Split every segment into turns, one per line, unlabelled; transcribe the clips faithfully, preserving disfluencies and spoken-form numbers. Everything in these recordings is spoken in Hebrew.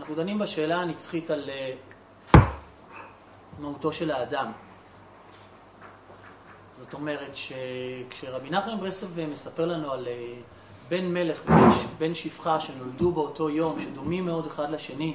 אנחנו דנים בשאלה הנצחית על מהותו של האדם. זאת אומרת שכשרבי נחמן מברסלב מספר לנו על בן מלך ובן שפחה שנולדו באותו יום, שדומים מאוד אחד לשני,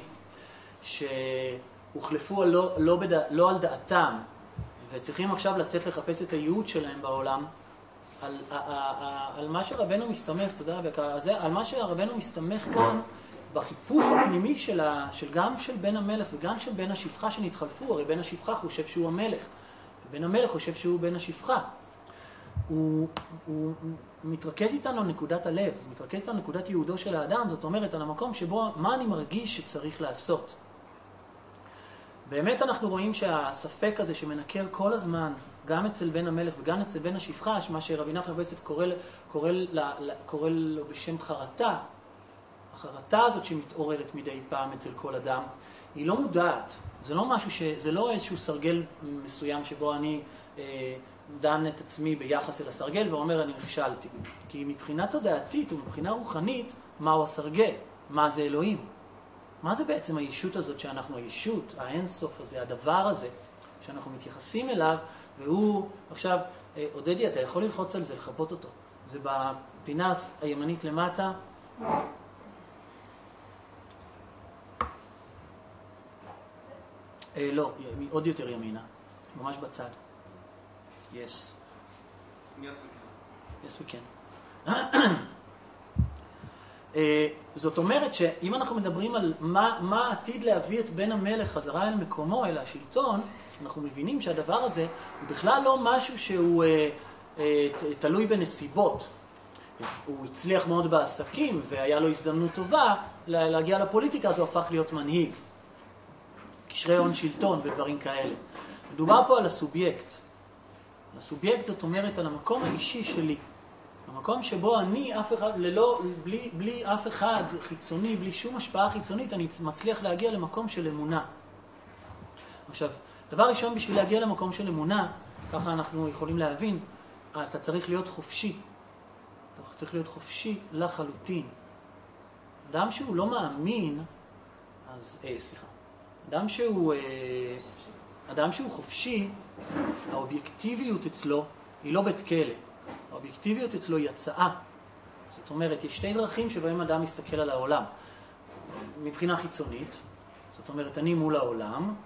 שהוחלפו לא, לא, בדע, לא על דעתם, וצריכים עכשיו לצאת לחפש את הייעוד שלהם בעולם, על, על, על מה שרבנו מסתמך, תודה, על מה שרבנו מסתמך כאן, בחיפוש הפנימי שלה, של גם של בן המלך וגם של בן השפחה שנתחלפו. הרי בן השפחה חושב שהוא המלך, ובן המלך חושב שהוא בן השפחה. הוא, הוא מתרכז איתנו על נקודת הלב, הוא מתרכז איתנו על נקודת ייעודו של האדם, זאת אומרת על המקום שבו מה אני מרגיש שצריך לעשות. באמת אנחנו רואים שהספק הזה שמנקר כל הזמן, גם אצל בן המלך וגם אצל בן השפחה, מה שרבי נחמן מברסלב קורא, קורא, קורא לו בשם חרטה, החרטה הזאת שמתעוררת מדי פעם אצל כל אדם, היא לא מודעת. זה לא משהו ש... זה לא איזשהו סרגל מסוים שבו אני אה, דן את עצמי ביחס אל הסרגל ואומר אני נכשלתי. כי מבחינה תודעתית ומבחינה רוחנית, מהו הסרגל? מה זה אלוהים? מה זה בעצם הישות הזאת שאנחנו, הישות, האינסוף הזה, הדבר הזה, שאנחנו מתייחסים אליו, והוא, עכשיו, אה, עודדי, אתה יכול ללחוץ על זה, לחפות אותו. זה בפינה הימנית למטה, אה, לא, עוד יותר ימינה, ממש בצד. Yes.
Yes, we can.
Yes, we can. uh, זאת אומרת שאם אנחנו מדברים על מה, מה עתיד להביא את בן המלך חזרה אל מקומו, אל השלטון, אנחנו מבינים שהדבר הזה הוא בכלל לא משהו שהוא uh, uh, תלוי בנסיבות. הוא הצליח מאוד בעסקים והיה לו הזדמנות טובה להגיע לפוליטיקה, אז הוא הפך להיות מנהיג. קשרי הון שלטון ודברים כאלה. מדובר פה על הסובייקט. הסובייקט זאת אומרת על המקום האישי שלי. המקום שבו אני, אף אחד, ללא, בלי, בלי אף אחד חיצוני, בלי שום השפעה חיצונית, אני מצליח להגיע למקום של אמונה. עכשיו, דבר ראשון בשביל להגיע למקום של אמונה, ככה אנחנו יכולים להבין, אתה צריך להיות חופשי. אתה צריך להיות חופשי לחלוטין. אדם שהוא לא מאמין, אז, אה, סליחה. אדם שהוא, אדם שהוא חופשי, האובייקטיביות אצלו היא לא בית כלא. האובייקטיביות אצלו היא הצעה. זאת אומרת, יש שתי דרכים שבהם אדם מסתכל על העולם. מבחינה חיצונית, זאת אומרת, אני מול העולם,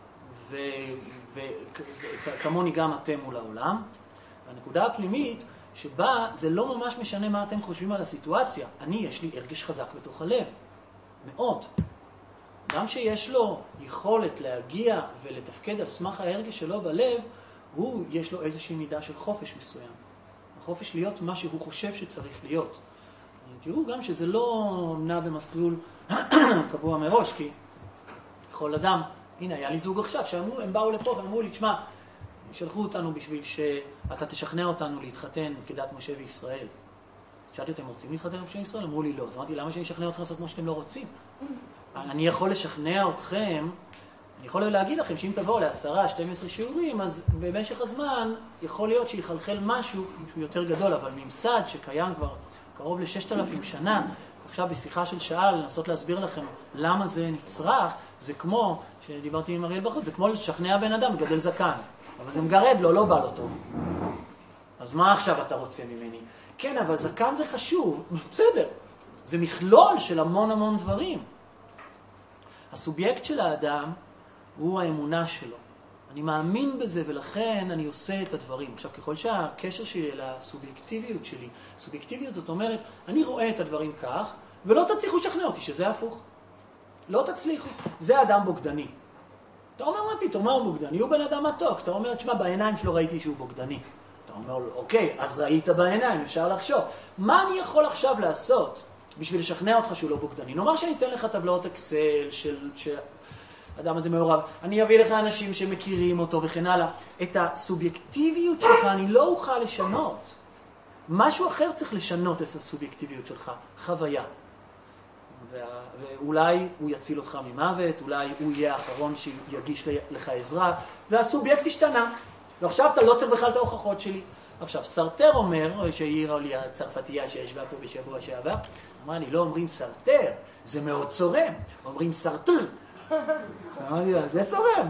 וכמוני גם אתם מול העולם. והנקודה הפנימית שבה זה לא ממש משנה מה אתם חושבים על הסיטואציה. אני, יש לי הרגש חזק בתוך הלב. מאוד. גם שיש לו יכולת להגיע ולתפקד על סמך ההרגש שלו בלב, הוא, יש לו איזושהי מידה של חופש מסוים. החופש להיות מה שהוא חושב שצריך להיות. תראו גם שזה לא נע במסלול קבוע מראש, כי כל אדם, הנה, היה לי זוג עכשיו, שאמרו, הם באו לפה ואמרו לי, תשמע, שלחו אותנו בשביל שאתה תשכנע אותנו להתחתן כדת משה וישראל. שאלתי, אתם רוצים להתחתן עם משה וישראל? אמרו לי, לא. אז אמרתי, למה שאני אשכנע אתכם לעשות כמו שאתם לא רוצים? אני יכול לשכנע אתכם, אני יכול להגיד לכם שאם תבואו לעשרה, שתים עשרה שיעורים, אז במשך הזמן יכול להיות שיחלחל משהו שהוא יותר גדול, אבל ממסד שקיים כבר קרוב לששת אלפים שנה, עכשיו בשיחה של שעה לנסות להסביר לכם למה זה נצרך, זה כמו, שדיברתי עם אריאל בחוץ, זה כמו לשכנע בן אדם, גדל זקן, אבל זה מגרד לו, לא בא לו טוב. אז מה עכשיו אתה רוצה ממני? כן, אבל זקן זה חשוב, בסדר, זה מכלול של המון המון דברים. הסובייקט של האדם הוא האמונה שלו. אני מאמין בזה ולכן אני עושה את הדברים. עכשיו, ככל שהקשר שלי לסובייקטיביות שלי, סובייקטיביות זאת אומרת, אני רואה את הדברים כך, ולא תצליחו לשכנע אותי שזה הפוך. לא תצליחו. זה אדם בוגדני. אתה אומר, מה פתאום, מה הוא בוגדני? הוא בן אדם מתוק. אתה אומר, תשמע, בעיניים שלו ראיתי שהוא בוגדני. אתה אומר לו, אוקיי, אז ראית בעיניים, אפשר לחשוב. מה אני יכול עכשיו לעשות בשביל לשכנע אותך שהוא לא בוגדני? נאמר שאני אתן לך טבלאות אקסל של... האדם הזה מעורב, אני אביא לך אנשים שמכירים אותו וכן הלאה. את הסובייקטיביות שלך אני לא אוכל לשנות. משהו אחר צריך לשנות את הסובייקטיביות שלך, חוויה. ואולי הוא יציל אותך ממוות, אולי הוא יהיה האחרון שיגיש לך עזרה, והסובייקט השתנה. ועכשיו אתה לא צריך בכלל את ההוכחות שלי. עכשיו, סרטר אומר, שהעירה לי הצרפתייה שישבה פה בשבוע שעבר, אמרה לי, לא אומרים סרטר, זה מאוד צורם. אומרים סרטר. אמרתי לה, זה צורם.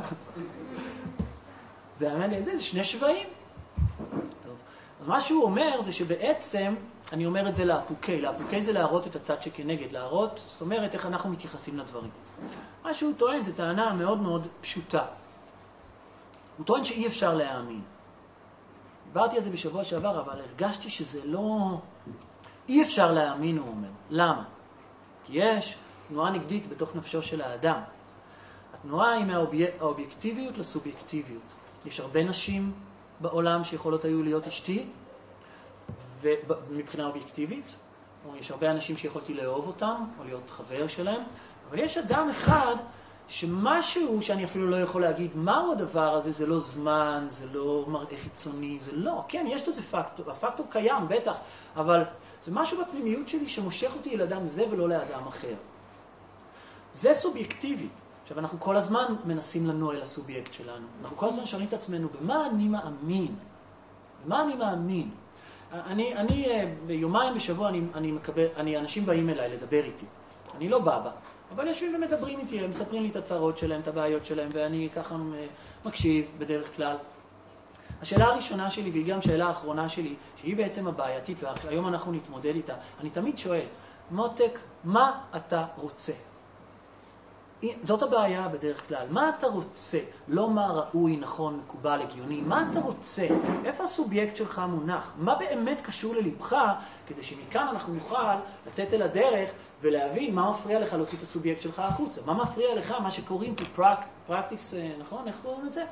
זה אמר לי, זה, זה שני שבעים. טוב. אז מה שהוא אומר זה שבעצם, אני אומר את זה לאפוקי, לאפוקי זה להראות את הצד שכנגד, להראות, זאת אומרת, איך אנחנו מתייחסים לדברים. מה שהוא טוען זה טענה מאוד מאוד פשוטה. הוא טוען שאי אפשר להאמין. דיברתי על זה בשבוע שעבר, אבל הרגשתי שזה לא... אי אפשר להאמין, הוא אומר. למה? כי יש תנועה נגדית בתוך נפשו של האדם. התנועה היא מהאובייקטיביות לסובייקטיביות. יש הרבה נשים בעולם שיכולות היו להיות אשתי, מבחינה אובייקטיבית, או יש הרבה אנשים שיכולתי לאהוב אותם, או להיות חבר שלהם, אבל יש אדם אחד שמשהו שאני אפילו לא יכול להגיד מהו הדבר הזה, זה לא זמן, זה לא מראה חיצוני, זה לא, כן, יש לזה פקטור, הפקטור קיים, בטח, אבל זה משהו בפנימיות שלי שמושך אותי לאדם זה ולא לאדם אחר. זה סובייקטיבי. עכשיו, אנחנו כל הזמן מנסים לנוע אל הסובייקט שלנו. אנחנו כל הזמן שואלים את עצמנו, במה אני מאמין? במה אני מאמין? אני, אני ביומיים בשבוע, אני, אני מקבל, אני, אנשים באים אליי לדבר איתי. אני לא בבא, אבל יושבים ומדברים איתי, הם מספרים לי את הצרות שלהם, את הבעיות שלהם, ואני ככה מקשיב בדרך כלל. השאלה הראשונה שלי, והיא גם שאלה האחרונה שלי, שהיא בעצם הבעייתית, והיום אנחנו נתמודד איתה, אני תמיד שואל, מותק, מה אתה רוצה? זאת הבעיה בדרך כלל. מה אתה רוצה? לא מה ראוי, נכון, מקובל, הגיוני. מה אתה רוצה? איפה הסובייקט שלך מונח? מה באמת קשור ללבך, כדי שמכאן אנחנו נוכל לצאת אל הדרך ולהבין מה מפריע לך להוציא את הסובייקט שלך החוצה? מה מפריע לך? מה שקוראים to practice, נכון? איך קוראים את זה?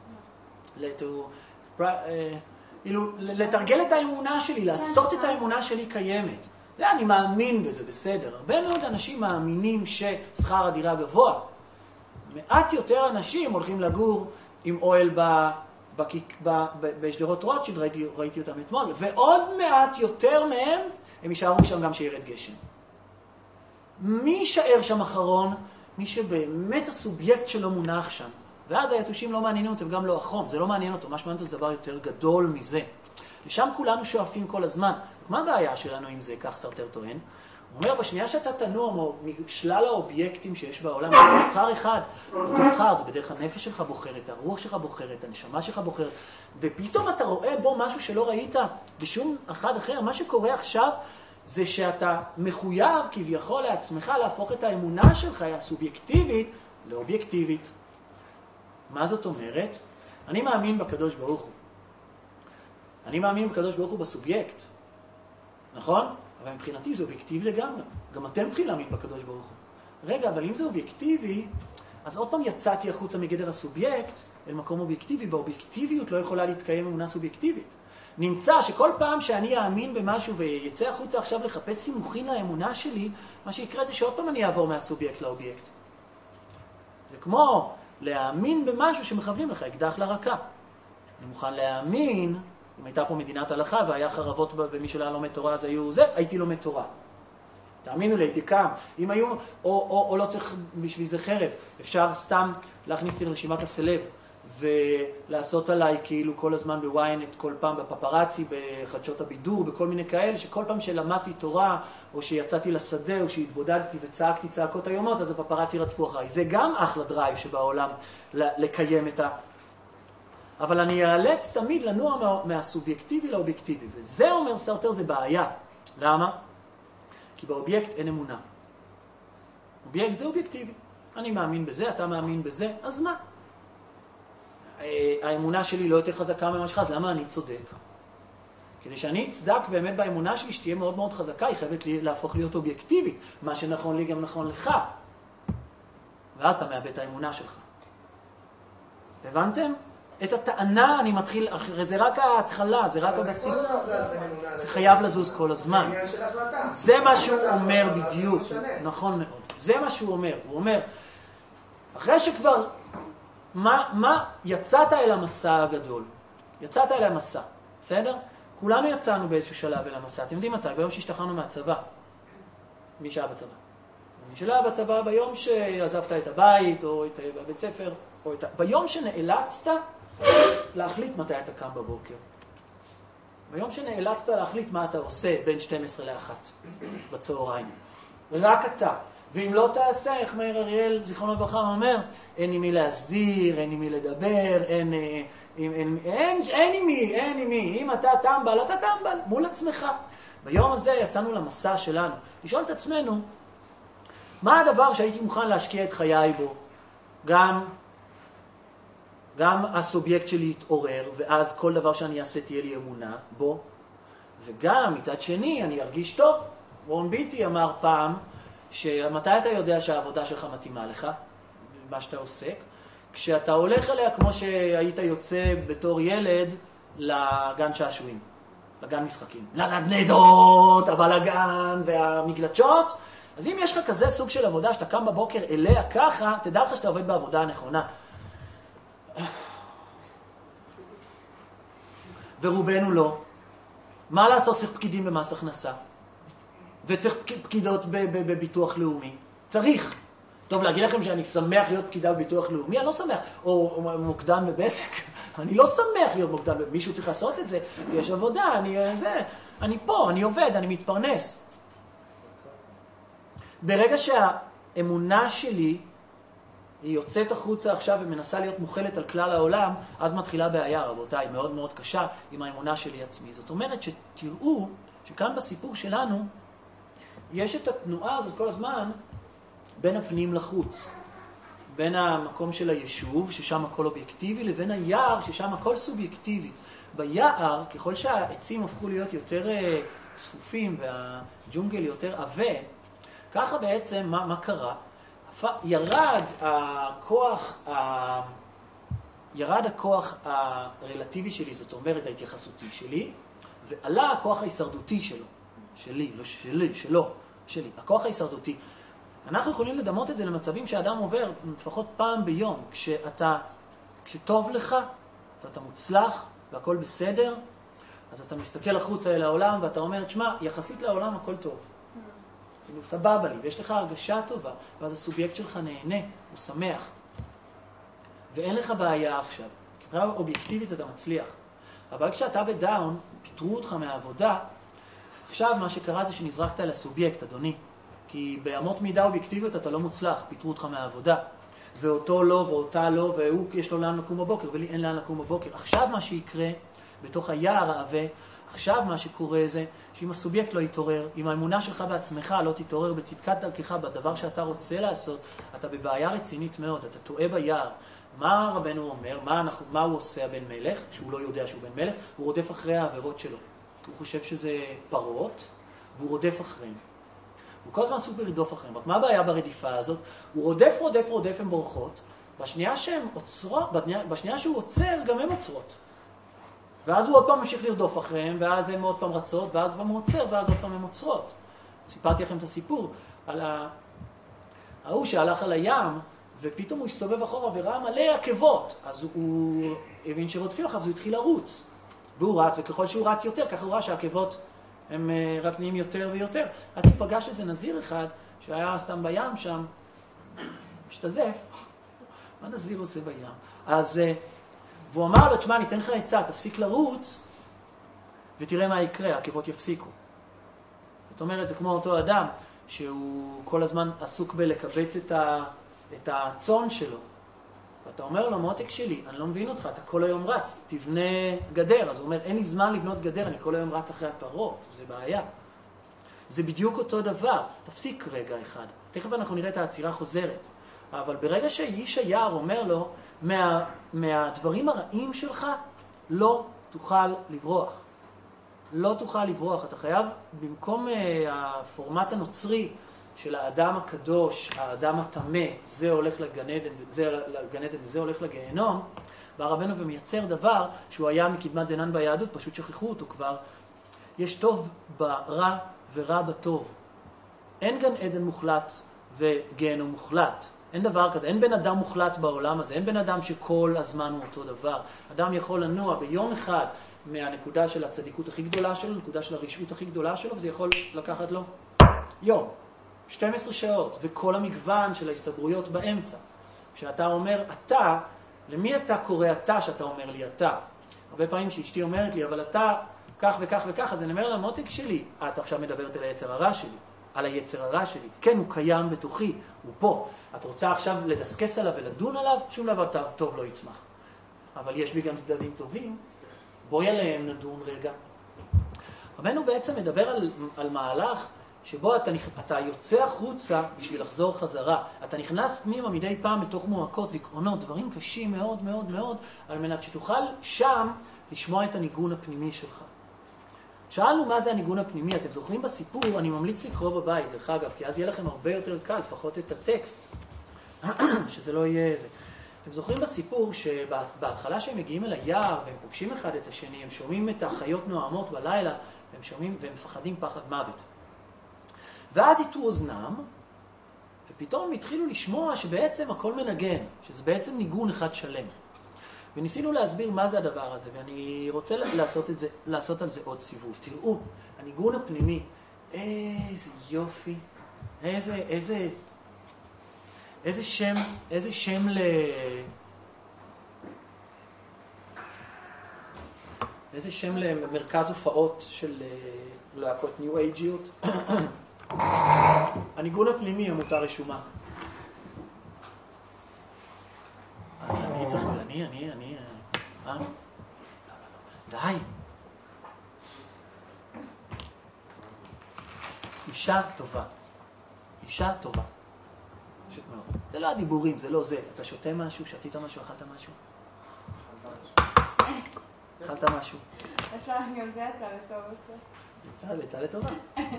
לתרגל את האמונה שלי, לעשות את האמונה שלי קיימת. זה אני מאמין בזה, בסדר. הרבה מאוד אנשים מאמינים ששכר הדירה גבוה. מעט יותר אנשים הולכים לגור עם אוהל בשדרות רוטשילד, ראיתי, ראיתי אותם אתמול, ועוד מעט יותר מהם, הם יישארו שם גם שירד גשם. מי יישאר שם אחרון? מי שבאמת הסובייקט שלו מונח שם. ואז היתושים לא מעניינים אותם, גם לא החום, זה לא מעניין אותו, מה שמעניין אותו זה דבר יותר גדול מזה. לשם כולנו שואפים כל הזמן. מה הבעיה שלנו עם זה, כך סרטר טוען? הוא אומר, בשנייה שאתה תנוע משלל האובייקטים שיש בעולם, תבחר אחד, תבחר, זה בדרך הנפש שלך בוחרת, הרוח שלך בוחרת, הנשמה שלך בוחרת, ופתאום אתה רואה בו משהו שלא ראית בשום אחד אחר. מה שקורה עכשיו זה שאתה מחויב כביכול לעצמך להפוך את האמונה שלך, הסובייקטיבית, לאובייקטיבית. מה זאת אומרת? אני מאמין בקדוש ברוך הוא. אני מאמין בקדוש ברוך הוא בסובייקט. נכון? אבל מבחינתי זה אובייקטיבי לגמרי. גם אתם צריכים להאמין בקדוש ברוך הוא. רגע, אבל אם זה אובייקטיבי, אז עוד פעם יצאתי החוצה מגדר הסובייקט אל מקום אובייקטיבי. באובייקטיביות לא יכולה להתקיים אמונה סובייקטיבית. נמצא שכל פעם שאני אאמין במשהו ויצא החוצה עכשיו לחפש סימוכין לאמונה שלי, מה שיקרה זה שעוד פעם אני אעבור מהסובייקט לאובייקט. זה כמו להאמין במשהו שמכוונים לך, אקדח לרקה. אני מוכן להאמין, אם הייתה פה מדינת הלכה והיה חרבות ומי שלא לומד תורה אז היו זה, הייתי לומד תורה. תאמינו לי, הייתי קם. אם היו, או, או, או לא צריך בשביל זה חרב, אפשר סתם להכניס אותי לרשימת הסלב ולעשות עליי כאילו כל הזמן בוויינט, כל פעם בפפרצי, בחדשות הבידור, בכל מיני כאלה, שכל פעם שלמדתי תורה או שיצאתי לשדה או שהתבודדתי וצעקתי צעקות איומות, אז הפפרצי רדפו אחריי. זה גם אחלה דרייב שבעולם לקיים את ה... אבל אני אאלץ תמיד לנוע מה, מהסובייקטיבי לאובייקטיבי, וזה אומר סרטר זה בעיה. למה? כי באובייקט אין אמונה. אובייקט זה אובייקטיבי. אני מאמין בזה, אתה מאמין בזה, אז מה? האמונה שלי לא יותר חזקה ממה שלך, אז למה אני צודק? כדי שאני אצדק באמת באמונה שלי שתהיה מאוד מאוד חזקה, היא חייבת להפוך להיות אובייקטיבית. מה שנכון לי גם נכון לך. ואז אתה מאבד את האמונה שלך. הבנתם? את הטענה אני מתחיל, זה רק ההתחלה, זה רק הבסיס. זה חייב לזוז כל הזמן. זה מה שהוא אומר בדיוק, נכון מאוד. זה מה שהוא אומר. הוא אומר, אחרי שכבר, מה, מה יצאת אל המסע הגדול? יצאת אל המסע, בסדר? כולנו יצאנו באיזשהו שלב אל המסע. אתם יודעים מתי? ביום שהשתחררנו מהצבא. מי שהיה בצבא? מי שלא היה בצבא ביום שעזבת את הבית או את הבית ספר, או את... ביום שנאלצת להחליט מתי אתה קם בבוקר. ביום שנאלצת להחליט מה אתה עושה בין שתים עשרה לאחת בצהריים. רק אתה. ואם לא תעשה, איך מאיר אריאל, זיכרונו לברכה, אומר, אין עם מי להסדיר, אין עם מי לדבר, אין, אין, אין, אין, אין עם מי, אין עם מי. אם אתה טמבל, אתה טמבל, מול עצמך. ביום הזה יצאנו למסע שלנו. לשאול את עצמנו, מה הדבר שהייתי מוכן להשקיע את חיי בו? גם, גם הסובייקט שלי יתעורר, ואז כל דבר שאני אעשה תהיה לי אמונה בו. וגם מצד שני, אני ארגיש טוב. רון ביטי אמר פעם, שמתי אתה יודע שהעבודה שלך מתאימה לך, מה שאתה עוסק? כשאתה הולך אליה כמו שהיית יוצא בתור ילד לגן שעשועים, לגן משחקים. לנדנדות, הבלגן והמגלצ'ות. אז אם יש לך כזה סוג של עבודה שאתה קם בבוקר אליה ככה, תדע לך שאתה עובד בעבודה הנכונה. ורובנו לא. מה לעשות? צריך פקידים במס הכנסה. וצריך פקידות בביטוח לאומי. צריך. טוב, להגיד לכם שאני שמח להיות פקידה בביטוח לאומי? אני לא שמח. או מוקדן בבזק. אני לא שמח להיות מוקדן בבזק. מישהו צריך לעשות את זה. יש עבודה, אני, זה, אני פה, אני עובד, אני מתפרנס. ברגע שהאמונה שלי היא יוצאת החוצה עכשיו ומנסה להיות מוכלת על כלל העולם, אז מתחילה בעיה, רבותיי, מאוד מאוד קשה עם האמונה שלי עצמי. זאת אומרת שתראו שכאן בסיפור שלנו, יש את התנועה הזאת כל הזמן בין הפנים לחוץ, בין המקום של היישוב, ששם הכל אובייקטיבי, לבין היער, ששם הכל סובייקטיבי. ביער, ככל שהעצים הפכו להיות יותר צפופים והג'ונגל יותר עבה, ככה בעצם מה, מה קרה? ירד הכוח, ה... ירד הכוח הרלטיבי שלי, זאת אומרת ההתייחסותי שלי, ועלה הכוח ההישרדותי שלו. שלי, לא שלי, שלו, שלי. הכוח ההישרדותי. אנחנו יכולים לדמות את זה למצבים שאדם עובר לפחות פעם ביום, כשאתה, כשטוב לך, ואתה מוצלח, והכל בסדר, אז אתה מסתכל החוצה אל העולם, ואתה אומר, תשמע, יחסית לעולם הכל טוב. כאילו, סבבה לי, ויש לך הרגשה טובה, ואז הסובייקט שלך נהנה, הוא שמח. ואין לך בעיה עכשיו. כי אובייקטיבית אתה מצליח. אבל כשאתה בדאון, פיטרו אותך מהעבודה, עכשיו מה שקרה זה שנזרקת על הסובייקט, אדוני. כי באמות מידה אובייקטיביות אתה לא מוצלח, פיטרו אותך מהעבודה. ואותו לא, ואותה לא, והוא יש לו לאן לקום בבוקר, ולי אין לאן לקום בבוקר. עכשיו מה שיקרה, בתוך היער העבה, עכשיו מה שקורה זה, שאם הסובייקט לא יתעורר, אם האמונה שלך בעצמך לא תתעורר בצדקת דרכך, בדבר שאתה רוצה לעשות, אתה בבעיה רצינית מאוד, אתה טועה ביער. מה רבנו אומר? מה, אנחנו, מה הוא עושה הבן מלך, שהוא לא יודע שהוא בן מלך? הוא רודף אחרי העבירות שלו. הוא חושב שזה פרות, והוא רודף אחריהם. הוא כל הזמן סוג ברדוף אחריהם. רק מה הבעיה ברדיפה הזאת? הוא רודף, רודף, רודף, הם בורחות. בשנייה שהם עוצרות, בשנייה שהוא עוצר, גם הם עוצרות. ואז הוא עוד פעם ממשיך לרדוף אחריהם, ואז הם עוד פעם רצות, ואז פעם הוא עוצר, ואז עוד פעם הם עוצרות. סיפרתי לכם את הסיפור על ההוא שהלך על הים, ופתאום הוא הסתובב אחורה וראה מלא עקבות. אז הוא הבין שרודפים אחריו, אז הוא התחיל לרוץ. והוא רץ, וככל שהוא רץ יותר, ככה הוא ראה שהעקבות הם רק נהיים יותר ויותר. עד הוא פגש איזה נזיר אחד, שהיה סתם בים שם, משתזף. מה נזיר עושה בים? אז והוא אמר לו, תשמע, ניתן לך עצה, תפסיק לרוץ, ותראה מה יקרה, העקבות יפסיקו. זאת אומרת, זה כמו אותו אדם, שהוא כל הזמן עסוק בלקבץ את, ה, את הצאן שלו. ואתה אומר לו, מותק שלי, אני לא מבין אותך, אתה כל היום רץ, תבנה גדר. אז הוא אומר, אין לי זמן לבנות גדר, אני כל היום רץ אחרי הפרות, זה בעיה. זה בדיוק אותו דבר, תפסיק רגע אחד. תכף אנחנו נראה את העצירה חוזרת. אבל ברגע שאיש היער אומר לו, מה, מהדברים הרעים שלך לא תוכל לברוח. לא תוכל לברוח, אתה חייב, במקום uh, הפורמט הנוצרי של האדם הקדוש, האדם הטמא, זה הולך לגן עדן, זה לגן עדן וזה הולך לגיהנום, בא רבנו ומייצר דבר שהוא היה מקדמת דנן ביהדות, פשוט שכחו אותו כבר. יש טוב ברע ורע בטוב. אין גן עדן מוחלט וגיהנום מוחלט. אין דבר כזה, אין בן אדם מוחלט בעולם הזה, אין בן אדם שכל הזמן הוא אותו דבר. אדם יכול לנוע ביום אחד מהנקודה של הצדיקות הכי גדולה שלו, נקודה של הרשעות הכי גדולה שלו, וזה יכול לקחת לו יום, שתים עשרה שעות, וכל המגוון של ההסתברויות באמצע. כשאתה אומר אתה, למי אתה קורא אתה שאתה אומר לי אתה? הרבה פעמים שאשתי אומרת לי, אבל אתה כך וכך וכך, אז אני אומר לה, מותק שלי, את עכשיו מדברת אל היצר הרע שלי. על היצר הרע שלי. כן, הוא קיים בתוכי, הוא פה. את רוצה עכשיו לדסקס עליו ולדון עליו, שום דבר טוב, טוב לא יצמח. אבל יש בי גם צדדים טובים, בואי עליהם נדון רגע. רבנו בעצם מדבר על, על מהלך שבו אתה, אתה יוצא החוצה בשביל לחזור חזרה. אתה נכנס פנימה מדי פעם לתוך מועקות, דיכאונות, דברים קשים מאוד מאוד מאוד, על מנת שתוכל שם לשמוע את הניגון הפנימי שלך. שאלנו מה זה הניגון הפנימי, אתם זוכרים בסיפור, אני ממליץ לקרוא בבית, דרך אגב, כי אז יהיה לכם הרבה יותר קל, לפחות את הטקסט, שזה לא יהיה איזה. אתם זוכרים בסיפור שבהתחלה שהם מגיעים אל היער והם פוגשים אחד את השני, הם שומעים את החיות נועמות בלילה, והם שומעים והם מפחדים פחד מוות. ואז איתו אוזנם, ופתאום הם התחילו לשמוע שבעצם הכל מנגן, שזה בעצם ניגון אחד שלם. וניסינו להסביר מה זה הדבר הזה, ואני רוצה לעשות, את זה, לעשות על זה עוד סיבוב. תראו, הניגון הפנימי, איזה יופי, איזה, איזה, איזה שם, איזה שם ל... איזה שם למרכז הופעות של להקות ניו אייג'יות. הניגון הפנימי, עמותה רשומה. אני צריך, אני, אני, אני, אה? די. אישה טובה. אישה טובה. פשוט מאוד. זה לא הדיבורים, זה לא זה. אתה שותה משהו, שתית משהו, אכלת משהו? אכלת משהו?
אני יודע, יצא לטובה.
יצא לטובה.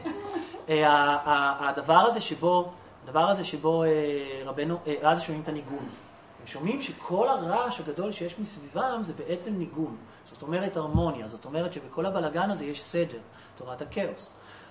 הדבר הזה שבו, הדבר הזה שבו רבנו, אז שומעים את הניגון. הם שומעים שכל הרעש הגדול שיש מסביבם זה בעצם ניגון. זאת אומרת הרמוניה, זאת אומרת שבכל הבלגן הזה יש סדר, תורת הכאוס.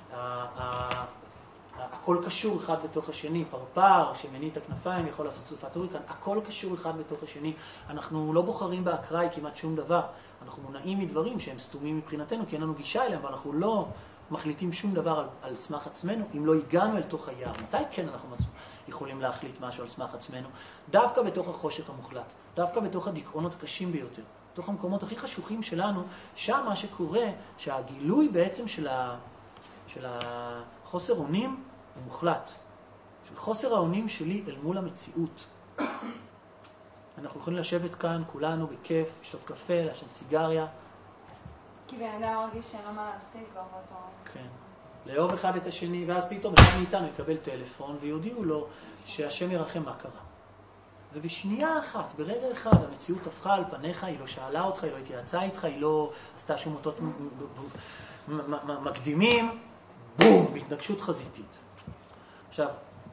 הכל קשור אחד בתוך השני, פרפר שמניע את הכנפיים יכול לעשות סופת הוריקן, הכל קשור אחד בתוך השני. אנחנו לא בוחרים באקראי כמעט שום דבר. אנחנו מונעים מדברים שהם סתומים מבחינתנו, כי אין לנו גישה אליהם, ואנחנו לא מחליטים שום דבר על, על סמך עצמנו, אם לא הגענו אל תוך היער. מתי כן אנחנו יכולים להחליט משהו על סמך עצמנו? דווקא בתוך החושך המוחלט, דווקא בתוך הדיכאונות הקשים ביותר, בתוך המקומות הכי חשוכים שלנו, שם מה שקורה, שהגילוי בעצם של, ה, של החוסר אונים הוא מוחלט. של חוסר האונים שלי אל מול המציאות. אנחנו יכולים לשבת כאן כולנו בכיף, לשתות קפה, לעשן סיגריה.
כי בן אדם מרגיש שאין לו מה להפסיק באותו...
כן. לאהוב אחד את השני, ואז פתאום אחד מאיתנו יקבל טלפון ויודיעו לו שהשם ירחם מה קרה. ובשנייה אחת, ברגע אחד, המציאות הפכה על פניך, היא לא שאלה אותך, היא לא התייעצה איתך, היא לא עשתה שום אותות מקדימים, בום, התנגשות חזיתית. עכשיו,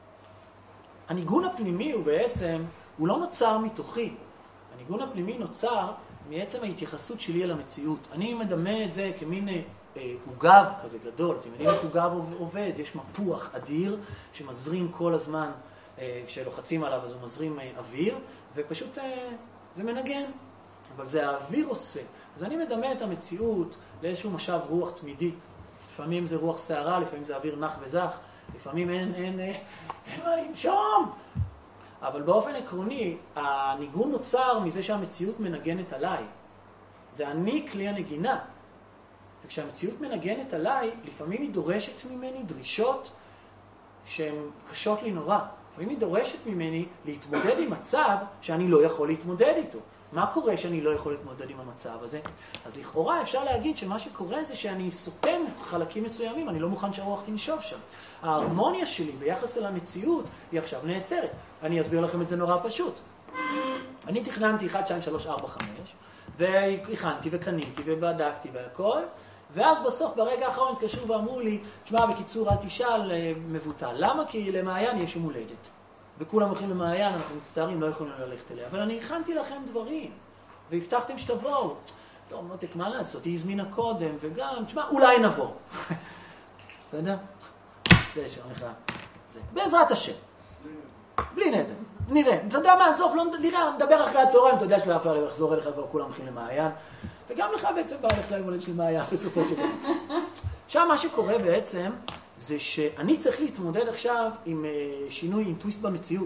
הניגון הפנימי הוא בעצם, הוא לא נוצר מתוכי. הניגון הפנימי נוצר מעצם ההתייחסות שלי אל המציאות. אני מדמה את זה כמין עוגב כזה גדול. אתם יודעים איך עוגב עובד? יש מפוח אדיר שמזרים כל הזמן, כשלוחצים עליו אז הוא מזרים אוויר, ופשוט זה מנגן. אבל זה האוויר עושה. אז אני מדמה את המציאות לאיזשהו משב רוח תמידי. לפעמים זה רוח שערה, לפעמים זה אוויר נח וזך, לפעמים אין, אין, אין, אין מה לנשום. אבל באופן עקרוני, הניגון נוצר מזה שהמציאות מנגנת עליי. זה אני כלי הנגינה. וכשהמציאות מנגנת עליי, לפעמים היא דורשת ממני דרישות שהן קשות לי נורא. לפעמים היא דורשת ממני להתמודד עם מצב שאני לא יכול להתמודד איתו. מה קורה שאני לא יכול להתמודד עם המצב הזה? אז לכאורה אפשר להגיד שמה שקורה זה שאני סותם חלקים מסוימים, אני לא מוכן שהרוח תנשוב שם. ההרמוניה שלי ביחס אל המציאות היא עכשיו נעצרת. אני אסביר לכם את זה נורא פשוט. אני תכננתי אחת, שתיים, שלוש, ארבע, חמש, והכנתי וקניתי ובדקתי והכל, ואז בסוף ברגע האחרון התקשרו ואמרו לי, תשמע, בקיצור אל תשאל, מבוטל. למה? כי למעיין יש יום הולדת. וכולם הולכים למעיין, אנחנו מצטערים, לא יכולים ללכת אליה. אבל אני הכנתי לכם דברים, והבטחתם שתבואו. טוב, מותק, מה לעשות? היא הזמינה קודם, וגם, תשמע, אולי נבוא. בסדר? זה שאומר, זה. בעזרת השם. בלי נדר. נראה. אתה יודע מה, עזוב, לא נראה, נדבר אחרי הצהריים, אתה יודע שלא אפשר לחזור אליך וכולם הולכים למעיין. וגם לך בעצם בא לך ליום הולדת של מעיין, בסופו של דבר. עכשיו מה שקורה בעצם, זה שאני צריך להתמודד עכשיו עם שינוי, עם טוויסט במציאות.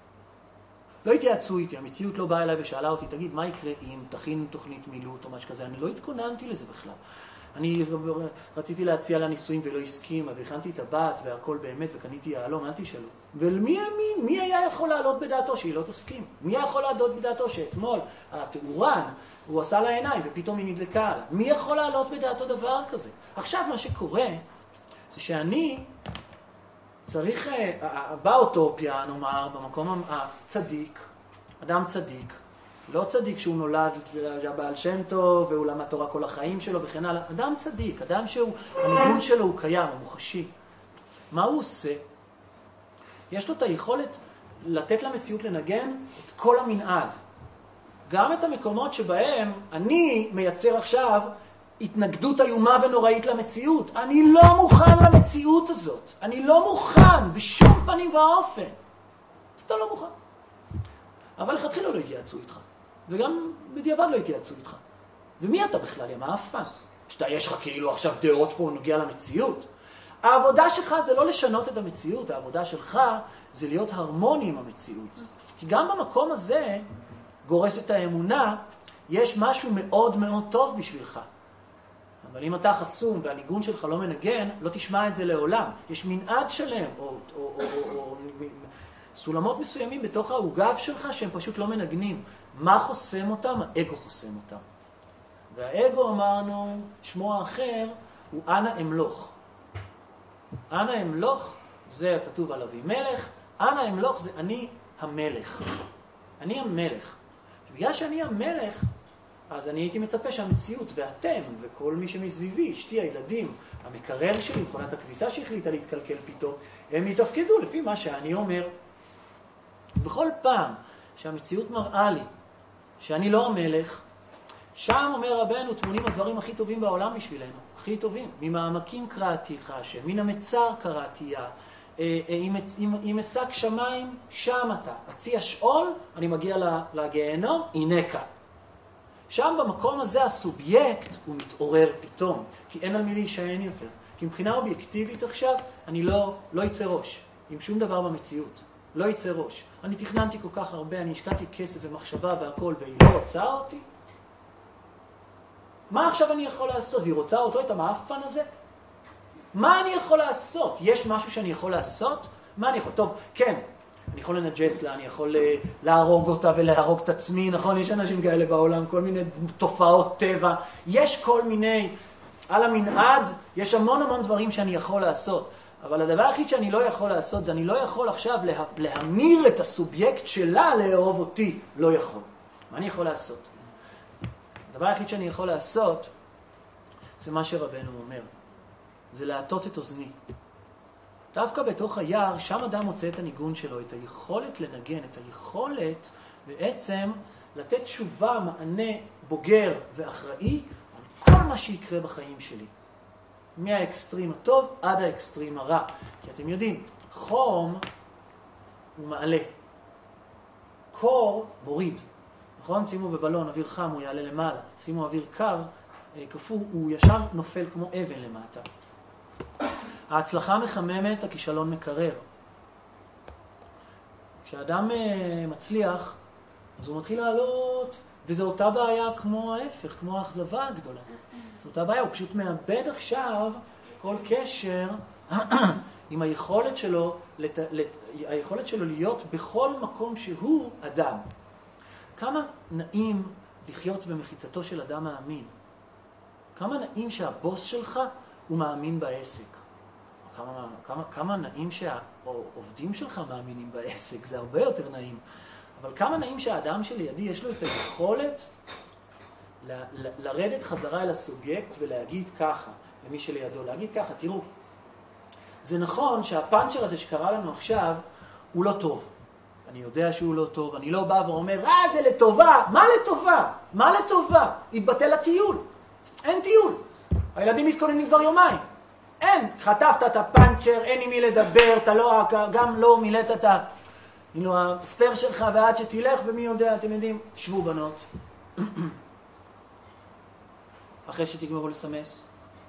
לא התייעצו איתי, המציאות לא באה אליי ושאלה אותי, תגיד, מה יקרה אם תכין תוכנית מילוט או משהו כזה? אני לא התכוננתי לזה בכלל. אני רציתי להציע לה נישואים ולא הסכימה, והכנתי את הבת והכל באמת, וקניתי יהלום, אל תשאלו. ומי מי, מי היה יכול לעלות בדעתו שהיא לא תסכים? מי היה יכול לעלות בדעתו שאתמול התאורן, הוא עשה לה עיניים ופתאום היא נדלקה עליו? מי יכול לעלות בדעתו דבר כזה? עכשיו מה שקורה זה שאני צריך, בא אוטופיה, נאמר, במקום הצדיק, אדם צדיק, לא צדיק שהוא נולד בעל שם טוב והוא למד תורה כל החיים שלו וכן הלאה, אדם צדיק, אדם שהוא, הניגון שלו הוא קיים, הוא מוחשי. מה הוא עושה? יש לו את היכולת לתת למציאות לנגן את כל המנעד. גם את המקומות שבהם אני מייצר עכשיו התנגדות איומה ונוראית למציאות. אני לא מוכן למציאות הזאת. אני לא מוכן בשום פנים ואופן. אז אתה לא מוכן. אבל לכתחילה לא התייעצו איתך. וגם בדיעבד לא התייעצו איתך. ומי אתה בכלל? יא מאפן? שאתה יש לך כאילו עכשיו דעות פה ונוגע למציאות. העבודה שלך זה לא לשנות את המציאות. העבודה שלך זה להיות הרמוני עם המציאות. כי גם במקום הזה גורס את האמונה, יש משהו מאוד מאוד טוב בשבילך. אבל אם אתה חסום והניגון שלך לא מנגן, לא תשמע את זה לעולם. יש מנעד שלם, או, או, או, או, או סולמות מסוימים בתוך העוגב שלך שהם פשוט לא מנגנים. מה חוסם אותם? האגו חוסם אותם. והאגו, אמרנו, שמו האחר, הוא אנא אמלוך. אנא אמלוך, זה כתוב על אבי מלך, אנא אמלוך זה אני המלך. אני המלך. בגלל שאני המלך, אז אני הייתי מצפה שהמציאות ואתם וכל מי שמסביבי, אשתי, הילדים, המקרר שלי, מכונת הכביסה שהחליטה להתקלקל פתאום, הם יתפקדו לפי מה שאני אומר. בכל פעם שהמציאות מראה לי שאני לא המלך, שם אומר רבנו, תמונים הדברים הכי טובים בעולם בשבילנו, הכי טובים. ממעמקים קראתיך השם, מן המצר קראתיה, אם אשק שמיים, שם אתה. עצי השאול, אני מגיע לגיהנום, הנה כאן. שם במקום הזה הסובייקט הוא מתעורר פתאום, כי אין על מי להישען יותר. כי מבחינה אובייקטיבית עכשיו, אני לא, לא יצא ראש עם שום דבר במציאות. לא יצא ראש. אני תכננתי כל כך הרבה, אני השקעתי כסף ומחשבה והכל, והיא לא רוצה אותי. מה עכשיו אני יכול לעשות? והיא רוצה אותו, את המאפן הזה? מה אני יכול לעשות? יש משהו שאני יכול לעשות? מה אני יכול? טוב, כן, אני יכול לנג'ס לה, אני יכול להרוג אותה ולהרוג את עצמי, נכון? יש אנשים כאלה בעולם, כל מיני תופעות טבע. יש כל מיני, על המנעד, יש המון המון דברים שאני יכול לעשות. אבל הדבר היחיד שאני לא יכול לעשות, זה אני לא יכול עכשיו לה, להמיר את הסובייקט שלה לאהוב אותי. לא יכול. מה אני יכול לעשות? הדבר היחיד שאני יכול לעשות, זה מה שרבנו אומר. זה להטות את אוזני. דווקא בתוך היער, שם אדם מוצא את הניגון שלו, את היכולת לנגן, את היכולת בעצם לתת תשובה, מענה בוגר ואחראי על כל מה שיקרה בחיים שלי. מהאקסטרים הטוב עד האקסטרים הרע. כי אתם יודעים, חום הוא מעלה. קור מוריד. נכון? שימו בבלון אוויר חם, הוא יעלה למעלה. שימו אוויר קר, כפור, הוא ישר נופל כמו אבן למטה. ההצלחה מחממת, הכישלון מקרר. כשאדם מצליח, אז הוא מתחיל לעלות, וזו אותה בעיה כמו ההפך, כמו האכזבה הגדולה. זו אותה בעיה, הוא פשוט מאבד עכשיו כל קשר עם היכולת שלו, לת... לת... היכולת שלו להיות בכל מקום שהוא אדם. כמה נעים לחיות במחיצתו של אדם מאמין. כמה נעים שהבוס שלך הוא מאמין בעסק. כמה, כמה, כמה נעים שהעובדים שלך מאמינים בעסק, זה הרבה יותר נעים. אבל כמה נעים שהאדם שלידי יש לו את היכולת ל, ל, לרדת חזרה אל הסובייקט ולהגיד ככה, למי שלידו, להגיד ככה, תראו, זה נכון שהפאנצ'ר הזה שקרה לנו עכשיו הוא לא טוב. אני יודע שהוא לא טוב, אני לא בא ואומר, אה, זה לטובה, מה לטובה? מה לטובה? התבטל הטיול. אין טיול. הילדים מתכוננים כבר יומיים. אין, חטפת את הפאנצ'ר, אין עם מי לדבר, אתה לא, גם לא מילאת את הספר שלך ועד שתלך, ומי יודע, אתם יודעים, שבו בנות. אחרי שתגמרו לסמס.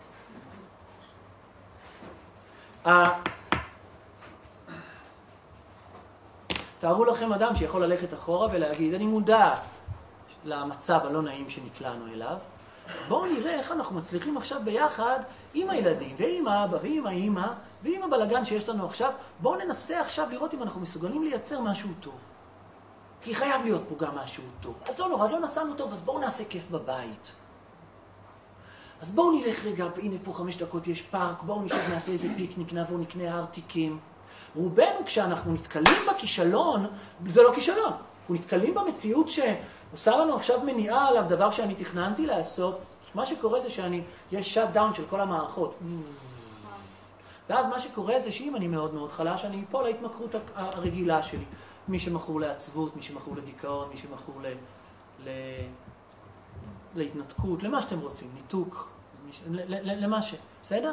תארו לכם אדם שיכול ללכת אחורה ולהגיד, אני מודע למצב הלא נעים שנקלענו אליו, בואו נראה איך אנחנו מצליחים עכשיו ביחד עם הילדים ועם האבא ועם האמא ועם הבלגן שיש לנו עכשיו. בואו ננסה עכשיו לראות אם אנחנו מסוגלים לייצר משהו טוב. כי חייב להיות פה גם משהו טוב. אז לא נורא, לא נסענו טוב, אז בואו נעשה כיף בבית. אז בואו נלך רגע, הנה פה חמש דקות יש פארק, בואו נשב נעשה איזה פיקניק, נבוא נקנה ארטיקים. רובנו כשאנחנו נתקלים בכישלון, זה לא כישלון. אנחנו נתקלים במציאות שעושה לנו עכשיו מניעה עליו דבר שאני תכננתי לעשות. מה שקורה זה שאני, יש שאט דאון של כל המערכות. ואז מה שקורה זה שאם אני מאוד מאוד חלש, אני אפול להתמכרות הרגילה שלי. מי שמכור לעצבות, מי שמכור לדיכאון, מי שמכור ל... ל... להתנתקות, למה שאתם רוצים, ניתוק, למה ש... בסדר?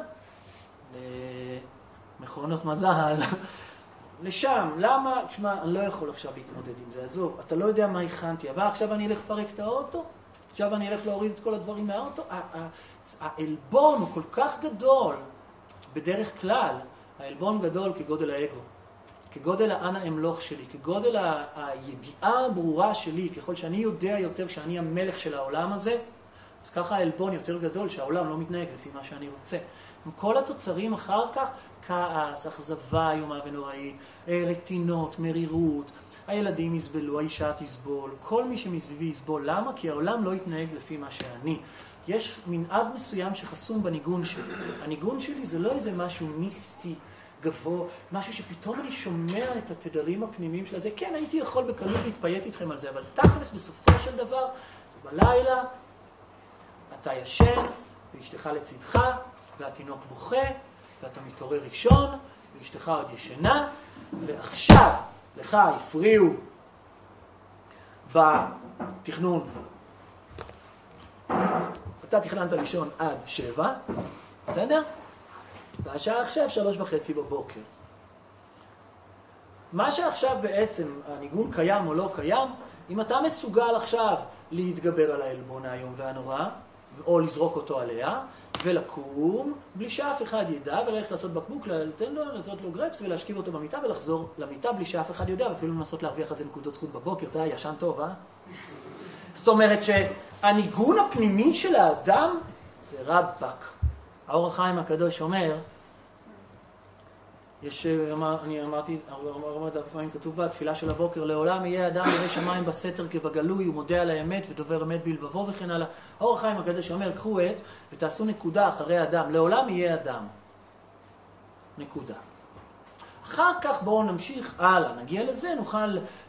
למכונות מזל, לשם. למה? תשמע, אני לא יכול עכשיו להתמודד עם זה, עזוב, אתה לא יודע מה הכנתי, אבל עכשיו אני אלך לפרק את האוטו, עכשיו אני אלך להוריד את כל הדברים מהאוטו. העלבון הוא כל כך גדול, בדרך כלל, העלבון גדול כגודל האגו. כגודל האנה אמלוך שלי, כגודל הידיעה הברורה שלי, ככל שאני יודע יותר שאני המלך של העולם הזה, אז ככה העלבון יותר גדול שהעולם לא מתנהג לפי מה שאני רוצה. עם כל התוצרים אחר כך, כעס, אכזבה איומה ונוראית, רטינות, מרירות, הילדים יסבלו, האישה תסבול, כל מי שמסביבי יסבול. למה? כי העולם לא יתנהג לפי מה שאני. יש מנעד מסוים שחסום בניגון שלי. הניגון שלי זה לא איזה משהו מיסטי, גבוה, משהו שפתאום אני שומע את התדרים הפנימיים של זה. כן, הייתי יכול בקלות להתפייט איתכם על זה, אבל תכלס בסופו של דבר, זה בלילה, אתה ישן, ואשתך לצדך, והתינוק בוכה, ואתה מתעורר ראשון, ואשתך עוד ישנה, ועכשיו לך הפריעו בתכנון. אתה תכננת לישון עד שבע, בסדר? והשעה עכשיו שלוש וחצי בבוקר. מה שעכשיו בעצם, הניגון קיים או לא קיים, אם אתה מסוגל עכשיו להתגבר על העלבון היום והנורא, או לזרוק אותו עליה, ולקום, בלי שאף אחד ידע, וללכת לעשות בקבוק, לתן לו, לעשות לו גרפס, ולהשכיב אותו במיטה, ולחזור למיטה בלי שאף אחד יודע, ואפילו לנסות להרוויח איזה נקודות זכות בבוקר. אתה ישן טוב, אה? זאת אומרת שהניגון הפנימי של האדם זה רבק. האור החיים הקדוש אומר, יש, אני אמרתי, אמרתי את זה הרבה פעמים, כתוב בתפילה של הבוקר, לעולם יהיה אדם ירא שמיים בסתר כבגלוי, הוא מודה על האמת ודובר אמת בלבבו וכן הלאה. האור החיים הקדוש אומר, קחו את ותעשו נקודה אחרי אדם, לעולם יהיה אדם. נקודה. אחר כך בואו נמשיך הלאה, נגיע לזה, נוכל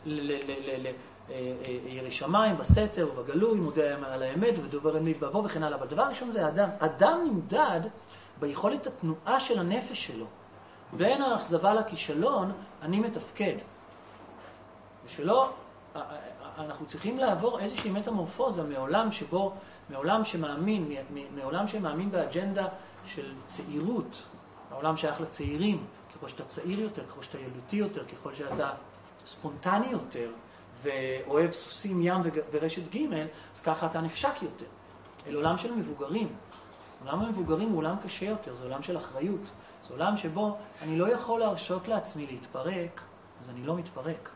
ירא שמיים בסתר ובגלוי, מודה על האמת ודובר אמת בלבבו וכן הלאה. אבל דבר ראשון זה אדם. אדם נמדד ביכולת התנועה של הנפש שלו. בין האכזבה לכישלון, אני מתפקד. ושלא, אנחנו צריכים לעבור איזושהי מטמורפוזה מעולם שבו, מעולם שמאמין, מעולם שמאמין באג'נדה של צעירות, העולם שייך לצעירים, ככל שאתה צעיר יותר, ככל שאתה ילדותי יותר, ככל שאתה ספונטני יותר, ואוהב סוסים ים ורשת ג', אז ככה אתה נחשק יותר. אל עולם של מבוגרים. עולם המבוגרים הוא עולם קשה יותר, זה עולם של אחריות. זה עולם שבו אני לא יכול להרשות לעצמי להתפרק, אז אני לא מתפרק.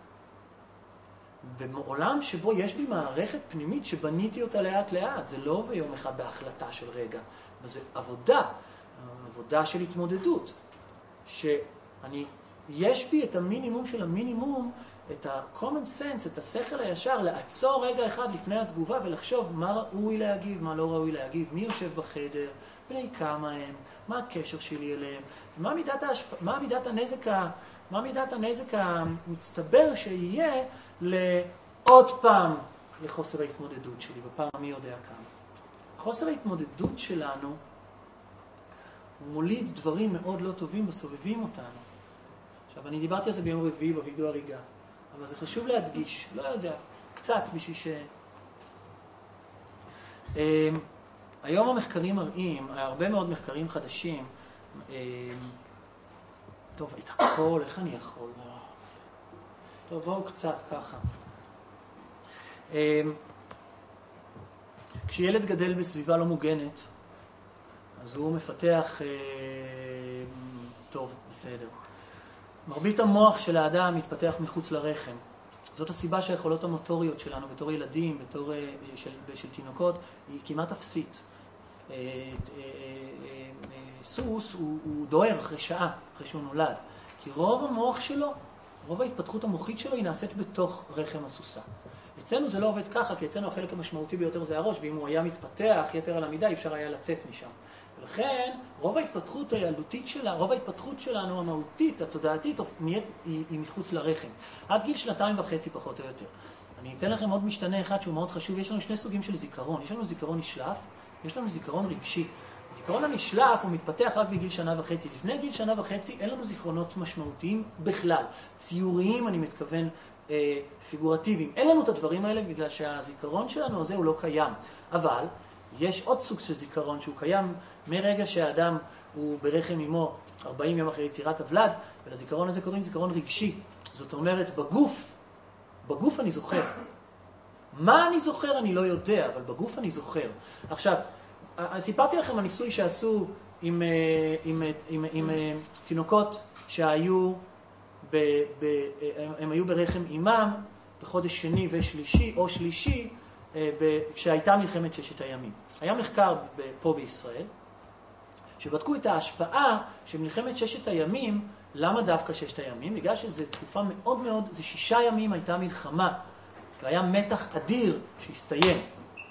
בעולם שבו יש לי מערכת פנימית שבניתי אותה לאט לאט, זה לא ביום אחד בהחלטה של רגע, אבל זה עבודה, עבודה של התמודדות, שאני, יש בי את המינימום של המינימום, את ה-common sense, את השכל הישר, לעצור רגע אחד לפני התגובה ולחשוב מה ראוי להגיב, מה לא ראוי להגיב, מי יושב בחדר, בני כמה הם, מה הקשר שלי אליהם, ומה מידת, ההשפ... מה מידת הנזק, ה... מה מידת הנזק המצטבר שיהיה לעוד פעם לחוסר ההתמודדות שלי, בפעם מי יודע כמה. חוסר ההתמודדות שלנו הוא מוליד דברים מאוד לא טובים בסובבים אותנו. עכשיו, אני דיברתי על זה ביום רביעי בווידאו הריגה, אבל זה חשוב להדגיש, לא יודע, קצת בשביל ש... היום המחקרים מראים, הרבה מאוד מחקרים חדשים, טוב, את הכל, איך אני יכול? טוב, בואו קצת ככה. כשילד גדל בסביבה לא מוגנת, אז הוא מפתח, טוב, בסדר. מרבית המוח של האדם מתפתח מחוץ לרחם. זאת הסיבה שהיכולות המוטוריות שלנו בתור ילדים, בתור של, של תינוקות, היא כמעט אפסית. סוס הוא, הוא דוהר אחרי שעה, אחרי שהוא נולד. כי רוב המוח שלו, רוב ההתפתחות המוחית שלו היא נעשית בתוך רחם הסוסה. אצלנו זה לא עובד ככה, כי אצלנו החלק המשמעותי ביותר זה הראש, ואם הוא היה מתפתח יתר על המידה, אפשר היה לצאת משם. ולכן, רוב ההתפתחות הילדותית שלה, רוב ההתפתחות שלנו המהותית, התודעתית, היא, היא מחוץ לרחם. עד גיל שנתיים וחצי פחות או יותר. אני אתן לכם עוד משתנה אחד שהוא מאוד חשוב. יש לנו שני סוגים של זיכרון. יש לנו זיכרון נשלף, יש לנו זיכרון רגשי. הזיכרון הנשלף הוא מתפתח רק בגיל שנה וחצי. לפני גיל שנה וחצי אין לנו זיכרונות משמעותיים בכלל. ציוריים, אני מתכוון, אה, פיגורטיביים. אין לנו את הדברים האלה בגלל שהזיכרון שלנו הזה הוא לא קיים. אבל יש עוד סוג של זיכרון שהוא קיים מרגע שהאדם הוא ברחם אמו ארבעים יום אחרי יצירת הוולד, ולזיכרון הזה קוראים זיכרון רגשי. זאת אומרת, בגוף, בגוף אני זוכר. מה אני זוכר אני לא יודע, אבל בגוף אני זוכר. עכשיו, סיפרתי לכם על ניסוי שעשו עם, עם, עם, עם, עם תינוקות שהיו, ב, ב, הם היו ברחם אימם בחודש שני ושלישי או שלישי, כשהייתה מלחמת ששת הימים. היה מחקר פה בישראל, שבדקו את ההשפעה של מלחמת ששת הימים. למה דווקא ששת הימים? בגלל שזו תקופה מאוד מאוד, זה שישה ימים הייתה מלחמה, והיה מתח אדיר שהסתיים.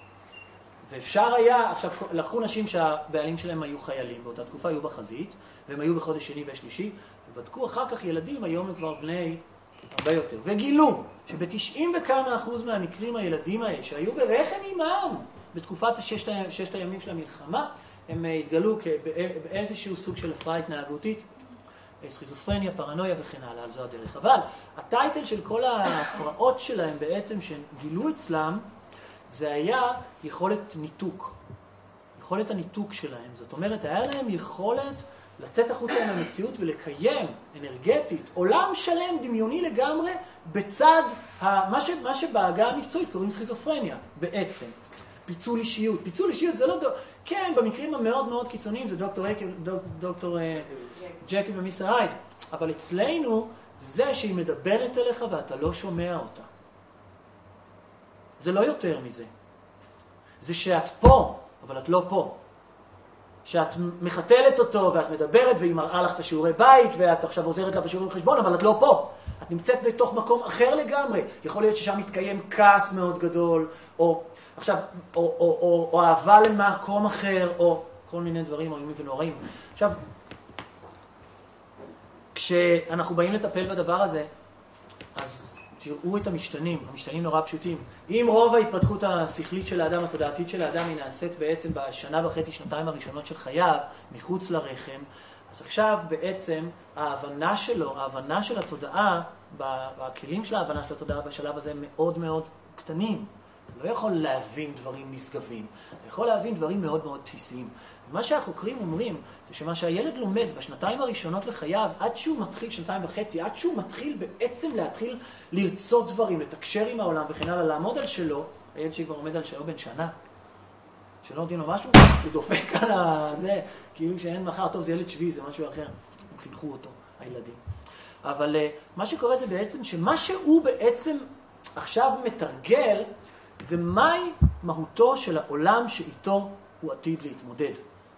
ואפשר היה, עכשיו לקחו נשים שהבעלים שלהם היו חיילים, באותה תקופה היו בחזית, והם היו בחודש שני ושלישי, ובדקו אחר כך ילדים, היום הם כבר בני הרבה יותר, וגילו שב-תשעים וכמה אחוז מהמקרים הילדים האלה, שהיו ברחם אימם, בתקופת הששת, ששת הימים של המלחמה, הם התגלו באיזשהו סוג של הפרעה התנהגותית, סכיזופרניה, פרנויה וכן הלאה, על זו הדרך. אבל הטייטל של כל ההפרעות שלהם בעצם שגילו אצלם, זה היה יכולת ניתוק. יכולת הניתוק שלהם. זאת אומרת, היה להם יכולת לצאת החוצה מהמציאות ולקיים אנרגטית, עולם שלם, דמיוני לגמרי, בצד ה... מה, ש... מה שבהגה המקצועית קוראים סכיזופרניה, בעצם. פיצול אישיות. פיצול אישיות זה לא... דו... כן, במקרים המאוד מאוד קיצוניים זה דוקטור, דוק... דוקטור ג'קי ומיסטר הייד. אבל אצלנו זה שהיא מדברת אליך ואתה לא שומע אותה. זה לא יותר מזה. זה שאת פה, אבל את לא פה. שאת מחתלת אותו ואת מדברת והיא מראה לך את השיעורי בית ואת עכשיו עוזרת לה בשיעורי חשבון, אבל את לא פה. את נמצאת בתוך מקום אחר לגמרי. יכול להיות ששם מתקיים כעס מאוד גדול, או, עכשיו, או, או, או, או אהבה למקום אחר, או כל מיני דברים איומים ונוראים. עכשיו, כשאנחנו באים לטפל בדבר הזה, אז תראו את המשתנים, המשתנים נורא פשוטים. אם רוב ההתפתחות השכלית של האדם, התודעתית של האדם, היא נעשית בעצם בשנה וחצי, שנתיים הראשונות של חייו, מחוץ לרחם, אז עכשיו בעצם ההבנה שלו, ההבנה של התודעה, בכלים של ההבנה של התודעה בשלב הזה הם מאוד מאוד קטנים. אתה לא יכול להבין דברים נשגבים, אתה יכול להבין דברים מאוד מאוד בסיסיים. מה שהחוקרים אומרים זה שמה שהילד לומד בשנתיים הראשונות לחייו, עד שהוא מתחיל, שנתיים וחצי, עד שהוא מתחיל בעצם להתחיל לרצות דברים, לתקשר עם העולם וכן הלאה, לעמוד על שלו, הילד שכבר עומד על שלו בן שנה, שלא נותנים לו משהו, הוא דופק כאן הזה, כאילו שאין מחר, טוב זה ילד שביעי, זה משהו אחר, הם חינכו אותו, הילדים. אבל מה שקורה זה בעצם שמה שהוא בעצם עכשיו מתרגל, זה מהי מהותו של העולם שאיתו הוא עתיד להתמודד.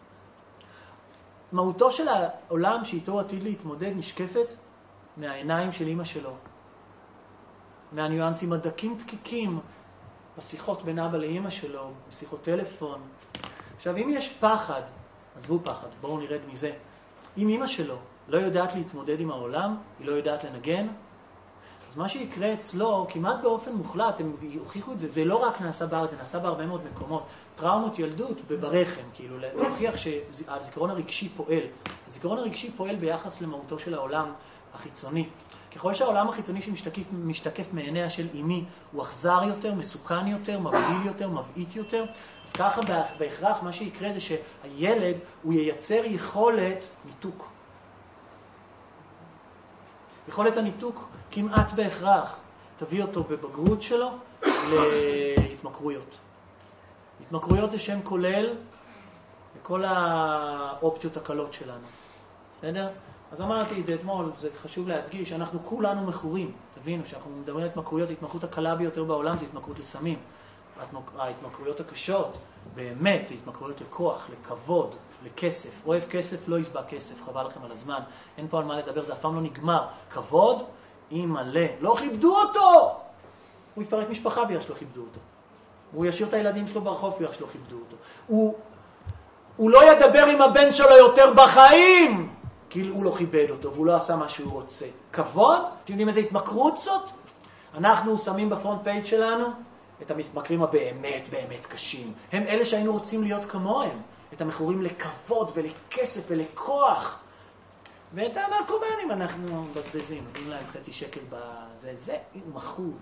מהותו של העולם שאיתו הוא עתיד להתמודד נשקפת מהעיניים של אמא שלו, מהניואנסים הדקים דקיקים, בשיחות בין אבא לאמא שלו, בשיחות טלפון. עכשיו, אם יש פחד, עזבו פחד, בואו נרד מזה. אם אמא שלו לא יודעת להתמודד עם העולם, היא לא יודעת לנגן, אז מה שיקרה אצלו, כמעט באופן מוחלט, הם הוכיחו את זה, זה לא רק נעשה בארץ, זה נעשה בהרבה מאוד מקומות. טראומות ילדות ברחם, כאילו, להוכיח שהזיכרון הרגשי פועל. הזיכרון הרגשי פועל ביחס למהותו של העולם החיצוני. ככל שהעולם החיצוני שמשתקף משתקף מעיניה של אמי הוא אכזר יותר, מסוכן יותר, מבהיל יותר, מבעית יותר, אז ככה בהכרח מה שיקרה זה שהילד הוא ייצר יכולת ניתוק. יכולת הניתוק כמעט בהכרח תביא אותו בבגרות שלו להתמכרויות. התמכרויות זה שם כולל לכל האופציות הקלות שלנו. בסדר? אז אמרתי את זה אתמול, זה חשוב להדגיש, אנחנו כולנו מכורים. תבינו, שאנחנו מדברים על התמכרויות, ההתמכרות הקלה ביותר בעולם זה התמכרות לסמים. ההתמכרויות הקשות, באמת, זה התמכרויות לכוח, לכבוד, לכסף. אוהב כסף, לא יסבע כסף, חבל לכם על הזמן. אין פה על מה לדבר, זה אף פעם לא נגמר. כבוד, היא מלא. לא כיבדו אותו! הוא יפרק משפחה בגלל שלא כיבדו אותו. הוא ישאיר את הילדים שלו ברחוב בגלל שלא כיבדו אותו. הוא, הוא לא ידבר עם הבן שלו יותר בחיים! כי הוא לא כיבד אותו, והוא לא עשה מה שהוא רוצה. כבוד? אתם יודעים איזה התמכרות זאת? אנחנו שמים בפרונט פייג' שלנו את המתמכרים הבאמת באמת קשים. הם אלה שהיינו רוצים להיות כמוהם. את המכורים לכבוד ולכסף ולכוח. ואת הנרקומנים אנחנו מבזבזים. נותנים להם חצי שקל בזה. זה מכור.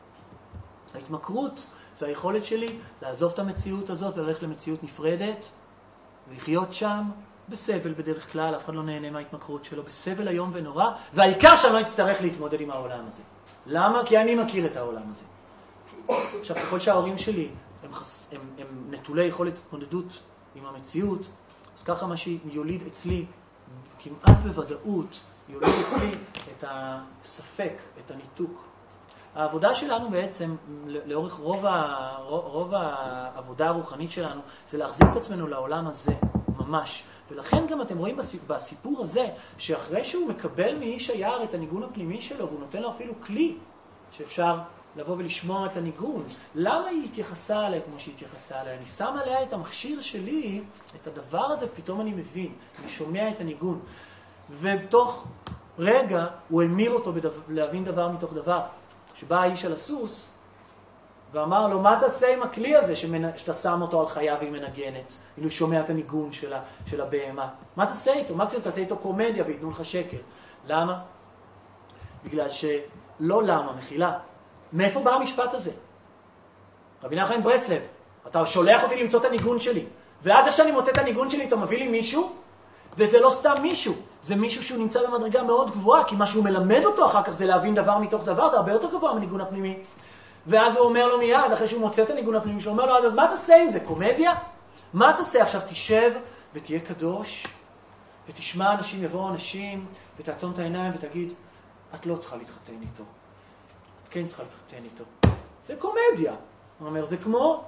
ההתמכרות זה היכולת שלי לעזוב את המציאות הזאת וללכת למציאות נפרדת ולחיות שם בסבל בדרך כלל. אף אחד לא נהנה מההתמכרות שלו. בסבל היום ונורא. והעיקר שאני לא אצטרך להתמודד עם העולם הזה. למה? כי אני מכיר את העולם הזה. עכשיו, ככל שההורים שלי הם, חס... הם, הם נטולי יכולת התמודדות עם המציאות, אז ככה מה שיוליד אצלי, כמעט בוודאות, יוליד אצלי את הספק, את הניתוק. העבודה שלנו בעצם, לאורך רוב, ה... רוב העבודה הרוחנית שלנו, זה להחזיר את עצמנו לעולם הזה, ממש. ולכן גם אתם רואים בסיפור הזה, שאחרי שהוא מקבל מאיש היער את הניגון הפנימי שלו, והוא נותן לו אפילו כלי שאפשר לבוא ולשמוע את הניגון. למה היא התייחסה עליה כמו שהיא התייחסה עליה? אני שם עליה את המכשיר שלי, את הדבר הזה, פתאום אני מבין, אני שומע את הניגון. ובתוך רגע הוא המיר אותו בדבר, להבין דבר מתוך דבר. שבא האיש על הסוס ואמר לו, מה תעשה עם הכלי הזה שאתה שם אותו על חיה והיא מנגנת? אם הוא שומע את הניגון של, ה, של הבהמה. מה תעשה איתו? מקסימום תעשה איתו קומדיה ויתנו לך שקל. למה? בגלל שלא למה, מחילה. מאיפה בא המשפט הזה? רבי נחמן ברסלב, אתה שולח אותי למצוא את הניגון שלי. ואז איך שאני מוצא את הניגון שלי, אתה מביא לי מישהו, וזה לא סתם מישהו. זה מישהו שהוא נמצא במדרגה מאוד גבוהה, כי מה שהוא מלמד אותו אחר כך זה להבין דבר מתוך דבר, זה הרבה יותר גבוה מניגון הפנימי. ואז הוא אומר לו מיד, אחרי שהוא מוצא את הניגון הפנימי, שהוא אומר לו, אז מה תעשה עם זה? קומדיה? מה תעשה? עכשיו תשב ותהיה קדוש, ותשמע אנשים, יבואו אנשים, ותעצום את העיניים ותגיד, את לא צריכה להתחתן איתו. את כן צריכה להתחתן איתו. זה קומדיה. הוא אומר, זה כמו,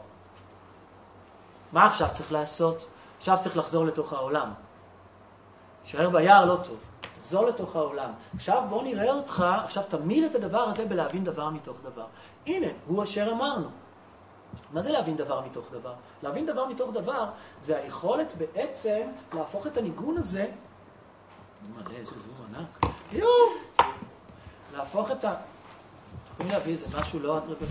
מה עכשיו צריך לעשות? עכשיו צריך לחזור לתוך העולם. שער ביער לא טוב. תחזור לתוך העולם. עכשיו בוא נראה אותך, עכשיו תמיר את הדבר הזה בלהבין דבר מתוך דבר. הנה, הוא אשר אמרנו. מה זה להבין דבר מתוך דבר? להבין דבר מתוך דבר זה היכולת בעצם להפוך את הניגון הזה, מלא, איזה זבוב ענק. יום! להפוך את ה... תוכלי להביא איזה משהו לא אטרף.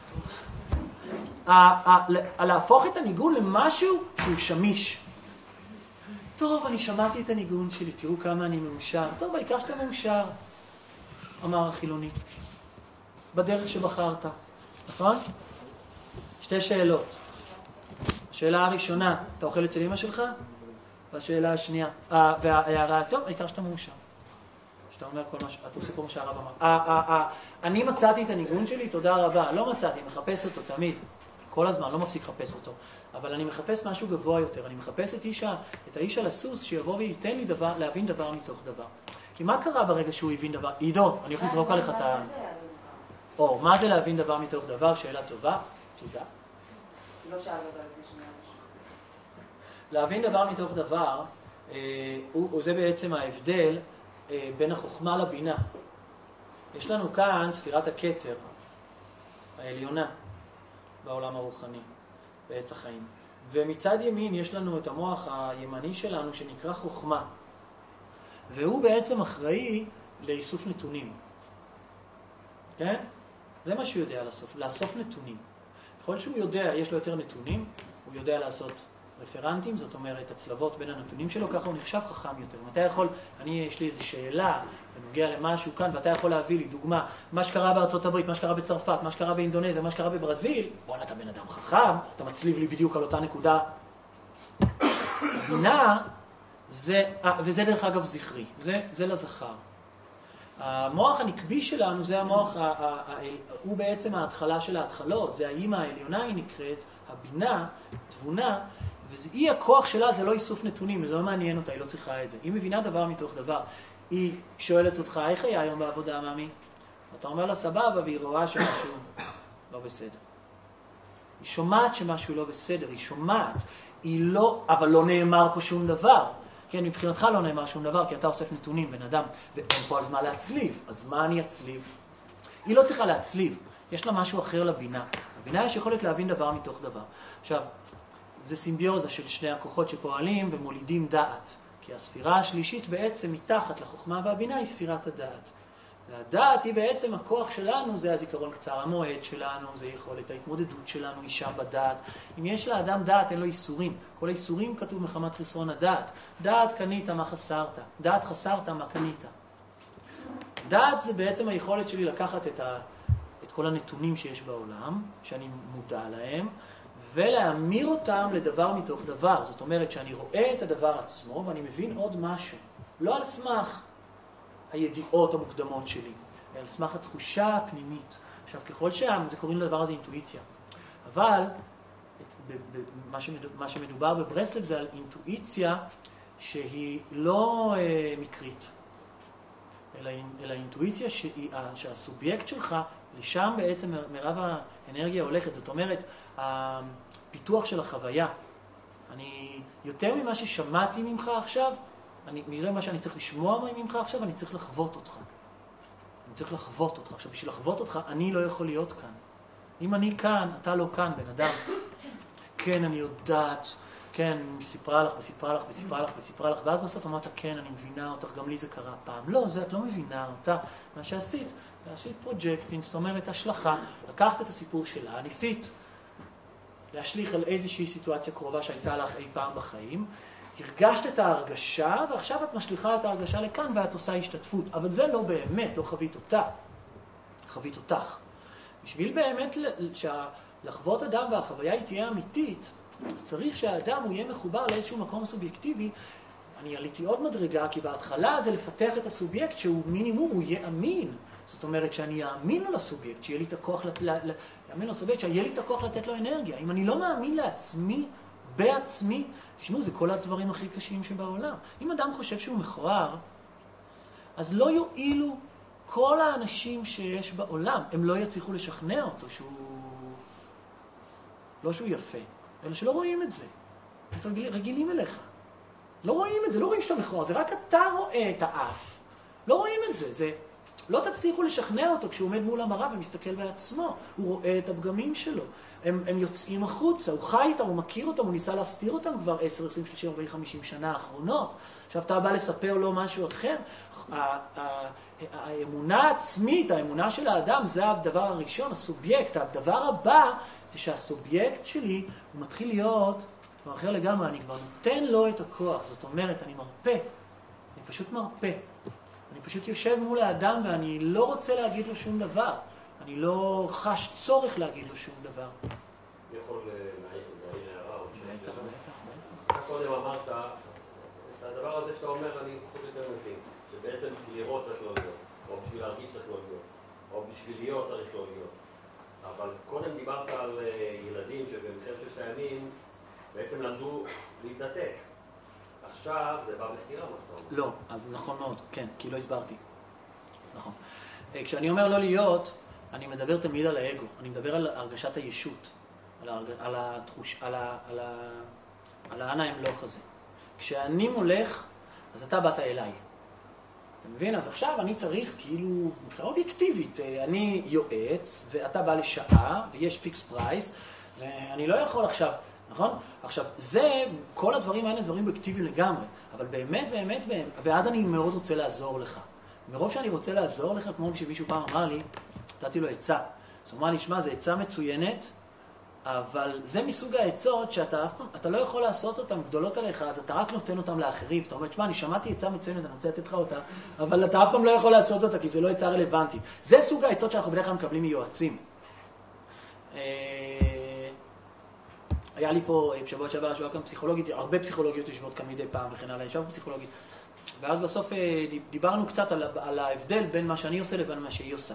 להפוך את הניגון למשהו שהוא שמיש. טוב, אני שמעתי את הניגון שלי, תראו כמה אני מאושר. טוב, העיקר שאתה מאושר, אמר החילוני. בדרך שבחרת. נכון? שתי שאלות. השאלה הראשונה, אתה אוכל אצל אמא שלך? והשאלה השנייה, וההערה, טוב, העיקר שאתה מאושר. שאתה אומר כל מה, אתה עושה כל מה שהרב אמר. אני מצאתי את הניגון שלי, תודה רבה. לא מצאתי, מחפש אותו תמיד. כל הזמן, לא מפסיק לחפש אותו. אבל אני מחפש משהו גבוה יותר. אני מחפש את אישה, את האיש על הסוס, שיבוא וייתן לי דבר, להבין דבר מתוך דבר. כי מה קרה ברגע שהוא הבין דבר? עידו, אני הולך לזרוק עליך את ה... או, מה זה להבין דבר מתוך דבר? שאלה טובה. תודה.
לא שאלה דבר לפני שנייה.
להבין דבר מתוך דבר, זה בעצם ההבדל בין החוכמה לבינה. יש לנו כאן ספירת הכתר, העליונה, בעולם הרוחני, בעץ החיים. ומצד ימין יש לנו את המוח הימני שלנו שנקרא חוכמה. והוא בעצם אחראי לאיסוף נתונים. כן? זה מה שהוא יודע לאסוף, לאסוף נתונים. ככל שהוא יודע, יש לו יותר נתונים, הוא יודע לעשות רפרנטים, זאת אומרת, הצלבות בין הנתונים שלו, ככה הוא נחשב חכם יותר. מתי יכול, אני, יש לי איזו שאלה, בנוגע למשהו כאן, ואתה יכול להביא לי דוגמה, מה שקרה בארצות הברית, מה שקרה בצרפת, מה שקרה באינדונזיה, מה שקרה בברזיל, בוא, אתה בן אדם חכם, אתה מצליב לי בדיוק על אותה נקודה. בינה, זה, וזה דרך אגב זכרי, זה, זה לזכר. המוח הנקבי שלנו, זה המוח, הוא בעצם ההתחלה של ההתחלות, זה האמא העליונה היא נקראת, הבינה, תבונה, והיא הכוח שלה, זה לא איסוף נתונים, זה לא מעניין אותה, היא לא צריכה את זה. היא מבינה דבר מתוך דבר. היא שואלת אותך, איך היה היום בעבודה, מאמי? אתה אומר לה, סבבה, והיא רואה שמשהו לא בסדר. היא שומעת שמשהו לא בסדר, היא שומעת, היא לא, אבל לא נאמר פה שום דבר. כן, מבחינתך לא נאמר שום דבר, כי אתה אוסף נתונים, בן אדם, ואין פה על מה להצליב. אז מה אני אצליב? היא לא צריכה להצליב, יש לה משהו אחר לבינה. לבינה יש יכולת להבין דבר מתוך דבר. עכשיו, זה סימביוזה של שני הכוחות שפועלים ומולידים דעת. כי הספירה השלישית בעצם מתחת לחוכמה והבינה היא ספירת הדעת. והדעת היא בעצם הכוח שלנו, זה הזיכרון קצר המועד שלנו, זה יכולת ההתמודדות שלנו, היא שם בדעת. אם יש לאדם דעת, אין לו איסורים. כל האיסורים כתוב מחמת חסרון הדעת. דעת קנית, מה חסרת? דעת חסרת, מה קנית? דעת זה בעצם היכולת שלי לקחת את, ה, את כל הנתונים שיש בעולם, שאני מודע להם, ולהמיר אותם לדבר מתוך דבר. זאת אומרת שאני רואה את הדבר עצמו ואני מבין עוד משהו. לא על סמך הידיעות המוקדמות שלי, אלא על סמך התחושה הפנימית. עכשיו, ככל שם, זה קוראים לדבר הזה אינטואיציה. אבל את, ב, ב, מה, שמדובר, מה שמדובר בברסלב זה על אינטואיציה שהיא לא אה, מקרית, אלא, אלא אינטואיציה שהיא, שהסובייקט שלך, לשם בעצם מרב האנרגיה הולכת. זאת אומרת, הפיתוח של החוויה. אני, יותר ממה ששמעתי ממך עכשיו, אני, מזה מה שאני צריך לשמוע ממך עכשיו, אני צריך לחוות אותך. אני צריך לחוות אותך. עכשיו, בשביל לחוות אותך, אני לא יכול להיות כאן. אם אני כאן, אתה לא כאן, בן אדם. כן, אני יודעת, כן, סיפרה לך וסיפרה לך וסיפרה לך וסיפרה לך, ואז בסוף אמרת, כן, אני מבינה אותך, גם לי זה קרה פעם. לא, זה את לא מבינה אותה. מה שעשית, עשית פרוג'קטינג, זאת אומרת, השלכה, לקחת את הסיפור שלה, ניסית להשליך על איזושהי סיטואציה קרובה שהייתה לך אי פעם בחיים, הרגשת את ההרגשה, ועכשיו את משליחה את ההרגשה לכאן, ואת עושה השתתפות. אבל זה לא באמת, לא חווית אותה. חווית אותך. בשביל באמת לחוות אדם והחוויה היא תהיה אמיתית, צריך שהאדם הוא יהיה מחובר לאיזשהו מקום סובייקטיבי. אני עליתי עוד מדרגה, כי בהתחלה זה לפתח את הסובייקט שהוא מינימום, הוא יהיה אמין. זאת אומרת, שאני אאמין לו לסובייקט, שיהיה לי את הכוח, לת... יאמין לו לסובייקט, שיהיה לי את הכוח לתת לו אנרגיה. אם אני לא מאמין לעצמי, בעצמי, תשמעו, זה כל הדברים הכי קשים שבעולם. אם אדם חושב שהוא מכוער, אז לא יועילו כל האנשים שיש בעולם. הם לא יצליחו לשכנע אותו שהוא... לא שהוא יפה, אלא שלא רואים את זה. הם רגילים אליך. לא רואים את זה, לא רואים שאתה מכוער, זה רק אתה רואה את האף. לא רואים את זה, זה... לא תצליחו לשכנע אותו כשהוא עומד מול המראה ומסתכל בעצמו. הוא רואה את הפגמים שלו. הם, הם יוצאים החוצה, הוא חי איתם, הוא מכיר אותם, הוא ניסה להסתיר אותם כבר עשר, עשרים, שלושים, ארבעים, חמישים שנה האחרונות. עכשיו אתה בא לספר לו משהו אחר. האמונה העצמית, האמונה של האדם, זה הדבר הראשון, הסובייקט. הדבר הבא זה שהסובייקט שלי, הוא מתחיל להיות, כבר אחר לגמרי, אני כבר נותן לו את הכוח. זאת אומרת, אני מרפא, אני פשוט מרפא. אני פשוט יושב מול האדם ואני לא רוצה להגיד לו שום דבר. אני לא חש צורך להגיד לו שום דבר.
אני יכול להעיר הערה או שאלה?
בטח, בטח, בטח.
אתה קודם אמרת, את הדבר הזה שאתה אומר, אני פחות יותר מבין, שבעצם בשביל לראות צריך לא להיות, או בשביל להרגיש צריך לא להיות, או בשביל להיות צריך לא להיות. אבל קודם דיברת על ילדים שבמלחמת ששת הימים בעצם למדו להתנתק. עכשיו זה בא בסתירה, מה שאתה אומר.
לא, אז נכון מאוד, כן, כי לא הסברתי. נכון. כשאני אומר לא להיות, אני מדבר תמיד על האגו, אני מדבר על הרגשת הישות, על, הרג... על התחוש, על, ה... על, ה... על האנה המלוך הזה. כשאני מולך, אז אתה באת אליי. אתה מבין? אז עכשיו אני צריך כאילו, מבחינה אובייקטיבית, אני יועץ, ואתה בא לשעה, ויש פיקס פרייס, ואני לא יכול עכשיו, נכון? עכשיו, זה, כל הדברים האלה דברים אובייקטיביים לגמרי, אבל באמת, באמת, באמת, ואז אני מאוד רוצה לעזור לך. מרוב שאני רוצה לעזור לך, כמו שמישהו פעם אמר לי, נתתי לו עצה. זאת אומרת, נשמע, זה עצה מצוינת, אבל זה מסוג העצות שאתה אתה לא יכול לעשות אותן גדולות עליך, אז אתה רק נותן אותן לאחרים. אתה אומר, תשמע, אני שמעתי עצה מצוינת, אני רוצה לתת לך אותה, אבל אתה אף פעם לא יכול לעשות אותה, כי זה לא עצה רלוונטית. זה סוג העצות שאנחנו בדרך כלל מקבלים מיועצים. היה לי פה בשבוע שעבר, שבוע כאן פסיכולוגית, הרבה פסיכולוגיות יושבות כאן מדי פעם וכן הלאה, ישב פסיכולוגית. ואז בסוף דיברנו קצת על, על ההבדל בין מה שאני עושה לבין מה שהיא עושה.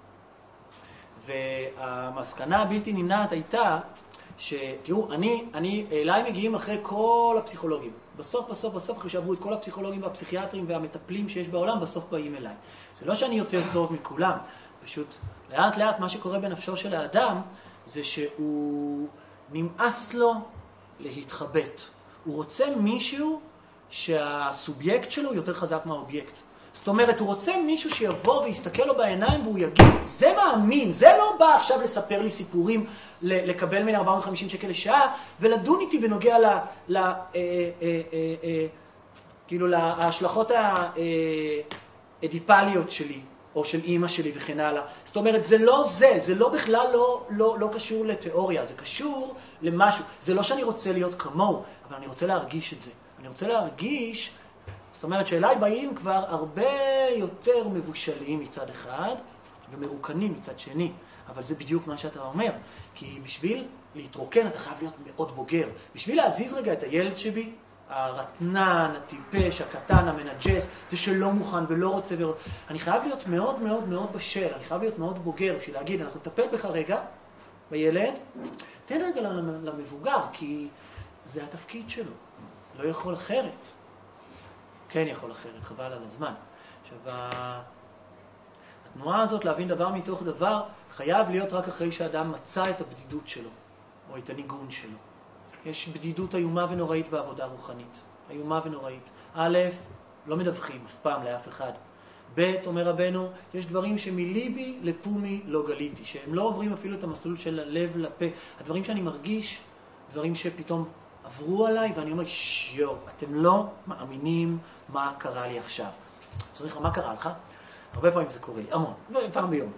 והמסקנה הבלתי נמנעת הייתה שתראו, אני, אני, אליי מגיעים אחרי כל הפסיכולוגים, בסוף, בסוף, בסוף, אחרי שעברו את כל הפסיכולוגים והפסיכיאטרים והמטפלים שיש בעולם, בסוף באים אליי. זה לא שאני יותר טוב מכולם, פשוט לאט לאט מה שקורה בנפשו של האדם, זה שהוא נמאס לו להתחבט. הוא רוצה מישהו שהסובייקט שלו יותר חזק מהאובייקט. זאת אומרת, הוא רוצה מישהו שיבוא ויסתכל לו בעיניים והוא יגיד, זה מאמין, זה לא בא עכשיו לספר לי סיפורים, לקבל מן ארבע מאות וחמישים שקל לשעה, ולדון איתי בנוגע ל... ל אה, אה, אה, אה, כאילו להשלכות האדיפליות שלי, או של אימא שלי וכן הלאה. זאת אומרת, זה לא זה, זה לא בכלל לא, לא, לא קשור לתיאוריה, זה קשור למשהו. זה לא שאני רוצה להיות כמוהו, אבל אני רוצה להרגיש את זה. אני רוצה להרגיש, זאת אומרת שאליי באים כבר הרבה יותר מבושלים מצד אחד, ומרוקנים מצד שני. אבל זה בדיוק מה שאתה אומר. כי בשביל להתרוקן אתה חייב להיות מאוד בוגר. בשביל להזיז רגע את הילד שבי, הרטנן, הטיפש, הקטן, המנג'ס, זה שלא מוכן ולא רוצה ורוצה. אני חייב להיות מאוד מאוד מאוד בשל, אני חייב להיות מאוד בוגר בשביל להגיד, אנחנו נטפל בך רגע, בילד, תן רגע למבוגר, כי זה התפקיד שלו. לא יכול אחרת. כן יכול אחרת, חבל על הזמן. עכשיו, התנועה הזאת להבין דבר מתוך דבר, חייב להיות רק אחרי שאדם מצא את הבדידות שלו, או את הניגון שלו. יש בדידות איומה ונוראית בעבודה רוחנית. איומה ונוראית. א', לא מדווחים אף פעם לאף אחד. ב', אומר רבנו, יש דברים שמליבי לפומי לא גליתי, שהם לא עוברים אפילו את המסלול של הלב לפה. הדברים שאני מרגיש, דברים שפתאום עברו עליי, ואני אומר, שיו, אתם לא מאמינים מה קרה לי עכשיו. צריך, מה קרה לך? הרבה פעמים זה קורה לי, המון, פעם ביום.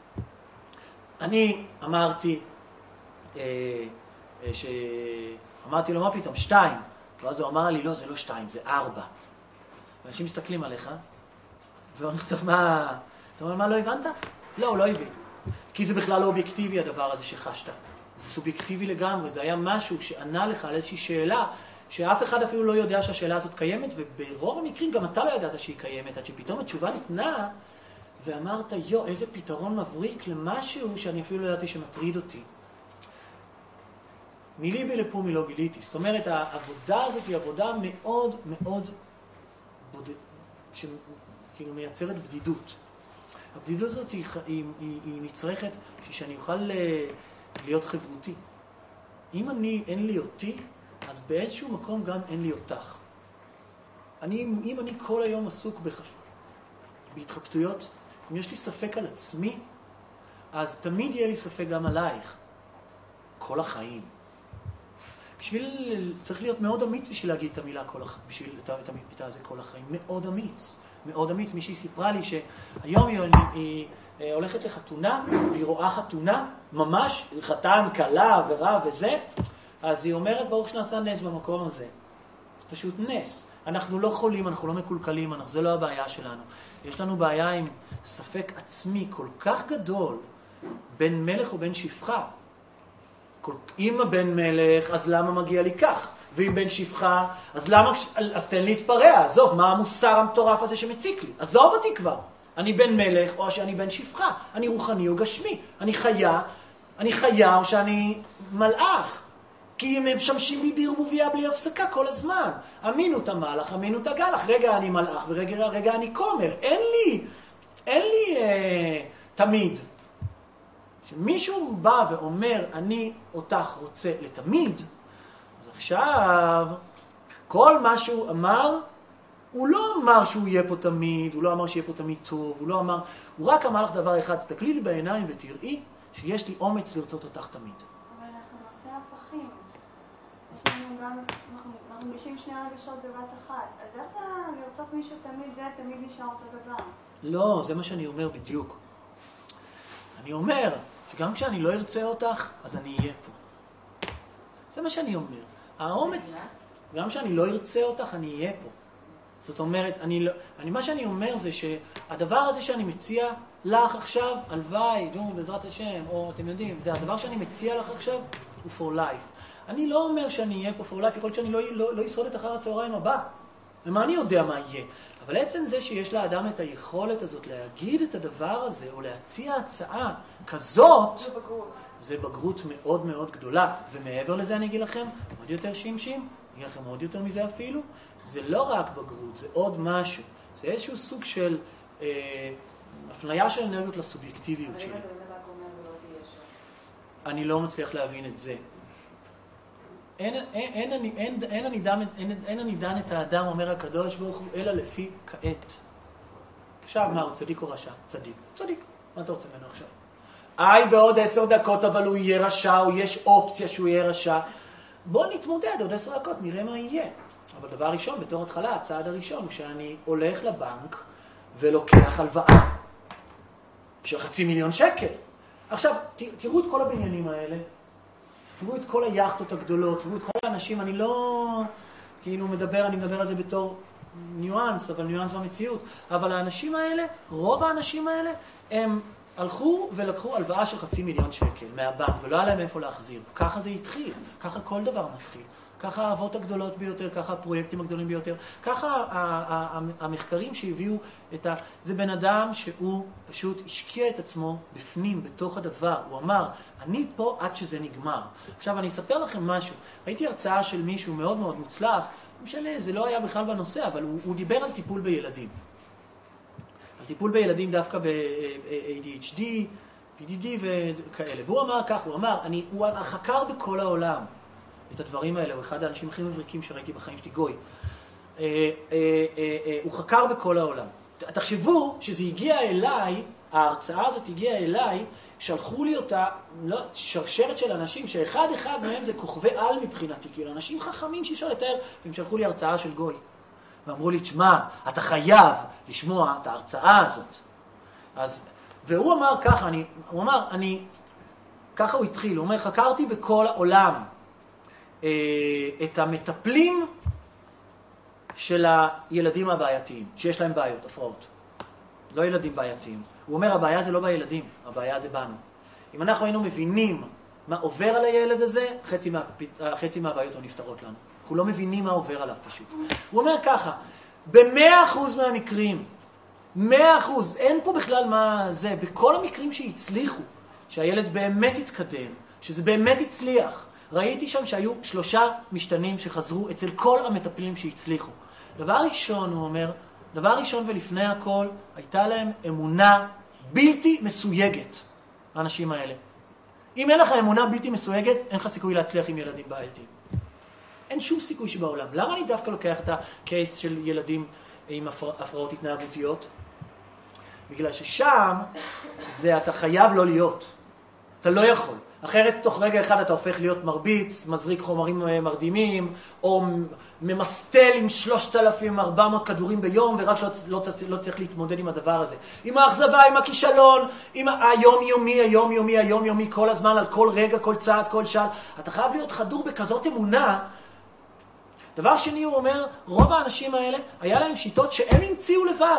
אני אמרתי, אה, שאמרתי לו, מה פתאום? שתיים. ואז הוא אמר לי, לא, זה לא שתיים, זה ארבע. ואנשים מסתכלים עליך, ואומרים, טוב, מה... אתה אומר, מה, לא הבנת? לא, הוא לא הבין. כי זה בכלל לא אובייקטיבי הדבר הזה שחשת. זה סובייקטיבי לגמרי, זה היה משהו שענה לך על איזושהי שאלה, שאף אחד אפילו לא יודע שהשאלה הזאת קיימת, וברוב המקרים גם אתה לא ידעת שהיא קיימת, עד שפתאום התשובה ניתנה, ואמרת, יו, איזה פתרון מבריק למשהו שאני אפילו לא ידעתי שמטריד אותי. מליבי לפומי לא גיליתי. זאת אומרת, העבודה הזאת היא עבודה מאוד מאוד בודד, שכאילו מייצרת בדידות. הבדידות הזאת היא, היא, היא, היא נצרכת שאני אוכל להיות חברותי. אם אני, אין לי אותי, אז באיזשהו מקום גם אין לי אותך. אני, אם אני כל היום עסוק בחפ... בהתחבטויות, אם יש לי ספק על עצמי, אז תמיד יהיה לי ספק גם עלייך. כל החיים. בשביל, צריך להיות מאוד אמיץ בשביל להגיד את המילה כל החיים, בשביל את, את, את, את זה כל החיים. מאוד אמיץ. מאוד אמיץ. מישהי סיפרה לי שהיום היא, היא, היא הולכת לחתונה, והיא רואה חתונה, ממש, חתן, קלה ורב וזה, אז היא אומרת, ברוך שנעשה נס במקום הזה. זה פשוט נס. אנחנו לא חולים, אנחנו לא מקולקלים, אנחנו, זה לא הבעיה שלנו. יש לנו בעיה עם ספק עצמי כל כך גדול, בין מלך ובין שפחה. אם הבן מלך, אז למה מגיע לי כך? ואם בן שפחה, אז למה, אז תן לי להתפרע, עזוב, מה המוסר המטורף הזה שמציק לי? עזוב אותי כבר. אני בן מלך או שאני בן שפחה. אני רוחני או גשמי. אני חיה, אני חיה או שאני מלאך. כי הם משמשים בי בערבוביה בלי הפסקה כל הזמן. אמינו את המלאך, אמינו את הגלח. רגע אני מלאך ורגע רגע אני כומר. אין לי, אין לי אה, תמיד. כשמישהו בא ואומר, אני אותך רוצה לתמיד, אז עכשיו, כל מה שהוא אמר, הוא לא אמר שהוא יהיה פה תמיד, הוא לא אמר שיהיה פה תמיד טוב, הוא לא אמר, הוא רק אמר לך דבר אחד, תסתכלי לי בעיניים ותראי שיש לי אומץ לרצות אותך תמיד.
אבל אנחנו נעשה הפכים. יש לנו גם, אנחנו מרגישים שני הרגשות בבת אחת. אז איך זה לרצות מישהו תמיד, זה תמיד נשאר אותו דבר?
לא, זה מה שאני אומר בדיוק. אני אומר, שגם כשאני לא ארצה אותך, אז אני אהיה פה. זה מה שאני אומר. האומץ, גם כשאני לא ארצה אותך, אני אהיה פה. זאת אומרת, אני לא, אני, מה שאני אומר זה שהדבר הזה שאני מציע לך עכשיו, הלוואי, נו, בעזרת השם, או אתם יודעים, זה הדבר שאני מציע לך עכשיו, הוא for life. אני לא אומר שאני אהיה פה for life, יכול להיות שאני לא, לא, לא ישרוד את אחר הצהריים הבא. ומה אני יודע מה יהיה? אבל עצם זה שיש לאדם את היכולת הזאת להגיד את הדבר הזה, או להציע הצעה כזאת, זה בגרות מאוד מאוד גדולה. ומעבר לזה אני אגיד לכם, עוד יותר שימשים, אני אגיד לכם עוד יותר מזה אפילו, זה לא רק בגרות, זה עוד משהו. זה איזשהו סוג של אה, הפניה של אנרגיות לסובייקטיביות שלי.
אבל אם אתה באמת רק אומר ולא תהיה שם.
אני לא מצליח להבין את זה. אין, אין, אין, אין, אין, אין, אני דן, אין, אין אני דן את האדם, אומר הקדוש ברוך הוא, אלא לפי כעת. עכשיו, מה, הוא צדיק או רשע? צדיק. צדיק. מה אתה רוצה ממנו עכשיו? איי, בעוד עשר דקות, אבל הוא יהיה רשע, או יש אופציה שהוא יהיה רשע. בוא נתמודד עוד עשר דקות, נראה מה יהיה. אבל דבר ראשון, בתור התחלה, הצעד הראשון הוא שאני הולך לבנק ולוקח הלוואה של חצי מיליון שקל. עכשיו, תראו את כל הבניינים האלה, תראו את כל היאכטות הגדולות, תראו את כל האנשים, אני לא כאילו מדבר, אני מדבר על זה בתור ניואנס, אבל ניואנס במציאות. אבל האנשים האלה, רוב האנשים האלה, הם הלכו ולקחו הלוואה של חצי מיליון שקל מהבנק, ולא היה להם איפה להחזיר. ככה זה התחיל, ככה כל דבר מתחיל. ככה האהבות הגדולות ביותר, ככה הפרויקטים הגדולים ביותר, ככה המחקרים שהביאו את ה... זה בן אדם שהוא פשוט השקיע את עצמו בפנים, בתוך הדבר. הוא אמר, אני פה עד שזה נגמר. עכשיו אני אספר לכם משהו. ראיתי הרצאה של מישהו מאוד מאוד מוצלח, משנה, זה לא היה בכלל בנושא, אבל הוא, הוא דיבר על טיפול בילדים. על טיפול בילדים דווקא ב-איי די אייץ' די, פי די די וכאלה. והוא אמר כך, הוא אמר, אני, הוא חקר בכל העולם את הדברים האלה, הוא אחד האנשים הכי מבריקים שראיתי בחיים שלי, גוי. אה, אה, אה, אה, הוא חקר בכל העולם. תחשבו שזה הגיע אליי, ההרצאה הזאת הגיעה אליי, שלחו לי אותה, לא, שרשרת של אנשים, שאחד אחד מהם זה כוכבי על מבחינתי, כאילו אנשים חכמים שאפשר לתאר, והם שלחו לי הרצאה של גוי. ואמרו לי, תשמע, אתה חייב לשמוע את ההרצאה הזאת. אז, והוא אמר ככה, אני, הוא אמר, אני, ככה הוא התחיל, הוא אומר, חקרתי בכל העולם אה, את המטפלים של הילדים הבעייתיים, שיש להם בעיות, הפרעות. לא ילדים בעייתיים. הוא אומר, הבעיה זה לא בילדים, הבעיה זה בנו. אם אנחנו היינו מבינים מה עובר על הילד הזה, חצי, מה, חצי מהבעיות לא נפתרות לנו. אנחנו לא מבינים מה עובר עליו פשוט. הוא אומר ככה, במאה אחוז מהמקרים, מאה אחוז, אין פה בכלל מה זה, בכל המקרים שהצליחו, שהילד באמת התקדם, שזה באמת הצליח, ראיתי שם שהיו שלושה משתנים שחזרו אצל כל המטפלים שהצליחו. דבר ראשון, הוא אומר, דבר ראשון ולפני הכל, הייתה להם אמונה בלתי מסויגת, האנשים האלה. אם אין לך אמונה בלתי מסויגת, אין לך סיכוי להצליח עם ילדים בעייתיים. אין שום סיכוי שבעולם. למה אני דווקא לוקח את הקייס של ילדים עם הפרעות התנהגותיות? בגלל ששם זה אתה חייב לא להיות. אתה לא יכול. אחרת תוך רגע אחד אתה הופך להיות מרביץ, מזריק חומרים מרדימים, או ממסטל עם שלושת אלפים וארבע מאות כדורים ביום, ורק לא, לא, לא צריך להתמודד עם הדבר הזה. עם האכזבה, עם הכישלון, עם היום-יומי, היום-יומי, היום-יומי, כל הזמן, על כל רגע, כל צעד, כל שעל. אתה חייב להיות חדור בכזאת אמונה. דבר שני, הוא אומר, רוב האנשים האלה, היה להם שיטות שהם המציאו לבד.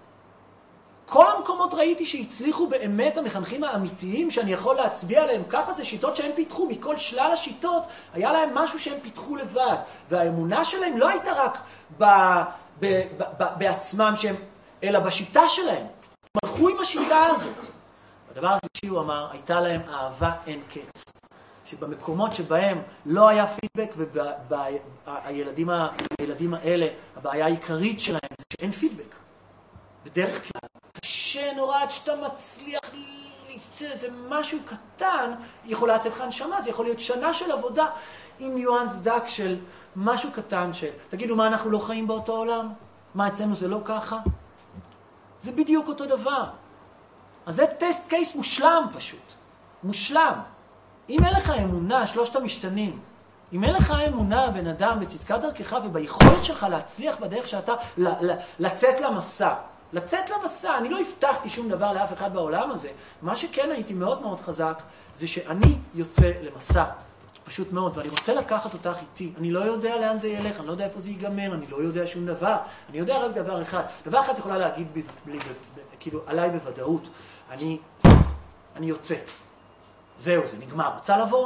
כל המקומות ראיתי שהצליחו באמת המחנכים האמיתיים שאני יכול להצביע עליהם. ככה זה שיטות שהם פיתחו, מכל שלל השיטות היה להם משהו שהם פיתחו לבד. והאמונה שלהם לא הייתה רק ב, ב, ב, ב, בעצמם שהם, אלא בשיטה שלהם. הם הלכו עם השיטה הזאת. הדבר השלישי הוא אמר, הייתה להם אהבה אין קץ. שבמקומות שבהם לא היה פידבק, והילדים הילדים האלה, הבעיה העיקרית שלהם זה שאין פידבק. בדרך כלל. קשה נורא עד שאתה מצליח לצאת איזה משהו קטן, יכולה לצאת לך נשמה, זה יכול להיות שנה של עבודה עם ניואנס דק של משהו קטן של, תגידו מה אנחנו לא חיים באותו עולם? מה אצלנו זה לא ככה? זה בדיוק אותו דבר. אז זה טסט קייס מושלם פשוט. מושלם. אם אין לך אמונה, שלושת המשתנים, אם אין לך אמונה בן אדם בצדקת דרכך וביכולת שלך להצליח בדרך שאתה, לצאת למסע, לצאת למסע, אני לא הבטחתי שום דבר לאף אחד בעולם הזה. מה שכן הייתי מאוד מאוד חזק, זה שאני יוצא למסע. פשוט מאוד, ואני רוצה לקחת אותך איתי. אני לא יודע לאן זה ילך, אני לא יודע איפה זה ייגמר, אני לא יודע שום דבר. אני יודע רק דבר אחד. דבר אחד יכולה להגיד ב, ב, ב, ב, כאילו, עליי בוודאות. אני, אני יוצא. זהו, זה נגמר. רוצה לבוא?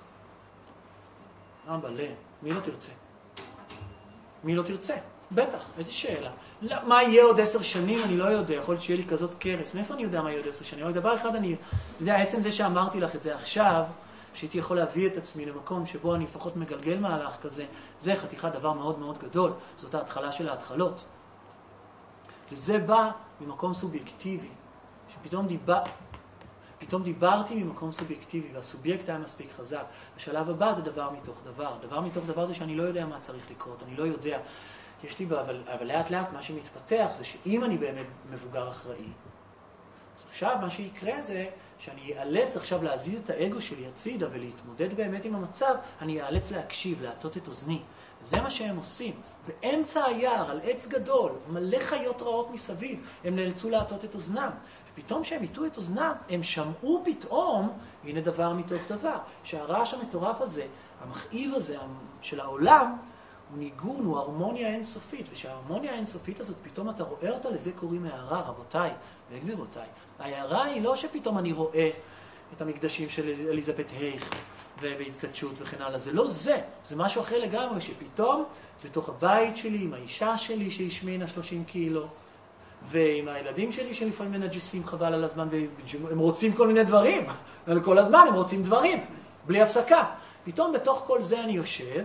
אה, בלה. מי לא תרצה? מי לא תרצה? בטח, איזו שאלה. מה יהיה עוד עשר שנים? אני לא יודע. יכול להיות שיהיה לי כזאת קרס. מאיפה אני יודע מה יהיה עוד עשר שנים? אבל דבר אחד אני יודע, עצם זה שאמרתי לך את זה עכשיו, שהייתי יכול להביא את עצמי למקום שבו אני לפחות מגלגל מהלך כזה, זה חתיכת דבר מאוד מאוד גדול, זאת ההתחלה של ההתחלות. וזה בא ממקום סובייקטיבי, שפתאום דיבר, פתאום דיברתי ממקום סובייקטיבי, והסובייקט היה מספיק חזק. השלב הבא זה דבר מתוך דבר. דבר מתוך דבר זה שאני לא יודע מה צריך לקרות, אני לא יודע. יש לי, אבל, אבל לאט לאט מה שמתפתח זה שאם אני באמת מבוגר אחראי, אז עכשיו מה שיקרה זה שאני אאלץ עכשיו להזיז את האגו שלי הצידה ולהתמודד באמת עם המצב, אני אאלץ להקשיב, להטות את אוזני. וזה מה שהם עושים. באמצע היער, על עץ גדול, מלא חיות רעות מסביב, הם נאלצו להטות את אוזנם. ופתאום שהם יטו את אוזנם, הם שמעו פתאום, הנה דבר מתוך דבר, שהרעש המטורף הזה, המכאיב הזה של העולם, הוא ניגון, הוא הרמוניה אינסופית, ושההרמוניה האינסופית הזאת, פתאום אתה רואה אותה, לזה קוראים הערה, רבותיי וגבירותיי. הערה היא לא שפתאום אני רואה את המקדשים של אליזבת הייך ובהתקדשות וכן הלאה, זה לא זה, זה משהו אחר לגמרי, שפתאום בתוך הבית שלי, עם האישה שלי שהשמינה שלושים קילו, ועם הילדים שלי שלפעמים מנג'סים חבל על הזמן, והם רוצים כל מיני דברים, על כל הזמן הם רוצים דברים, בלי הפסקה. פתאום בתוך כל זה אני יושב,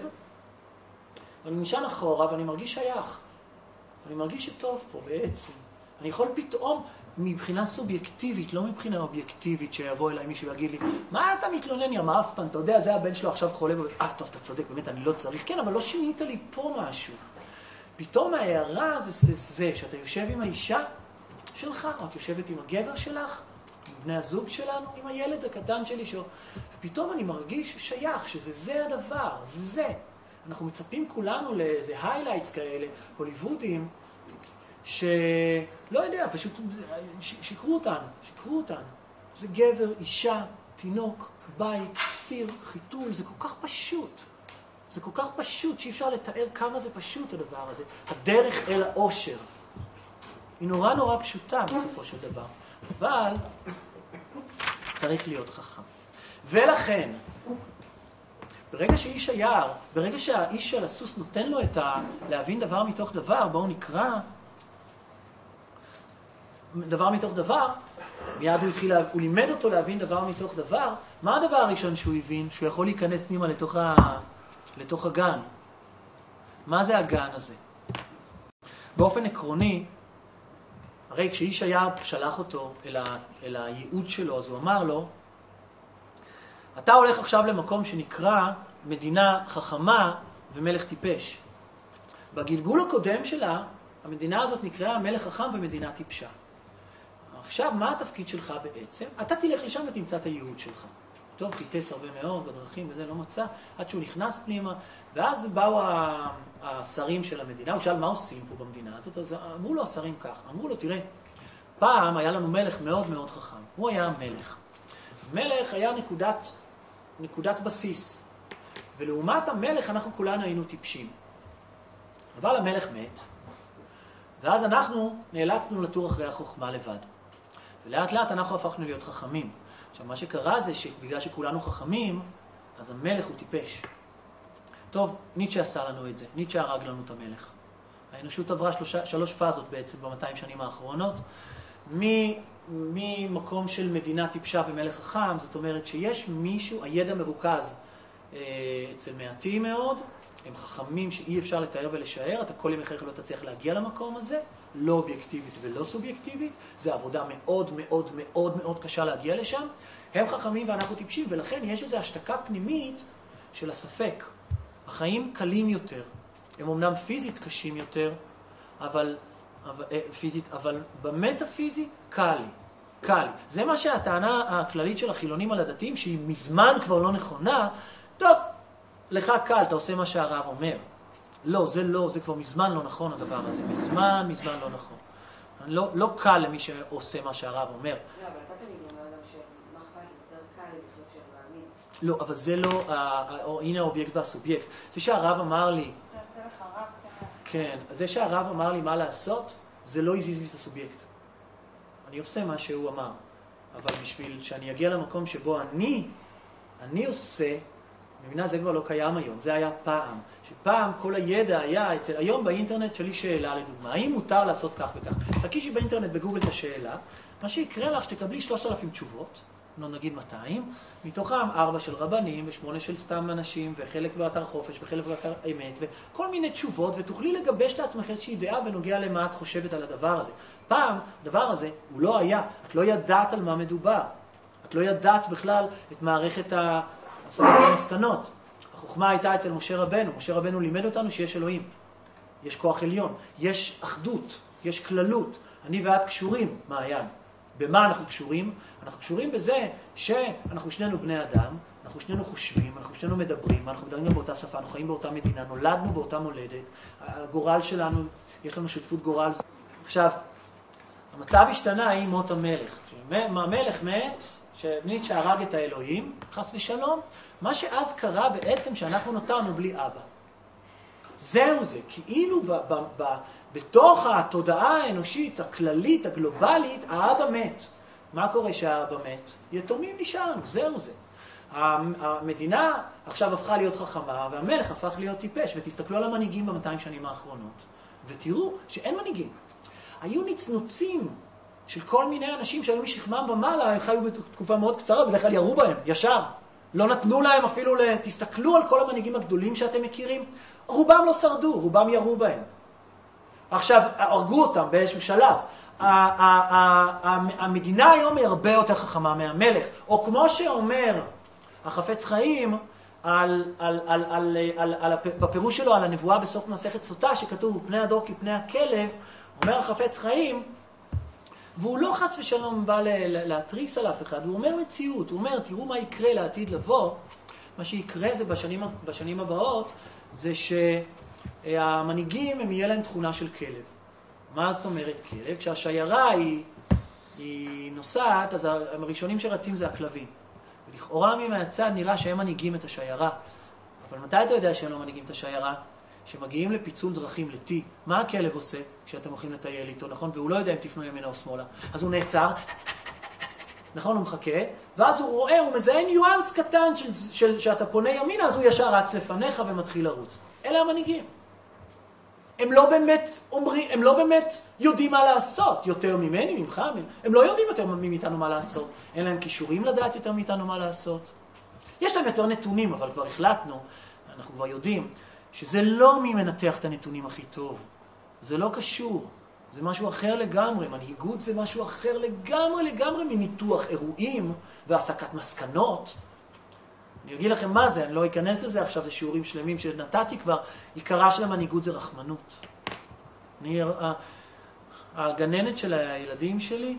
ואני נשען אחורה ואני מרגיש שייך. אני מרגיש שטוב פה בעצם. אני יכול פתאום, מבחינה סובייקטיבית, לא מבחינה אובייקטיבית, שיבוא אליי מישהו ויגיד לי, מה אתה מתלונן, יא מאפן, אתה יודע, זה הבן שלו עכשיו חולה, אה, טוב, אתה צודק, באמת, אני לא צריך, כן, אבל לא שינית לי פה משהו. פתאום ההערה זה, זה, זה שאתה יושב עם האישה שלך, או את יושבת עם הגבר שלך, עם בני הזוג שלנו, עם הילד הקטן שלי, ש... ופתאום אני מרגיש שייך, שזה זה הדבר, זה. אנחנו מצפים כולנו לאיזה highlights כאלה, הוליוודיים, שלא יודע, פשוט שיקרו אותנו, שיקרו אותנו. זה גבר, אישה, תינוק, בית, סיר, חיתול, זה כל כך פשוט. זה כל כך פשוט שאי אפשר לתאר כמה זה פשוט הדבר הזה. הדרך אל האושר. היא נורא נורא פשוטה בסופו של דבר. אבל צריך להיות חכם. ולכן, ברגע שאיש היער, ברגע שהאיש של הסוס נותן לו את ה... להבין דבר מתוך דבר, בואו נקרא דבר מתוך דבר, מיד הוא התחיל, הוא לימד אותו להבין דבר מתוך דבר. מה הדבר הראשון שהוא הבין? שהוא יכול להיכנס פנימה לתוך ה... לתוך הגן. מה זה הגן הזה? באופן עקרוני, הרי כשאיש היה שלח אותו אל, ה, אל הייעוד שלו, אז הוא אמר לו, אתה הולך עכשיו למקום שנקרא מדינה חכמה ומלך טיפש. בגלגול הקודם שלה, המדינה הזאת נקראה מלך חכם ומדינה טיפשה. עכשיו, מה התפקיד שלך בעצם? אתה תלך לשם ותמצא את הייעוד שלך. טוב, חיטס הרבה מאוד בדרכים וזה לא מצא, עד שהוא נכנס פנימה, ואז באו השרים של המדינה, הוא שאל מה עושים פה במדינה הזאת, אז אמרו לו השרים כך, אמרו לו, תראה, פעם היה לנו מלך מאוד מאוד חכם, הוא היה המלך. מלך היה נקודת, נקודת בסיס, ולעומת המלך אנחנו כולנו היינו טיפשים. אבל המלך מת, ואז אנחנו נאלצנו לטור אחרי החוכמה לבד. ולאט לאט אנחנו הפכנו להיות חכמים. עכשיו, מה שקרה זה שבגלל שכולנו חכמים, אז המלך הוא טיפש. טוב, ניטשה עשה לנו את זה. ניטשה הרג לנו את המלך. האנושות עברה שלושה, שלוש פאזות בעצם ב-מאתיים שנים האחרונות. ממקום של מדינה טיפשה ומלך חכם, זאת אומרת שיש מישהו, הידע מרוכז אה, אצל מעטים מאוד, הם חכמים שאי אפשר לתאר ולשער, אתה כל ימי חייך לא תצליח להגיע למקום הזה, לא אובייקטיבית ולא סובייקטיבית, זה עבודה מאוד מאוד מאוד מאוד קשה להגיע לשם, הם חכמים ואנחנו טיפשים, ולכן יש איזו השתקה פנימית של הספק. החיים קלים יותר, הם אומנם פיזית קשים יותר, אבל, אבל, פיזית, אבל במטאפיזי קל לי, קל לי. זה מה שהטענה הכללית של החילונים על הדתיים, שהיא מזמן כבר לא נכונה, טוב, לך קל, אתה עושה מה שהרב אומר. לא, זה לא, זה כבר מזמן לא נכון הדבר הזה, מזמן, מזמן לא נכון. לא, לא קל למי שעושה מה שהרב אומר.
לא, אבל אתה תמיד אומר גם שמה אכפת יותר קל לחיות של מאמין.
לא, אבל זה לא, או, הנה האובייקט והסובייקט. זה שהרב אמר לי,
תעשה לך רב,
כן, זה שהרב אמר לי מה לעשות, זה לא הזיז לי את הסובייקט. אני עושה מה שהוא אמר, אבל בשביל שאני אגיע למקום שבו אני, אני עושה, מבינה, זה כבר לא קיים היום, זה היה פעם. שפעם כל הידע היה אצל, היום באינטרנט שלי שאלה לדוגמה, האם מותר לעשות כך וכך? תקישי באינטרנט בגוגל את השאלה, מה שיקרה לך שתקבלי שלושת אלפים תשובות, נגיד מאתיים, מתוכם ארבע של רבנים ושמונה של סתם אנשים וחלק באתר חופש וחלק באתר אמת וכל מיני תשובות, ותוכלי לגבש לעצמך איזושהי דעה בנוגע למה את חושבת על הדבר הזה. פעם, הדבר הזה הוא לא היה, את לא ידעת על מה מדובר, את לא ידעת בכלל את מערכת הסקת המסקנות. החוכמה הייתה אצל משה רבנו, משה רבנו לימד אותנו שיש אלוהים, יש כוח עליון, יש אחדות, יש כללות, אני ואת קשורים, מעיין. במה אנחנו קשורים? אנחנו קשורים בזה שאנחנו שנינו בני אדם, אנחנו שנינו חושבים, אנחנו שנינו מדברים, אנחנו מדברים גם באותה שפה, אנחנו חיים באותה מדינה, נולדנו באותה מולדת, הגורל שלנו, יש לנו שותפות גורל. עכשיו, המצב השתנה עם מות המלך. המלך מת, שבנית שהרג את האלוהים, חס ושלום, מה שאז קרה בעצם שאנחנו נותרנו בלי אבא. זהו זה, כאילו ב, ב, ב, בתוך התודעה האנושית, הכללית, הגלובלית, האבא מת. מה קורה שהאבא מת? יתומים נשארנו, זהו זה. המדינה עכשיו הפכה להיות חכמה, והמלך הפך להיות טיפש, ותסתכלו על המנהיגים ב-מאתיים שנים האחרונות, ותראו שאין מנהיגים. היו נצנוצים של כל מיני אנשים שהיו משכמם ומעלה, הם חיו בתקופה מאוד קצרה, בדרך כלל ירו בהם, ישר. לא נתנו להם אפילו, תסתכלו על כל המנהיגים הגדולים שאתם מכירים, רובם לא שרדו, רובם ירו בהם. עכשיו, הרגו אותם באיזשהו שלב. המדינה היום היא הרבה יותר חכמה מהמלך, או כמו שאומר החפץ חיים, על, על, על, על, על, על, בפירוש שלו על הנבואה בסוף מסכת סוטה, שכתוב פני הדור כפני הכלב, אומר החפץ חיים, והוא לא חס ושלום בא להתריס על אף אחד, הוא אומר מציאות, הוא אומר, תראו מה יקרה לעתיד לבוא, מה שיקרה זה בשנים, בשנים הבאות, זה שהמנהיגים הם יהיה להם תכונה של כלב. מה זאת אומרת כלב? כשהשיירה היא, היא נוסעת, אז הראשונים שרצים זה הכלבים. ולכאורה מהצד נראה שהם מנהיגים את השיירה. אבל מתי אתה יודע שהם לא מנהיגים את השיירה? שמגיעים לפיצול דרכים, לטי. מה הכלב עושה כשאתם הולכים לטייל איתו, נכון? והוא לא יודע אם תפנו ימינה או שמאלה. אז הוא נעצר, נכון? הוא מחכה, ואז הוא רואה, הוא מזהה ניואנס קטן של, של, שאתה פונה ימינה, אז הוא ישר רץ לפניך ומתחיל לרוץ. אלה המנהיגים. הם לא באמת אומרים, הם לא באמת יודעים מה לעשות יותר ממני, ממך, הם לא יודעים יותר מאיתנו מה לעשות. אין להם כישורים לדעת יותר מאיתנו מה לעשות. יש להם יותר נתונים, אבל כבר החלטנו, אנחנו כבר יודעים, שזה לא מי מנתח את הנתונים הכי טוב. זה לא קשור. זה משהו אחר לגמרי. מנהיגות זה משהו אחר לגמרי, לגמרי מניתוח אירועים והסקת מסקנות. אני אגיד לכם מה זה, אני לא אכנס לזה עכשיו, זה שיעורים שלמים שנתתי כבר. עיקרה של המנהיגות זה רחמנות. אני, הגננת של הילדים שלי,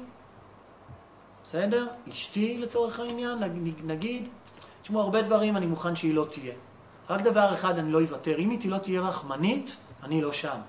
בסדר? אשתי לצורך העניין, נגיד, תשמעו, הרבה דברים אני מוכן שהיא לא תהיה. רק דבר אחד אני לא אוותר, אם היא לא תהיה רחמנית, אני לא שם.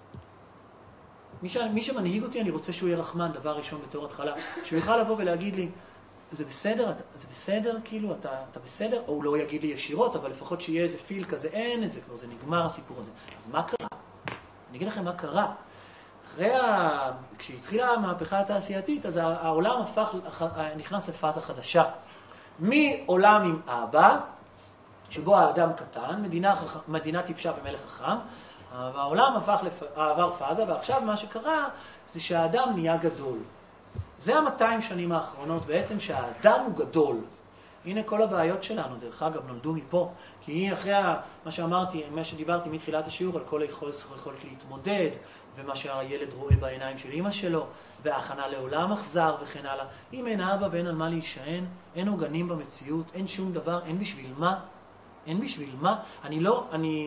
מי, ש... מי שמנהיג אותי, אני רוצה שהוא יהיה רחמן, דבר ראשון בתור התחלה. שהוא יוכל לבוא ולהגיד לי, זה בסדר, זה בסדר, כאילו, אתה, אתה בסדר, או הוא לא יגיד לי ישירות, אבל לפחות שיהיה איזה פיל כזה, אין את זה כבר, זה נגמר הסיפור הזה. אז מה קרה? אני אגיד לכם מה קרה. אחרי ה... כשהתחילה המהפכה התעשייתית, אז העולם הפך, נכנס לפאזה חדשה. מעולם עם אבא, שבו האדם קטן, מדינה, מדינה טיפשה ומלך חכם, והעולם הפך לפ... עבר פאזה, ועכשיו מה שקרה זה שהאדם נהיה גדול. זה המאתיים שנים האחרונות, בעצם שהאדם הוא גדול. הנה כל הבעיות שלנו, דרך אגב, נולדו מפה. כי היא אחרי מה שאמרתי, מה שדיברתי מתחילת השיעור, על כל היכולת, היכולת להתמודד, ומה שהילד רואה בעיניים של אמא שלו, וההכנה לעולם אכזר וכן הלאה. אם אין אבא ואין על מה להישען, אין עוגנים במציאות, אין שום דבר, אין בשביל מה. אין בשביל מה. אני לא, אני...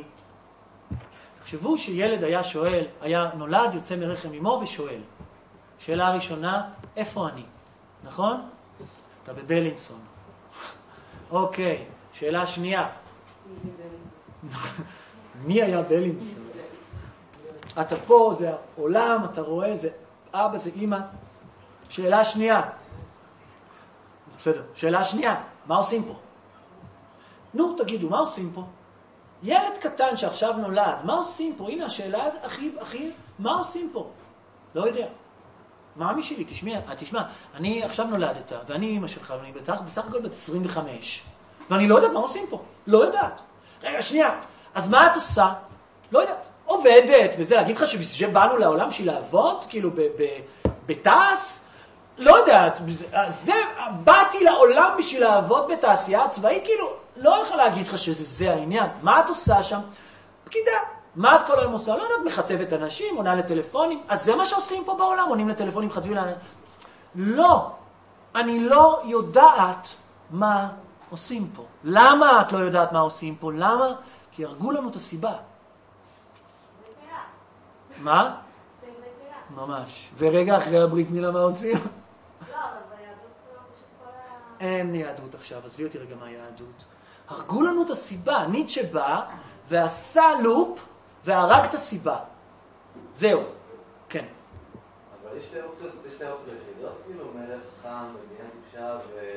תחשבו שילד היה שואל, היה נולד, יוצא מרחם אמו ושואל. שאלה הראשונה, איפה אני? נכון? אתה בבלינסון. אוקיי, שאלה שנייה.
מי זה בלינסון?
מי היה בלינסון? אתה פה, זה העולם, אתה רואה, זה אבא, זה אמא. שאלה שנייה. בסדר, שאלה שנייה, מה עושים פה? נו, תגידו, מה עושים פה? ילד קטן שעכשיו נולד, מה עושים פה? הנה השאלה הכי, הכי, מה עושים פה? לא יודע. מאמי שלי, תשמע, תשמע, אני עכשיו נולדת, ואני אמא שלך, ואני בטח בסך הכל בת עשרים וחמש, ואני לא יודעת מה עושים פה. לא יודעת. רגע, שנייה, אז מה את עושה? לא יודעת. עובדת, וזה, להגיד לך שבאנו לעולם שהיא לעבוד, כאילו, בטס, לא יודעת, זה, באתי לעולם בשביל לעבוד בתעשייה הצבאית, כאילו, לא יכול להגיד לך שזה זה העניין. מה את עושה שם? פקידה. מה את כל היום עושה? לא יודעת, מכתבת אנשים, עונה לטלפונים. אז זה מה שעושים פה בעולם, עונים לטלפונים, חתבים לאנשים. לא, אני לא יודעת מה עושים פה. למה את לא יודעת מה עושים פה? למה? כי הרגו לנו את הסיבה. מה? ממש. ורגע אחרי הברית מילה מה עושים?
לא, אבל ביהדות סורת יש את כל ה...
אין יהדות עכשיו, עזבי אותי רגע מה יהדות. הרגו לנו את הסיבה. ניטשה בא ועשה לופ והרג את הסיבה. זהו. כן.
אבל יש שתי אופציות, יש שתי אופציות יחידות, כאילו מלך חכם, מדינה טיפשה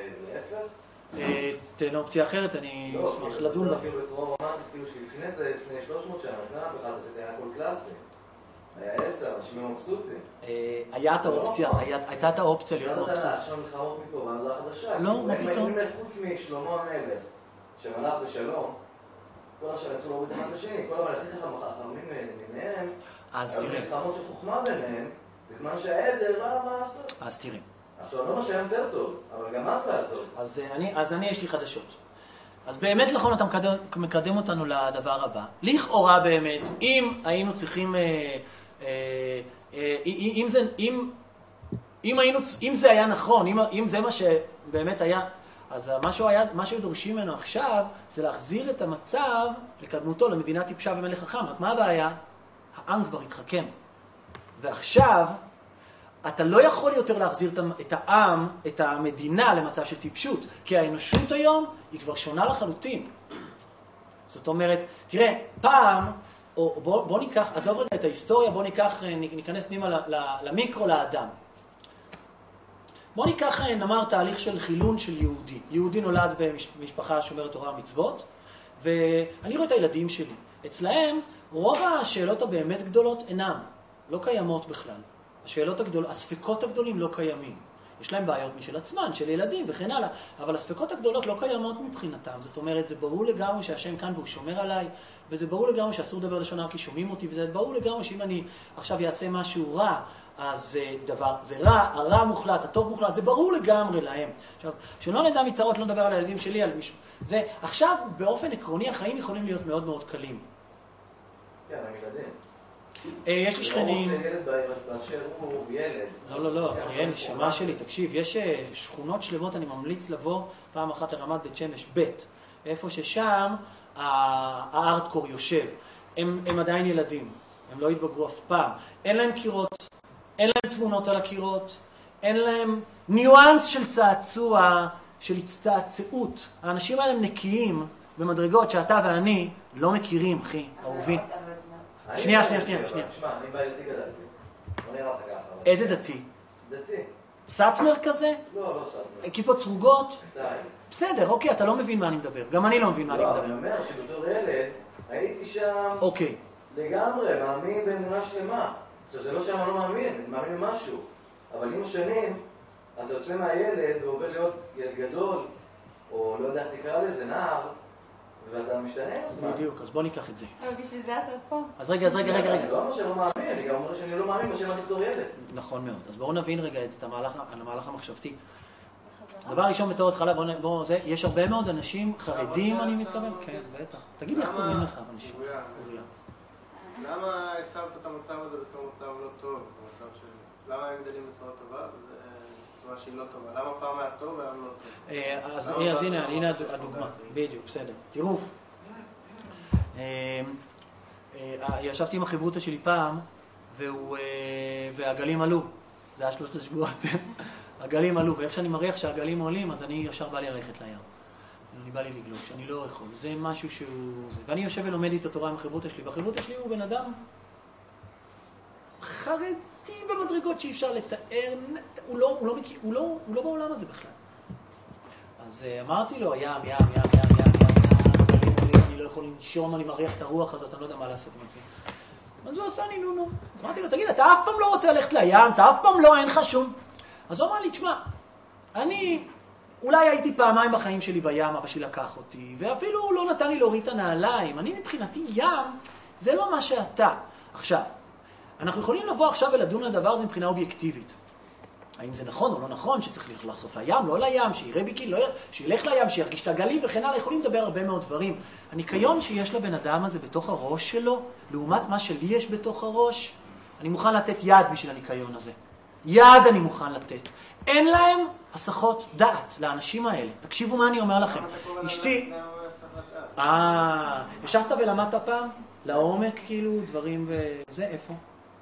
ולהפך?
תן אופציה אחרת, אני אשמח לדון בה.
לא, כאילו בצורה רומנטית, כאילו שלפני זה, לפני שלוש מאות שנה, לפני אף אחד, זה היה הכל קלאסי. היה עשר, אנשים מבסוטים.
היה את האופציה, הייתה את האופציה להיות מבסוט.
עכשיו מלחמות מפה, ועדה חדשה.
לא, מה פתאום?
חוץ משלמה המלך, שמלך בשלום, כל השאר יצאו להוריד אחד לשני, כל המלכים החכמים ביניהם,
היו
מלחמות של חוכמה ביניהם, בזמן שהעדר לא היה מה לעשות.
אז תראי.
עכשיו, לא מה שהיה יותר טוב, אבל גם אז היה טוב.
אז אני, אז אני יש לי חדשות. אז באמת נכון, אתה מקדם, מקדם אותנו לדבר הבא. לכאורה באמת, אם היינו צריכים, אה, אה, אה, אם זה, אם, אם היינו, אם זה היה נכון, אם, אם זה מה שבאמת היה, אז מה שהוא היה, מה שהיו דורשים ממנו עכשיו, זה להחזיר את המצב לקדמותו, למדינה טיפשה ומלך חכם. רק מה הבעיה? העם כבר התחכם. ועכשיו, אתה לא יכול יותר להחזיר את העם, את המדינה, למצב של טיפשות, כי האנושות היום היא כבר שונה לחלוטין. זאת אומרת, תראה, פעם, או בוא, בוא ניקח, עזוב רגע את ההיסטוריה, בוא ניקח, ניכנס פנימה למיקרו, לאדם. בוא ניקח, נאמר, תהליך של חילון של יהודי. יהודי נולד במשפחה שומרת תורה ומצוות, ואני רואה את הילדים שלי. אצלהם, רוב השאלות הבאמת גדולות אינם, לא קיימות בכלל. השאלות הגדולות, הספקות הגדולים לא קיימים. יש להם בעיות משל עצמן, של ילדים וכן הלאה, אבל הספקות הגדולות לא קיימות מבחינתם. זאת אומרת, זה ברור לגמרי שהשם כאן והוא שומר עליי, וזה ברור לגמרי שאסור לדבר לשון הרע כי שומעים אותי, וזה ברור לגמרי שאם אני עכשיו אעשה משהו רע, אז זה דבר, זה רע, הרע מוחלט, הטוב מוחלט, זה ברור לגמרי להם. עכשיו, שלא נדע מצרות, לא נדבר על הילדים שלי, על מישהו. זה, עכשיו, באופן עקרוני, החיים יכולים להיות מאוד מאוד קלים.
כן, הילדים.
יש לי שכנים...
ילד באשר הוא ילד.
לא, לא, לא, אריאל, נשמה שלי, תקשיב, יש שכונות שלמות, אני ממליץ לבוא פעם אחת לרמת בית שמש, בית, איפה ששם הארטקור יושב. הם, הם עדיין ילדים, הם לא התבגרו אף פעם. אין להם קירות, אין להם תמונות על הקירות, אין להם ניואנס של צעצוע, של הצטעצעות. האנשים האלה הם נקיים במדרגות שאתה ואני לא מכירים, אחי, אהובי. שנייה, שנייה, שנייה, שנייה.
תשמע, אני בעייתי גדלתי. בוא נראה אותך ככה.
איזה דתי?
דתי.
סאטמר כזה?
לא, לא סאטמר.
כיפות סרוגות?
סטייל.
בסדר, אוקיי, אתה לא מבין מה אני מדבר. גם אני לא מבין מה אני
לא,
מדבר.
אני אומר שבתור ילד הייתי שם
אוקיי.
לגמרי, מאמין באמונה שלמה. עכשיו, זה לא שאני לא מאמין, אני מאמין במשהו. אבל עם השנים, אתה יוצא מהילד ועובר להיות ילד גדול, או לא יודע איך תקרא לזה, נער, ואתה משתנה עם הזמן.
בדיוק, אז בוא ניקח את זה.
אבל בשביל זה אתה פה.
אז רגע, אז רגע, רגע, רגע.
אני לא אומר שאני לא מאמין, אני גם אומר שאני לא מאמין בשם הזה בתור ילד.
נכון מאוד. אז בואו נבין רגע את המהלך, המהלך המחשבתי. דבר ראשון בתור התחלה, בואו, בואו, זה, יש הרבה מאוד אנשים חרדים, אני מתכוון. כן, בטח. תגיד לי איך קוראים לך, אנשים. אוריה.
למה הצבת את המצב הזה בתור מצב לא טוב? במצב של... למה הם גדלים בצורה טובה? זה תורה שהיא לא טובה. למה פעם היה טוב והיום לא טוב?
אז הנה, הנה הדוגמה. בדיוק, בסדר. תראו. ישבתי עם החברותא שלי פעם, והגלים עלו. זה היה שלושת השבועות. הגלים עלו, ואיך שאני מריח שהגלים עולים, אז אני ישר בא לי ללכת לים. אני בא לי לגלוש, אני לא יכול. זה משהו שהוא... ואני יושב ולומד את התורה עם החברותא שלי, והחברותא שלי הוא בן אדם חרדי במדרגות שאי אפשר לתאר, הוא לא, הוא לא, הוא לא, הוא לא בעולם הזה בכלל. אז אמרתי לו, ים, ים, ים, ים, ים, ים, אני לא יכול לנשום, אני מריח את הרוח הזאת, אני לא יודע מה לעשות עם עצמי. אז הוא עשה לי נו נו. אמרתי לו, תגיד, אתה אף פעם לא רוצה ללכת לים, אתה אף פעם לא, אין לך שום. אז הוא אמר לי, תשמע, אני אולי הייתי פעמיים בחיים שלי בים, אבא שלי לקח אותי, ואפילו הוא לא נתן לי להוריד את הנעליים. אני מבחינתי ים, זה לא מה שאתה. עכשיו, אנחנו יכולים לבוא עכשיו ולדון על הדבר הזה מבחינה אובייקטיבית. האם זה נכון או לא נכון, שצריך לחשוף לים, לא לים, שיראה ביקיני, לא, שילך לים, שירגיש את הגלים וכן הלאה, יכולים לדבר הרבה מאוד דברים. הניקיון שיש לבן אדם הזה בתוך הראש שלו, לעומת מה שלי יש בתוך הראש, אני מוכן לתת יד בשביל הניקיון הזה. יד אני מוכן לתת. אין להם הסחות דעת לאנשים האלה. תקשיבו מה אני אומר לכם. אשתי... אה, ישבת ולמדת פעם? לעומק, כאילו, דברים וזה, איפה?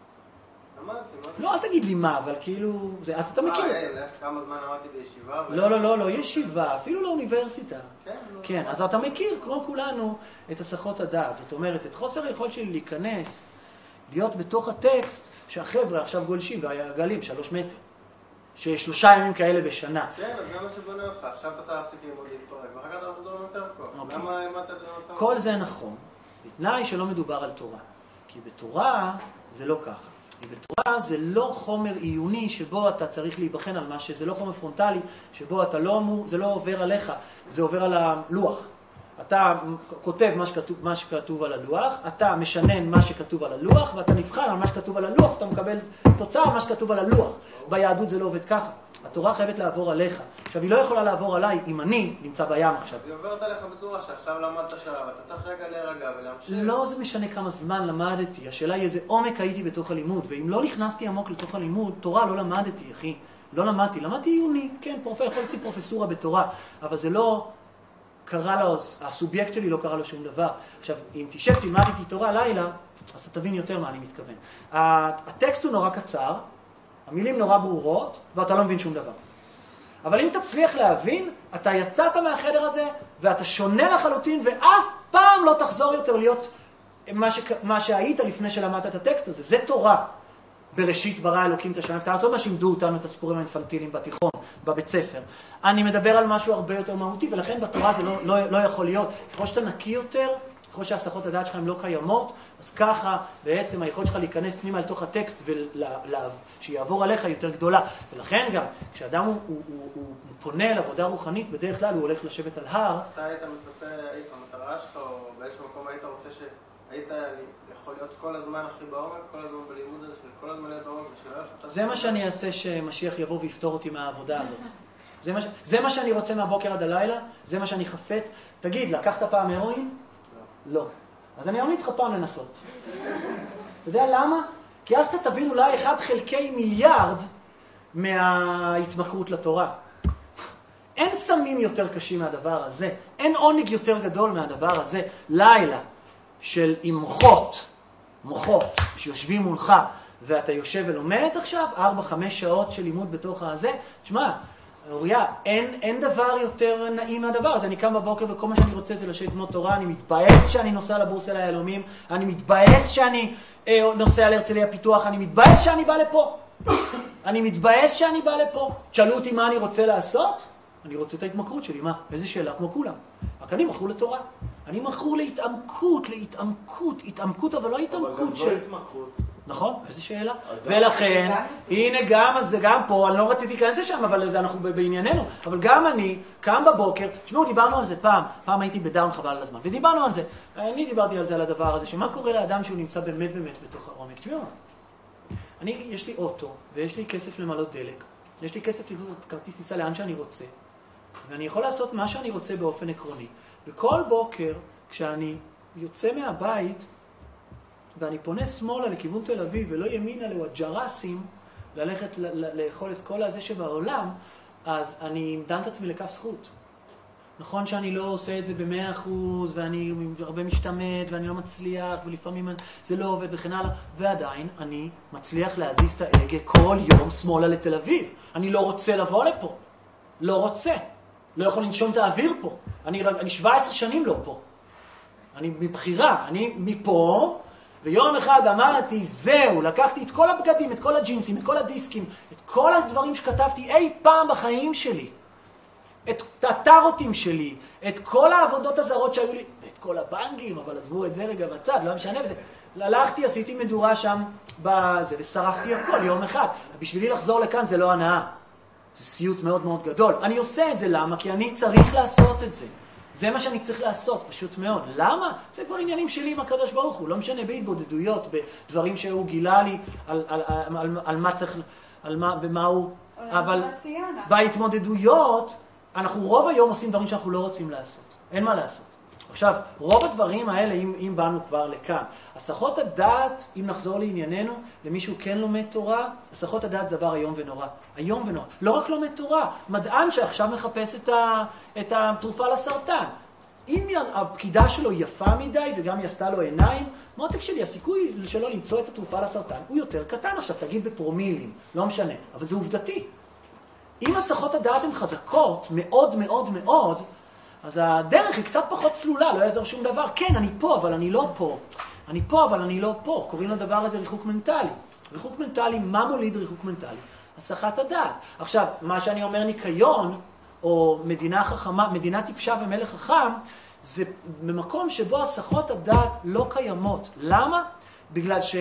לא, אל תגיד לי מה, אבל כאילו... אז אתה מכיר.
כמה זמן למדתי בישיבה?
לא, לא, לא, לא ישיבה, אפילו לאוניברסיטה. כן, אז אתה מכיר, כמו כולנו, את הסחות הדעת. זאת אומרת, את חוסר היכולת שלי להיכנס, להיות בתוך הטקסט, שהחבר'ה עכשיו גולשים והגלים שלוש מטר. שיש שלושה ימים כאלה בשנה.
כן, אז זה מה שבונה אותך. עכשיו אתה צריך להפסיק ללמוד להתפרק, ואחר כך אתה תחזור יותר כוח. למה העמדת את זה?
כל זה נכון. בתנאי שלא מדובר על תורה. כי בתורה זה לא ככה. כי בתורה זה לא חומר עיוני שבו אתה צריך להיבחן על מה שזה לא חומר פרונטלי, שבו אתה לא, זה לא עובר עליך, זה עובר על הלוח. אתה כותב מה שכתוב, מה שכתוב על הלוח, אתה משנן מה שכתוב על הלוח, ואתה נבחן על מה שכתוב על הלוח, אתה מקבל תוצאה על מה שכתוב על הלוח. ביהדות זה לא עובד ככה. התורה חייבת לעבור עליך. עכשיו, היא לא יכולה לעבור עליי אם אני נמצא בים עכשיו.
היא עוברת עליך בצורה שעכשיו למדת שעה, ואתה צריך רגע להירגע ולהמשיך.
לא, זה משנה כמה זמן למדתי. השאלה היא איזה עומק הייתי בתוך הלימוד, ואם לא נכנסתי עמוק לתוך הלימוד, תורה לא למדתי, אחי. לא למדתי. למדתי עיוני, כן, פרופ... יכול להוציא פרופסורה בתורה, אבל זה לא... קרא לו, הסובייקט שלי לא קרא לו שום דבר. עכשיו, אם תשב תלמד איתי תורה לילה, אז אתה תבין יותר מה אני מתכוון. הטקסט הוא נורא קצר, המילים נורא ברורות, ואתה לא מבין שום דבר. אבל אם תצליח להבין, אתה יצאת מהחדר הזה, ואתה שונה לחלוטין, ואף פעם לא תחזור יותר להיות מה, ש... מה שהיית לפני שלמדת את הטקסט הזה. זה תורה. בראשית ברא אלוקים את השמיים. אתה לא מה שימדו אותנו את הסיפורים האינפנטיליים בתיכון, בבית ספר. אני מדבר על משהו הרבה יותר מהותי, ולכן בתורה זה לא, לא, לא יכול להיות. ככל שאתה נקי יותר, ככל שהסחות הדעת שלך הן לא קיימות, אז ככה בעצם היכולת שלך להיכנס פנימה לתוך הטקסט ושיעבור עליך יותר גדולה. ולכן גם, כשאדם הוא, הוא, הוא, הוא פונה לעבודה רוחנית, בדרך כלל הוא הולך לשבת על הר.
אתה היית מצפה, היית המטרה שלך, או באיזשהו מקום היית רוצה שהיית יכול להיות כל הזמן הכי בעומק, כל הזמן בלימוד הזה, של כל הזמן להיות בעומק, ושלא לך... זה
מה שאני אעשה שמשיח יבוא ויפתור אותי מהעבודה הזאת. זה מה, ש... זה מה שאני רוצה מהבוקר עד הלילה, זה מה שאני חפץ. תגיד, לקחת פעם הרואין? לא. לא. אז אני אמליץ לך פעם לנסות. אתה יודע למה? כי אז אתה תבין אולי אחד חלקי מיליארד מההתמכרות לתורה. אין סמים יותר קשים מהדבר הזה. אין עונג יותר גדול מהדבר הזה. לילה של עם מוחות, מוחות שיושבים מולך, ואתה יושב ולומד עכשיו ארבע, חמש שעות של לימוד בתוך הזה. תשמע, אוריה, אין, אין דבר יותר נעים מהדבר הזה. אני קם בבוקר וכל מה שאני רוצה זה לשבת ללמוד תורה. אני מתבאס שאני נוסע לבורסה ליהלומים, אני מתבאס שאני אה, נוסע להרצליה פיתוח, אני מתבאס שאני בא לפה. אני מתבאס שאני בא לפה. תשאלו אותי מה אני רוצה לעשות? אני רוצה את ההתמכרות שלי. מה? איזה שאלה? כמו כולם. רק אני מכור לתורה. אני מכור להתעמקות, להתעמקות, התעמקות, אבל לא התעמקות של...
אבל גם זו התמכרות.
נכון? איזה שאלה? ולכן, הנה גם, אז זה גם פה, אני לא רציתי להיכנס לשם, אבל זה אנחנו בענייננו. אבל גם אני, קם בבוקר, תשמעו, דיברנו על זה פעם, פעם הייתי בדאון חבל על הזמן, ודיברנו על זה. אני דיברתי על זה, על הדבר הזה, שמה קורה לאדם שהוא נמצא באמת באמת בתוך העומק. תשמעו, אני, יש לי אוטו, ויש לי כסף למלות דלק, יש לי כסף לקנות כרטיס טיסה לאן שאני רוצה, ואני יכול לעשות מה שאני רוצה באופן עקרוני. וכל בוקר, כשאני יוצא מהבית, ואני פונה שמאלה לכיוון תל אביב, ולא ימינה לג'רסים, ללכת לאכול את כל הזה שבעולם, אז אני מדן את עצמי לכף זכות. נכון שאני לא עושה את זה במאה אחוז, ואני הרבה משתמט, ואני לא מצליח, ולפעמים זה לא עובד וכן הלאה, ועדיין אני מצליח להזיז את ההגה כל יום שמאלה לתל אביב. אני לא רוצה לבוא לפה. לא רוצה. לא יכול לנשום את האוויר פה. אני, אני שבע עשרה שנים לא פה. אני מבחירה. אני מפה, ויום אחד אמרתי, זהו, לקחתי את כל הבגדים, את כל הג'ינסים, את כל הדיסקים, את כל הדברים שכתבתי אי פעם בחיים שלי. את הטארוטים שלי, את כל העבודות הזרות שהיו לי, ואת כל הבנקים, אבל עזבו את זה רגע בצד, לא משנה בזה. הלכתי, עשיתי מדורה שם בזה, ושרחתי הכל יום אחד. בשבילי לחזור לכאן זה לא הנאה. זה סיוט מאוד מאוד גדול. אני עושה את זה, למה? כי אני צריך לעשות את זה. זה מה שאני צריך לעשות, פשוט מאוד. למה? זה כבר עניינים שלי עם הקדוש ברוך הוא. לא משנה בהתבודדויות, בדברים שהוא גילה לי, על, על, על, על, על מה צריך, על מה, במה הוא אבל בהתמודדויות, אנחנו רוב היום עושים דברים שאנחנו לא רוצים לעשות. אין מה לעשות. עכשיו, רוב הדברים האלה, אם, אם באנו כבר לכאן, הסחות הדעת, אם נחזור לענייננו, למישהו כן לומד תורה, הסחות הדעת זה דבר איום ונורא. איום ונורא. לא רק לומד תורה, מדען שעכשיו מחפש את, ה, את התרופה לסרטן. אם הפקידה שלו יפה מדי וגם היא עשתה לו עיניים, מותק שלי, הסיכוי שלו למצוא את התרופה לסרטן הוא יותר קטן. עכשיו תגיד בפרומילים, לא משנה, אבל זה עובדתי. אם הסחות הדעת הן חזקות מאוד מאוד מאוד, אז הדרך היא קצת פחות סלולה, לא יעזור שום דבר. כן, אני פה, אבל אני לא פה. אני פה, אבל אני לא פה. קוראים לדבר הזה ריחוק מנטלי. ריחוק מנטלי, מה מוליד ריחוק מנטלי? הסחת הדעת. עכשיו, מה שאני אומר ניקיון, או מדינה חכמה, מדינה טיפשה ומלך חכם, זה במקום שבו הסחות הדעת לא קיימות. למה? בגלל שהוא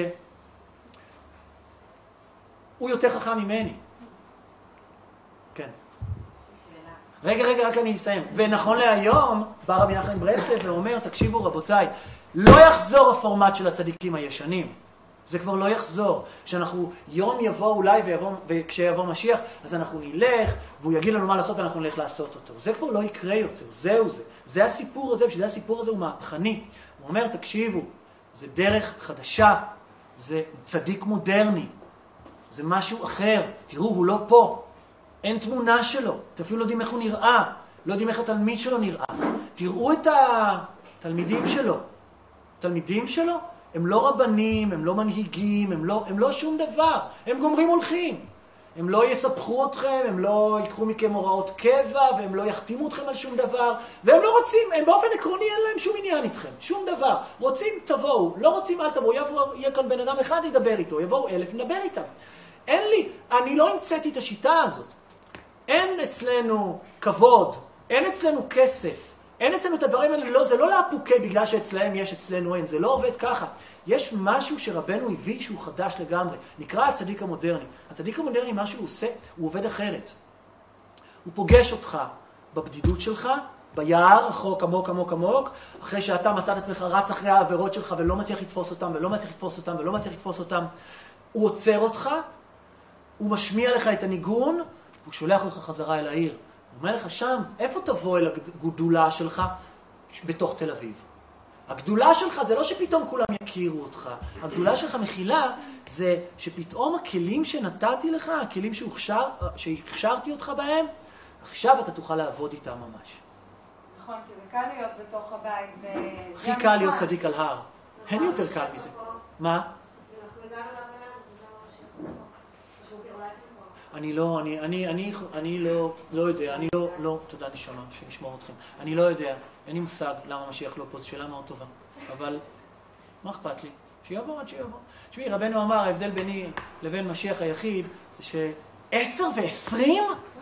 יותר חכם ממני. כן. רגע, רגע, רק אני אסיים. ונכון להיום, בא רבי נחמן מברסלב ואומר, תקשיבו רבותיי, לא יחזור הפורמט של הצדיקים הישנים. זה כבר לא יחזור. שאנחנו יום יבוא אולי ויבוא, וכשיבוא משיח, אז אנחנו נלך, והוא יגיד לנו מה לעשות ואנחנו נלך לעשות אותו. זה כבר לא יקרה יותר. זהו זה. זה הסיפור הזה, ושזה הסיפור הזה הוא מהפכני. הוא אומר, תקשיבו, זה דרך חדשה, זה צדיק מודרני, זה משהו אחר. תראו, הוא לא פה. אין תמונה שלו. אתם אפילו לא יודעים איך הוא נראה. לא יודעים איך התלמיד שלו נראה. תראו את התלמידים שלו. התלמידים שלו הם לא רבנים, הם לא מנהיגים, הם לא, הם לא שום דבר. הם גומרים הולכים. הם לא יספחו אתכם, הם לא ייקחו מכם הוראות קבע, והם לא יחתימו אתכם על שום דבר. והם לא רוצים, הם באופן עקרוני אין להם שום עניין איתכם. שום דבר. רוצים, תבואו. לא רוצים, אל תבואו. יבוא, יהיה כאן בן אדם אחד, ידבר איתו. יבואו אלף, נדבר איתם. אין לי, אני לא המצאתי את השיטה הזאת. אין אצלנו כבוד, אין אצלנו כסף, אין אצלנו את הדברים האלה, לא, זה לא להפוקי בגלל שאצלהם יש, אצלנו אין, זה לא עובד ככה. יש משהו שרבנו הביא שהוא חדש לגמרי, נקרא הצדיק המודרני. הצדיק המודרני, מה שהוא עושה, הוא עובד אחרת. הוא פוגש אותך בבדידות שלך, ביער, רחוק, עמוק, עמוק, עמוק, אחרי שאתה מצאת עצמך רץ אחרי העבירות שלך ולא מצליח לתפוס אותם, ולא מצליח לתפוס אותם, ולא מצליח לתפוס אותם. הוא עוצר אותך, הוא משמיע לך את הניגון, הוא שולח אותך חזרה אל העיר. הוא אומר לך שם, איפה תבוא אל הגדולה שלך? בתוך תל אביב. הגדולה שלך זה לא שפתאום כולם יכירו אותך. הגדולה שלך מכילה זה שפתאום הכלים שנתתי לך, הכלים שהוכשר, שהכשרתי אותך בהם, עכשיו אתה תוכל לעבוד איתם ממש.
נכון, כי זה קל להיות בתוך הבית.
הכי קל להיות צדיק על הר. אין יותר קל מזה. מה? אני לא, אני, אני, אני, אני לא, לא יודע, אני לא, לא, תודה נשמה, שנשמור אתכם. אני לא יודע, אין לי מושג למה משיח לא פה, זו שאלה מאוד טובה. אבל, מה אכפת לי? שיבוא עד שיבוא. תשמעי, רבנו אמר, ההבדל ביני לבין משיח היחיד, זה שעשר ועשרים?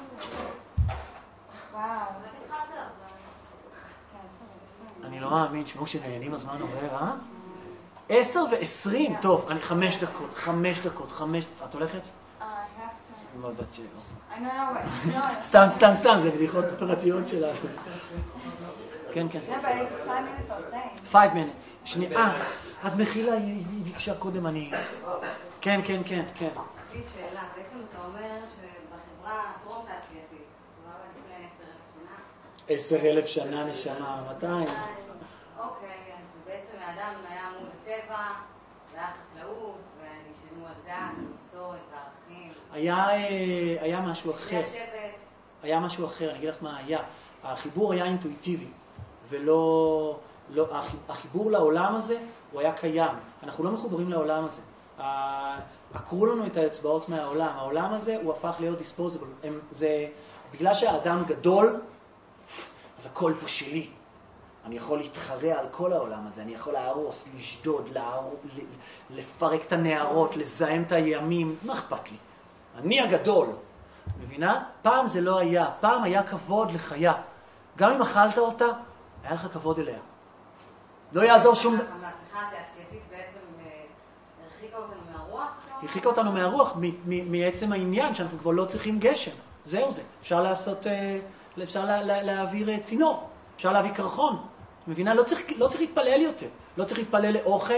אני לא מאמין, שמעו שנהנים הזמן עובר, אה? עשר ועשרים, טוב, אני חמש דקות, חמש דקות, חמש, את הולכת? מאוד בת שבע. סתם, סתם, סתם, זה בדיחות פרטיות שלנו. כן, כן. Five minutes. שנייה. אז מחילה, היא ביקשה קודם, אני... כן, כן, כן, כן.
לי שאלה, בעצם אתה אומר שבחברה טרום תעשייתית, זה לא לפני עשר אלף שנה?
עשר אלף שנה נשמה, מאתיים.
אוקיי, אז בעצם האדם היה אמור בטבע, זה היה חקלאות, ונשענו על דת, מסורת וערכים.
היה, היה משהו אחר.
היה שבט.
היה משהו אחר, אני אגיד לך מה היה. החיבור היה אינטואיטיבי, ולא... לא, החיבור לעולם הזה הוא היה קיים. אנחנו לא מחוברים לעולם הזה. עקרו לנו את האצבעות מהעולם. העולם הזה הוא הפך להיות disposable. הם, זה, בגלל שהאדם גדול, אז הכל פה שלי. אני יכול להתחרע על כל העולם הזה. אני יכול להרוס, לשדוד, להרוס, לפרק את הנערות, לזהם את הימים. מה אכפת לי? אני הגדול. מבינה? פעם זה לא היה. פעם היה כבוד לחיה. גם אם אכלת אותה, היה לך כבוד אליה. לא יעזור שום...
המהפכה התעשייתית בעצם הרחיקה אותנו מהרוח?
הרחיקה אותנו מהרוח, מעצם העניין שאנחנו כבר לא צריכים גשם. זהו זה. אפשר לעשות, אפשר להעביר צינור, אפשר להביא קרחון. מבינה? לא צריך, לא צריך להתפלל יותר. לא צריך להתפלל לאוכל,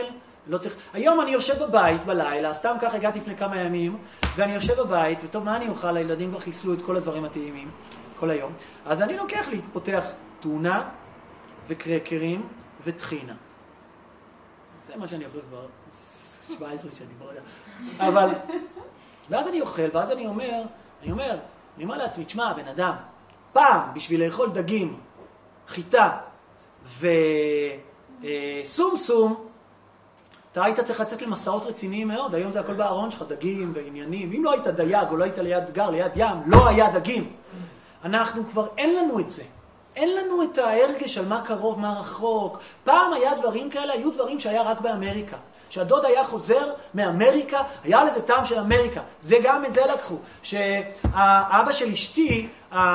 לא צריך... היום אני יושב בבית בלילה, סתם כך הגעתי לפני כמה ימים, ואני יושב בבית, וטוב, מה אני אוכל? הילדים כבר חיסלו את כל הדברים הטעימים כל היום. אז אני לוקח לי, פותח טונה וקרקרים וטחינה. זה מה שאני אוכל כבר שבע עשרה שנים, לא יודע. אבל, ואז אני אוכל, ואז אני אומר, אני אומר, אני אומר לעצמי, תשמע, בן אדם, פעם, בשביל לאכול דגים, חיטה וסום סום, אתה היית צריך לצאת למסעות רציניים מאוד, היום זה הכל בארון שלך, דגים ועניינים. אם לא היית דייג או לא היית ליד גר, ליד ים, לא היה דגים. אנחנו כבר, אין לנו את זה. אין לנו את ההרגש על מה קרוב, מה רחוק. פעם היה דברים כאלה, היו דברים שהיה רק באמריקה. שהדוד היה חוזר מאמריקה, היה לזה טעם של אמריקה. זה גם את זה לקחו. שהאבא של אשתי,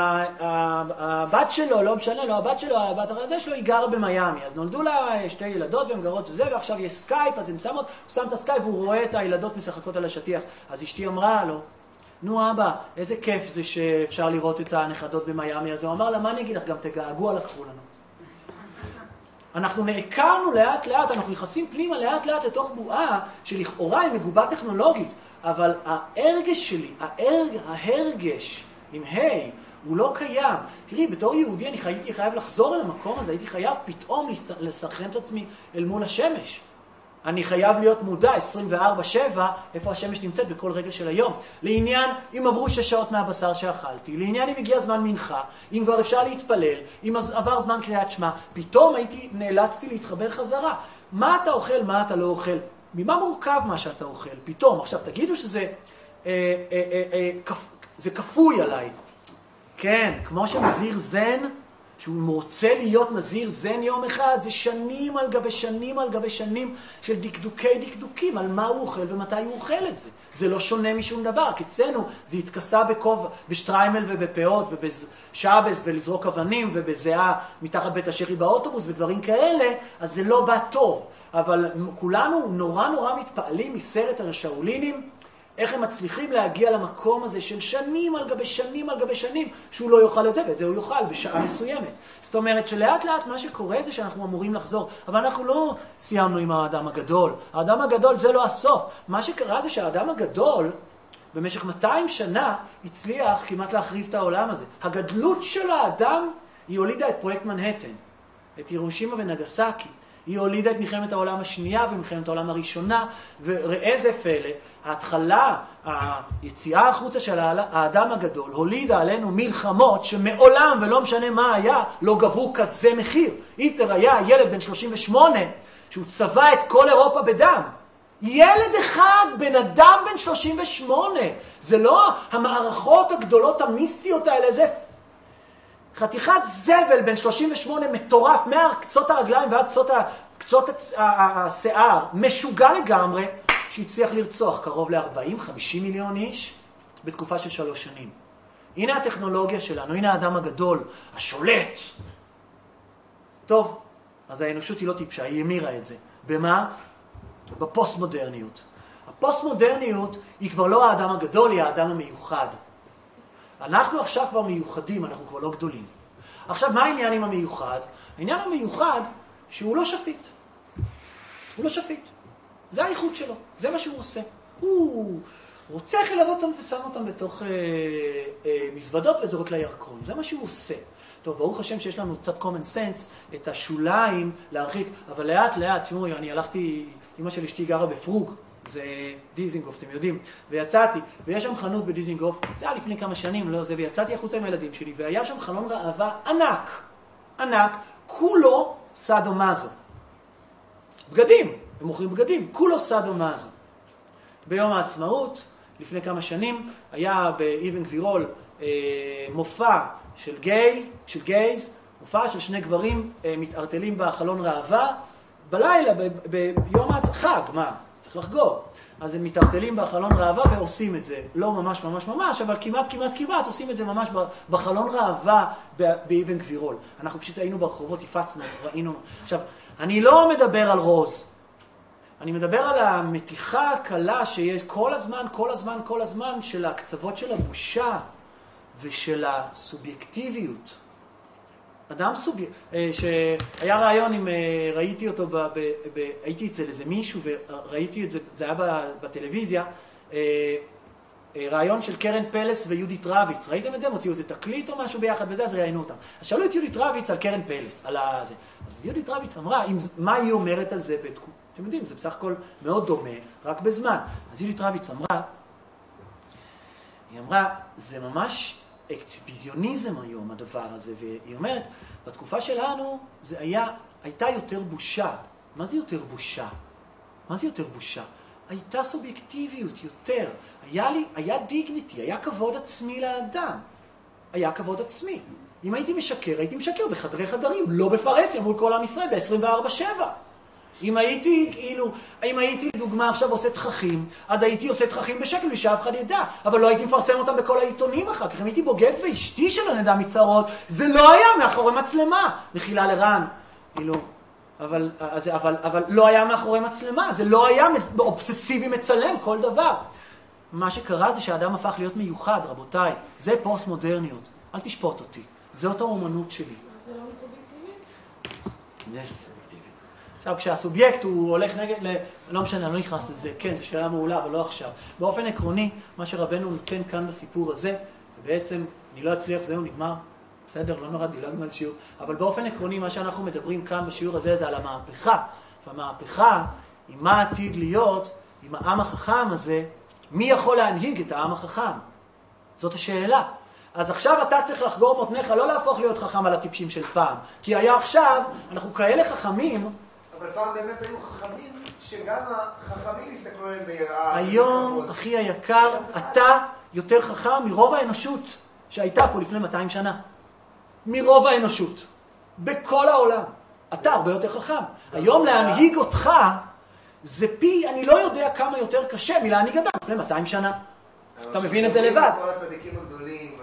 הבת שלו, לא משנה, לא הבת שלו, הבת הזה שלו, היא גרה במיימי. אז נולדו לה שתי ילדות והן גרות וזה, ועכשיו יש סקייפ, אז הם שמות, הוא שם את הסקייפ והוא רואה את הילדות משחקות על השטיח. אז אשתי אמרה לו, נו אבא, איזה כיף זה שאפשר לראות את הנכדות במיימי. אז הוא אמר לה, מה אני אגיד לך, גם תגעגוע לקחו לנו. אנחנו נעקרנו לאט לאט, אנחנו נכנסים פנימה לאט לאט לתוך בועה שלכאורה היא מגובה טכנולוגית, אבל ההרגש שלי, ההרג, ההרגש עם היי, הוא לא קיים. תראי, בתור יהודי אני הייתי חייב לחזור אל המקום הזה, הייתי חייב פתאום לסנכרן את עצמי אל מול השמש. אני חייב להיות מודע עשרים וארבע שבע איפה השמש נמצאת בכל רגע של היום. לעניין, אם עברו שש שעות מהבשר שאכלתי, לעניין אם הגיע זמן מנחה, אם כבר אפשר להתפלל, אם עבר זמן קריאת שמע, פתאום הייתי, נאלצתי להתחבר חזרה. מה אתה אוכל, מה אתה לא אוכל? ממה מורכב מה שאתה אוכל? פתאום, עכשיו תגידו שזה אה, אה, אה, אה, כפ, זה כפוי עליי. כן, כמו שנזיר זן, שהוא רוצה להיות נזיר זן יום אחד, זה שנים על גבי שנים על גבי שנים של דקדוקי דקדוקים, על מה הוא אוכל ומתי הוא אוכל את זה. זה לא שונה משום דבר, כי אצלנו זה התכסה בכובע, בשטריימל ובפאות ובשאבס ולזרוק אבנים ובזיעה מתחת בית השחי באוטובוס ודברים כאלה, אז זה לא בא טוב. אבל כולנו נורא נורא מתפעלים מסרט השאולינים, איך הם מצליחים להגיע למקום הזה של שנים על גבי שנים על גבי שנים, שהוא לא יאכל את זה, ואת זה הוא יאכל בשעה מסוימת. זאת אומרת שלאט לאט מה שקורה זה שאנחנו אמורים לחזור, אבל אנחנו לא סיימנו עם האדם הגדול. האדם הגדול זה לא הסוף. מה שקרה זה שהאדם הגדול, במשך מאתיים שנה, הצליח כמעט להחריב את העולם הזה. הגדלות של האדם, היא הולידה את פרויקט מנהטן, את הירושימה ונגסקי. היא הולידה את מלחמת העולם השנייה ומלחמת העולם הראשונה, וראה זה פלא, ההתחלה, היציאה החוצה של האדם הגדול, הולידה עלינו מלחמות שמעולם ולא משנה מה היה, לא גבו כזה מחיר. היטלר היה ילד בן שלושים ושמונה, שהוא צבע את כל אירופה בדם. ילד אחד, בן אדם בן שלושים ושמונה. זה לא המערכות הגדולות המיסטיות האלה, זה חתיכת זבל בן שלושים ושמונה מטורף, מהקצות הרגליים ועד קצות השיער, משוגע לגמרי, שהצליח לרצוח קרוב ל-ארבעים חמישים מיליון איש בתקופה של שלוש שנים. הנה הטכנולוגיה שלנו, הנה האדם הגדול, השולט. טוב, אז האנושות היא לא טיפשה, היא המירה את זה. במה? בפוסט-מודרניות. הפוסט-מודרניות היא כבר לא האדם הגדול, היא האדם המיוחד. אנחנו עכשיו כבר מיוחדים, אנחנו כבר לא גדולים. עכשיו, מה העניין עם המיוחד? העניין המיוחד שהוא לא שפיט. הוא לא שפיט. זה האיכות שלו, זה מה שהוא עושה. הוא רוצח ילדות אותם ושם אותם בתוך אה, אה, מזוודות וזורק לירקון. זה מה שהוא עושה. טוב, ברוך השם שיש לנו קצת common sense, את השוליים להרחיק, אבל לאט לאט, תראו, אני הלכתי, אמא של אשתי גרה בפרוג, זה דיזינגוף, אתם יודעים, ויצאתי, ויש שם חנות בדיזינגוף, זה היה לפני כמה שנים, לא זה, ויצאתי החוצה עם הילדים שלי, והיה שם חלון ראווה ענק, ענק, כולו סאדו-מאזו. בגדים, הם מוכרים בגדים, כולו סאדו-מאזו. ביום העצמאות, לפני כמה שנים, היה באבן גבירול אה, מופע של גיי, של גייז, מופע של שני גברים אה, מתערטלים בחלון ראווה, בלילה, ב- ב- ביום חג, מה? צריך לחגור. אז הם מתערטלים בחלון ראווה ועושים את זה. לא ממש ממש ממש, אבל כמעט כמעט כמעט עושים את זה ממש בחלון ראווה באבן גבירול. אנחנו פשוט היינו ברחובות, הפצנו, ראינו. עכשיו, אני לא מדבר על רוז. אני מדבר על המתיחה הקלה שיש כל הזמן, כל הזמן, כל הזמן של הקצוות של הבושה ושל הסובייקטיביות. אדם סובי... שהיה רעיון אם ראיתי אותו, ב... ב... ב... הייתי אצל איזה מישהו וראיתי את זה, זה היה בטלוויזיה, רעיון של קרן פלס ויהודית רביץ. ראיתם את זה? הם הוציאו איזה תקליט או משהו ביחד וזה, אז ראיינו אותם. אז שאלו את יהודית רביץ על קרן פלס, על הזה. אז יהודית רביץ אמרה, אם... מה היא אומרת על זה בתקו... אתם יודעים, זה בסך הכל מאוד דומה, רק בזמן. אז יהודית רביץ אמרה, היא אמרה, זה ממש אקציביזיוניזם היום הדבר הזה, והיא אומרת, בתקופה שלנו זה היה, הייתה יותר בושה. מה זה יותר בושה? מה זה יותר בושה? הייתה סובייקטיביות יותר. היה לי, היה דיגניטי, היה כבוד עצמי לאדם. היה כבוד עצמי. אם הייתי משקר, הייתי משקר בחדרי חדרים, לא בפרסיה מול כל עם ישראל, ב-עשרים וארבע שבע. אם הייתי, כאילו, אם הייתי, דוגמה, עכשיו עושה תככים, אז הייתי עושה תככים בשקל בלי שאף אחד ידע, אבל לא הייתי מפרסם אותם בכל העיתונים אחר כך. אם הייתי בוגד באשתי שלא נדע מצרות, זה לא היה מאחורי מצלמה. מחילה לרן, כאילו, אבל, אז, אבל, אבל לא היה מאחורי מצלמה, זה לא היה אובססיבי מצלם כל דבר. מה שקרה זה שהאדם הפך להיות מיוחד, רבותיי. זה פוסט מודרניות. אל תשפוט אותי. זאת האומנות שלי.
זה לא סובייקטיבי?
Yes. עכשיו, כשהסובייקט הוא הולך נגד, ל... לא משנה, אני לא נכנס לזה, כן, זו שאלה מעולה, אבל לא עכשיו. באופן עקרוני, מה שרבנו נותן כאן בסיפור הזה, זה בעצם, אני לא אצליח, זהו, נגמר, בסדר, לא נורא, דילגנו על שיעור, אבל באופן עקרוני, מה שאנחנו מדברים כאן בשיעור הזה, זה על המהפכה. והמהפכה, היא מה עתיד להיות, עם העם החכם הזה, מי יכול להנהיג את העם החכם? זאת השאלה. אז עכשיו אתה צריך לחגור מותניך, לא להפוך להיות חכם על הטיפשים של פעם. כי היה עכשיו, אנחנו כאלה חכמים,
אבל פעם באמת היו חכמים, שגם החכמים הסתכלו עליהם ביראה.
היום, אחי היקר, אתה יותר חכם מרוב האנושות שהייתה פה לפני מאתיים שנה. מרוב האנושות. בכל העולם. אתה הרבה יותר חכם. היום להנהיג אותך, זה פי, אני לא יודע כמה יותר קשה מלהנהיג אדם לפני מאתיים שנה. אתה מבין את זה לבד.
כל הצדיקים הגדולים,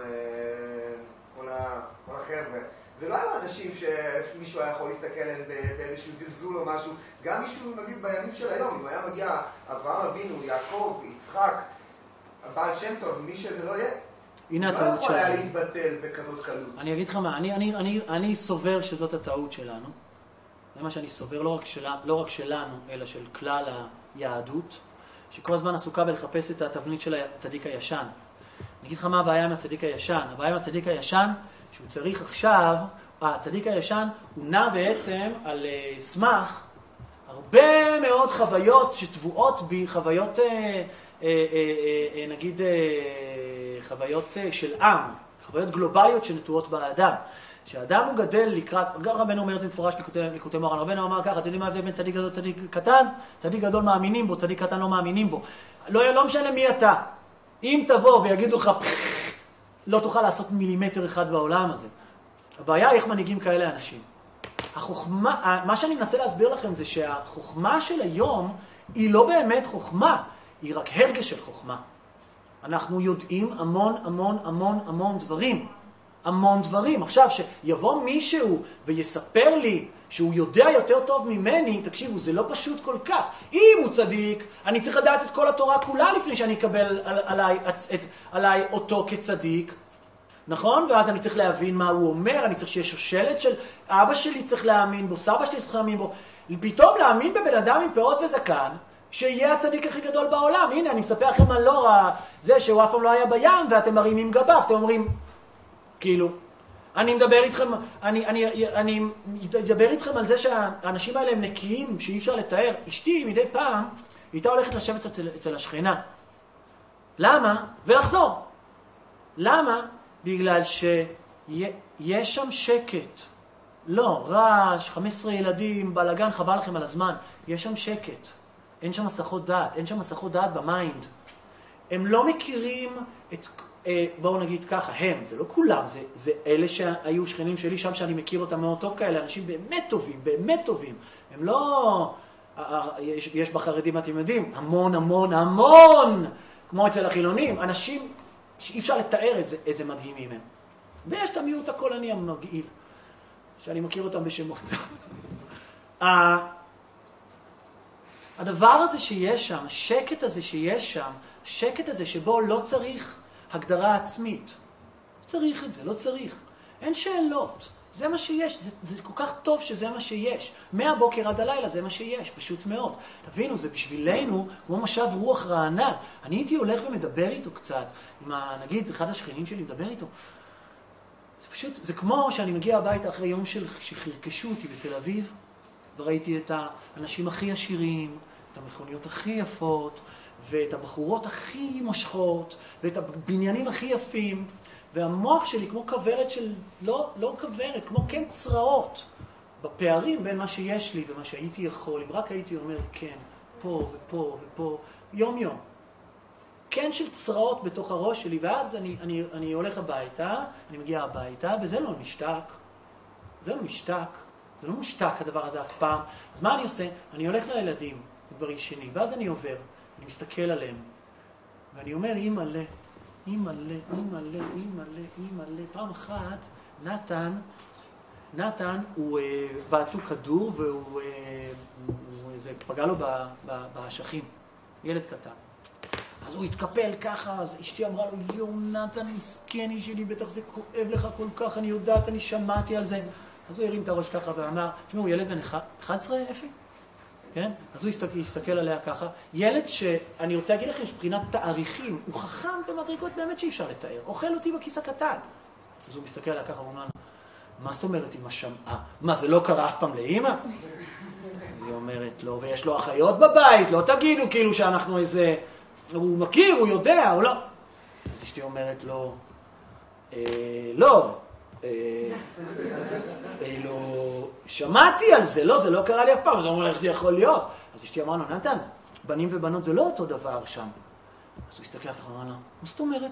כל החבר'ה. זה לא היו אנשים שמישהו היה יכול להסתכל עליהם באיזשהו זלזול או משהו. גם מישהו, נגיד, בימים של היום, אם היה מגיע אברהם אבינו, יעקב, יצחק, הבעל שם טוב, מי שזה לא יהיה,
הנה
לא
הטעות
יכול היה
שלנו.
להתבטל בכזאת קלות.
אני אגיד לך מה, אני, אני, אני, אני סובר שזאת הטעות שלנו. זה מה שאני סובר, לא רק, שלה, לא רק שלנו, אלא של כלל היהדות, שכל הזמן עסוקה בלחפש את התבנית של הצדיק הישן. אני אגיד לך מה הבעיה עם הצדיק הישן. הבעיה עם הצדיק הישן, שהוא צריך עכשיו, הצדיק הישן הוא נע בעצם על uh, סמך הרבה מאוד חוויות שטבועות בי, חוויות, uh, uh, uh, uh, נגיד, uh, חוויות uh, של עם, חוויות גלובליות שנטועות באדם. שהאדם הוא גדל לקראת, גם רבנו אומר את זה מפורש ליקוטי מוהר"ן, רבנו אמר ככה, אתם יודעים מה ההבדל בין צדיק גדול לצדיק קטן? צדיק גדול מאמינים בו, צדיק קטן לא מאמינים בו. לא, לא משנה מי אתה. אם תבוא ויגידו לך, לא תוכל לעשות מילימטר אחד בעולם הזה. הבעיה היא איך מנהיגים כאלה אנשים. החוכמה, מה שאני מנסה להסביר לכם זה שהחוכמה של היום היא לא באמת חוכמה, היא רק הרגש של חוכמה. אנחנו יודעים המון המון המון המון דברים. המון דברים. עכשיו, שיבוא מישהו ויספר לי שהוא יודע יותר טוב ממני, תקשיבו, זה לא פשוט כל כך. אם הוא צדיק, אני צריך לדעת את כל התורה כולה לפני שאני אקבל על, עליי, את, עליי אותו כצדיק. נכון? ואז אני צריך להבין מה הוא אומר, אני צריך שיש שושלת של אבא שלי צריך להאמין בו, סבא שלי צריך להאמין בו. פתאום להאמין בבן אדם עם פאות וזקן, שיהיה הצדיק הכי גדול בעולם. הנה, אני מספר לכם על לורה, זה שהוא אף פעם לא היה בים, ואתם מרימים גבה, אתם אומרים, כאילו, אני מדבר איתכם, אני, אני, אני מדבר איתכם על זה שהאנשים האלה הם נקיים, שאי אפשר לתאר. אשתי מדי פעם, היא הייתה הולכת לשבת אצל, אצל השכנה. למה? ולחזור. למה? בגלל שיש שם שקט. לא, רעש, חמישה עשר ילדים, בלגן, חבל לכם על הזמן. יש שם שקט. אין שם מסכות דעת, אין שם מסכות דעת במיינד. הם לא מכירים את... בואו נגיד ככה, הם, זה לא כולם, זה, זה אלה שהיו שכנים שלי שם שאני מכיר אותם מאוד טוב כאלה, אנשים באמת טובים, באמת טובים. הם לא, יש, יש בחרדים, אתם יודעים, המון, המון, המון, כמו אצל החילונים, אנשים שאי אפשר לתאר איזה, איזה מדהימים הם. ויש את המיעוט הקולני המגעיל, שאני מכיר אותם בשמות. הדבר הזה שיש שם, השקט הזה שיש שם, השקט הזה שבו לא צריך הגדרה עצמית. לא צריך את זה, לא צריך. אין שאלות. זה מה שיש, זה, זה כל כך טוב שזה מה שיש. מהבוקר עד הלילה זה מה שיש, פשוט מאוד. תבינו, זה בשבילנו כמו משב רוח רענן. אני הייתי הולך ומדבר איתו קצת, עם ה, נגיד, אחד השכנים שלי מדבר איתו. זה פשוט, זה כמו שאני מגיע הביתה אחרי יום של שחרקשו אותי בתל אביב, וראיתי את האנשים הכי עשירים, את המכוניות הכי יפות, ואת הבחורות הכי מושכות, ואת הבניינים הכי יפים, והמוח שלי כמו כברת של, לא, לא כברת, כמו כן צרעות, בפערים בין מה שיש לי ומה שהייתי יכול, אם רק הייתי אומר כן, פה ופה ופה, יום יום. כן של צרעות בתוך הראש שלי, ואז אני, אני, אני הולך הביתה, אני מגיע הביתה, וזה לא משתק. זה לא משתק. זה לא מושתק הדבר הזה אף פעם. אז מה אני עושה? אני הולך לילדים, כבר ישני, ואז אני עובר, אני מסתכל עליהם, ואני אומר, אימא'לה, אימא'לה, אימא'לה, אימא'לה, אימא'לה. פעם אחת, נתן, נתן הוא אה, בעטו כדור, והוא, אה, הוא, זה פגע לו באשכים, ילד קטן. אז הוא התקפל ככה, אז אשתי אמרה לו, יו, נתן, מסכני שלי, בטח זה כואב לך כל כך, אני יודעת, אני שמעתי על זה. אז הוא הרים את הראש ככה ואמר, תשמעו, ילד בן אחד עשרה, אפי? כן? אז הוא הסתכל, הסתכל עליה ככה. ילד שאני רוצה להגיד לכם שבחינת תאריכים, הוא חכם במדרגות באמת שאי אפשר לתאר. אוכל אותי בכיס הקטן. אז הוא מסתכל עליה ככה, הוא אומר, מה זאת אומרת עם השמעה? מה, זה לא קרה אף פעם לאמא? אז היא אומרת, לא, ויש לו אחיות בבית, לא תגידו כאילו שאנחנו איזה... הוא מכיר, הוא יודע, או לא. אז אשתי אומרת לו, אה, לא, אילו, שמעתי על זה, לא, זה לא קרה לי אף פעם, אז הוא אומר, איך זה יכול להיות? אז אשתי אמרה לו, נתן, בנים ובנות זה לא אותו דבר שם. אז הוא הסתכל ככה, אמרה לו, מה זאת אומרת?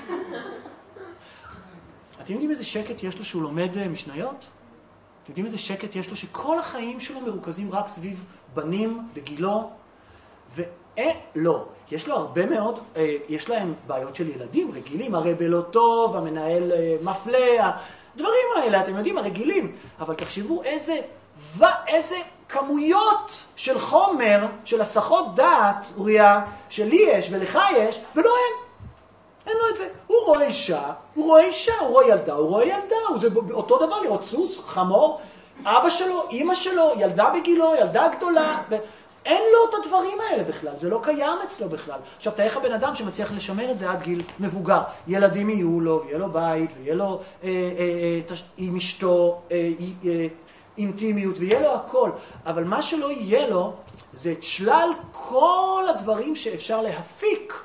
אתם יודעים איזה שקט יש לו שהוא לומד משניות? אתם יודעים איזה שקט יש לו שכל החיים שלו מרוכזים רק סביב בנים בגילו? ואין, לא. יש לו הרבה מאוד, יש להם בעיות של ילדים רגילים, הרי בלא טוב, המנהל מפלה, הדברים האלה, אתם יודעים, הרגילים. אבל תחשבו איזה, ואיזה כמויות של חומר, של הסחות דעת, אוריה, שלי יש ולך יש, ולא אין. אין לו את זה. הוא רואה אישה, הוא רואה אישה, הוא רואה ילדה, הוא רואה ילדה. זה אותו דבר לראות סוס, חמור, אבא שלו, אמא שלו, ילדה בגילו, ילדה גדולה. אין לו את הדברים האלה בכלל, זה לא קיים אצלו בכלל. עכשיו, תאיך הבן אדם שמצליח לשמר את זה עד גיל מבוגר. ילדים יהיו לו, ויהיה לו בית, ויהיה לו אה, אה, אה, תש... עם אשתו, אה, אה, אינטימיות, ויהיה לו הכל. אבל מה שלא יהיה לו, זה את שלל כל הדברים שאפשר להפיק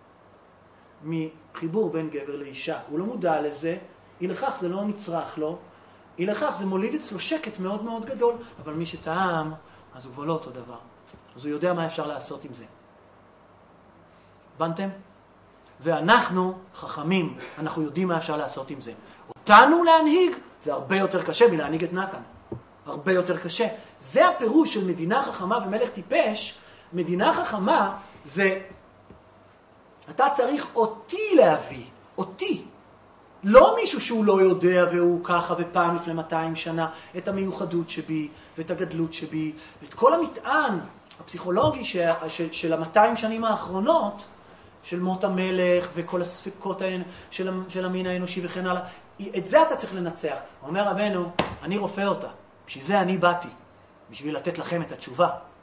מחיבור בין גבר לאישה. הוא לא מודע לזה, אי לכך זה לא נצרך לו, אי לכך זה מוליד אצלו שקט מאוד מאוד גדול, אבל מי שטעם, אז הוא כבר לא אותו דבר. אז הוא יודע מה אפשר לעשות עם זה. הבנתם? ואנחנו חכמים, אנחנו יודעים מה אפשר לעשות עם זה. אותנו להנהיג, זה הרבה יותר קשה מלהנהיג את נתן. הרבה יותר קשה. זה הפירוש של מדינה חכמה ומלך טיפש. מדינה חכמה זה, אתה צריך אותי להביא, אותי. לא מישהו שהוא לא יודע והוא ככה ופעם לפני מאתיים שנה, את המיוחדות שבי ואת הגדלות שבי, ואת כל המטען הפסיכולוגי ש, של, של המאתיים שנים האחרונות, של מות המלך וכל הספקות האלה של, של המין האנושי וכן הלאה. את זה אתה צריך לנצח. הוא אומר רבנו, אני רופא אותה, בשביל זה אני באתי, בשביל לתת לכם את התשובה.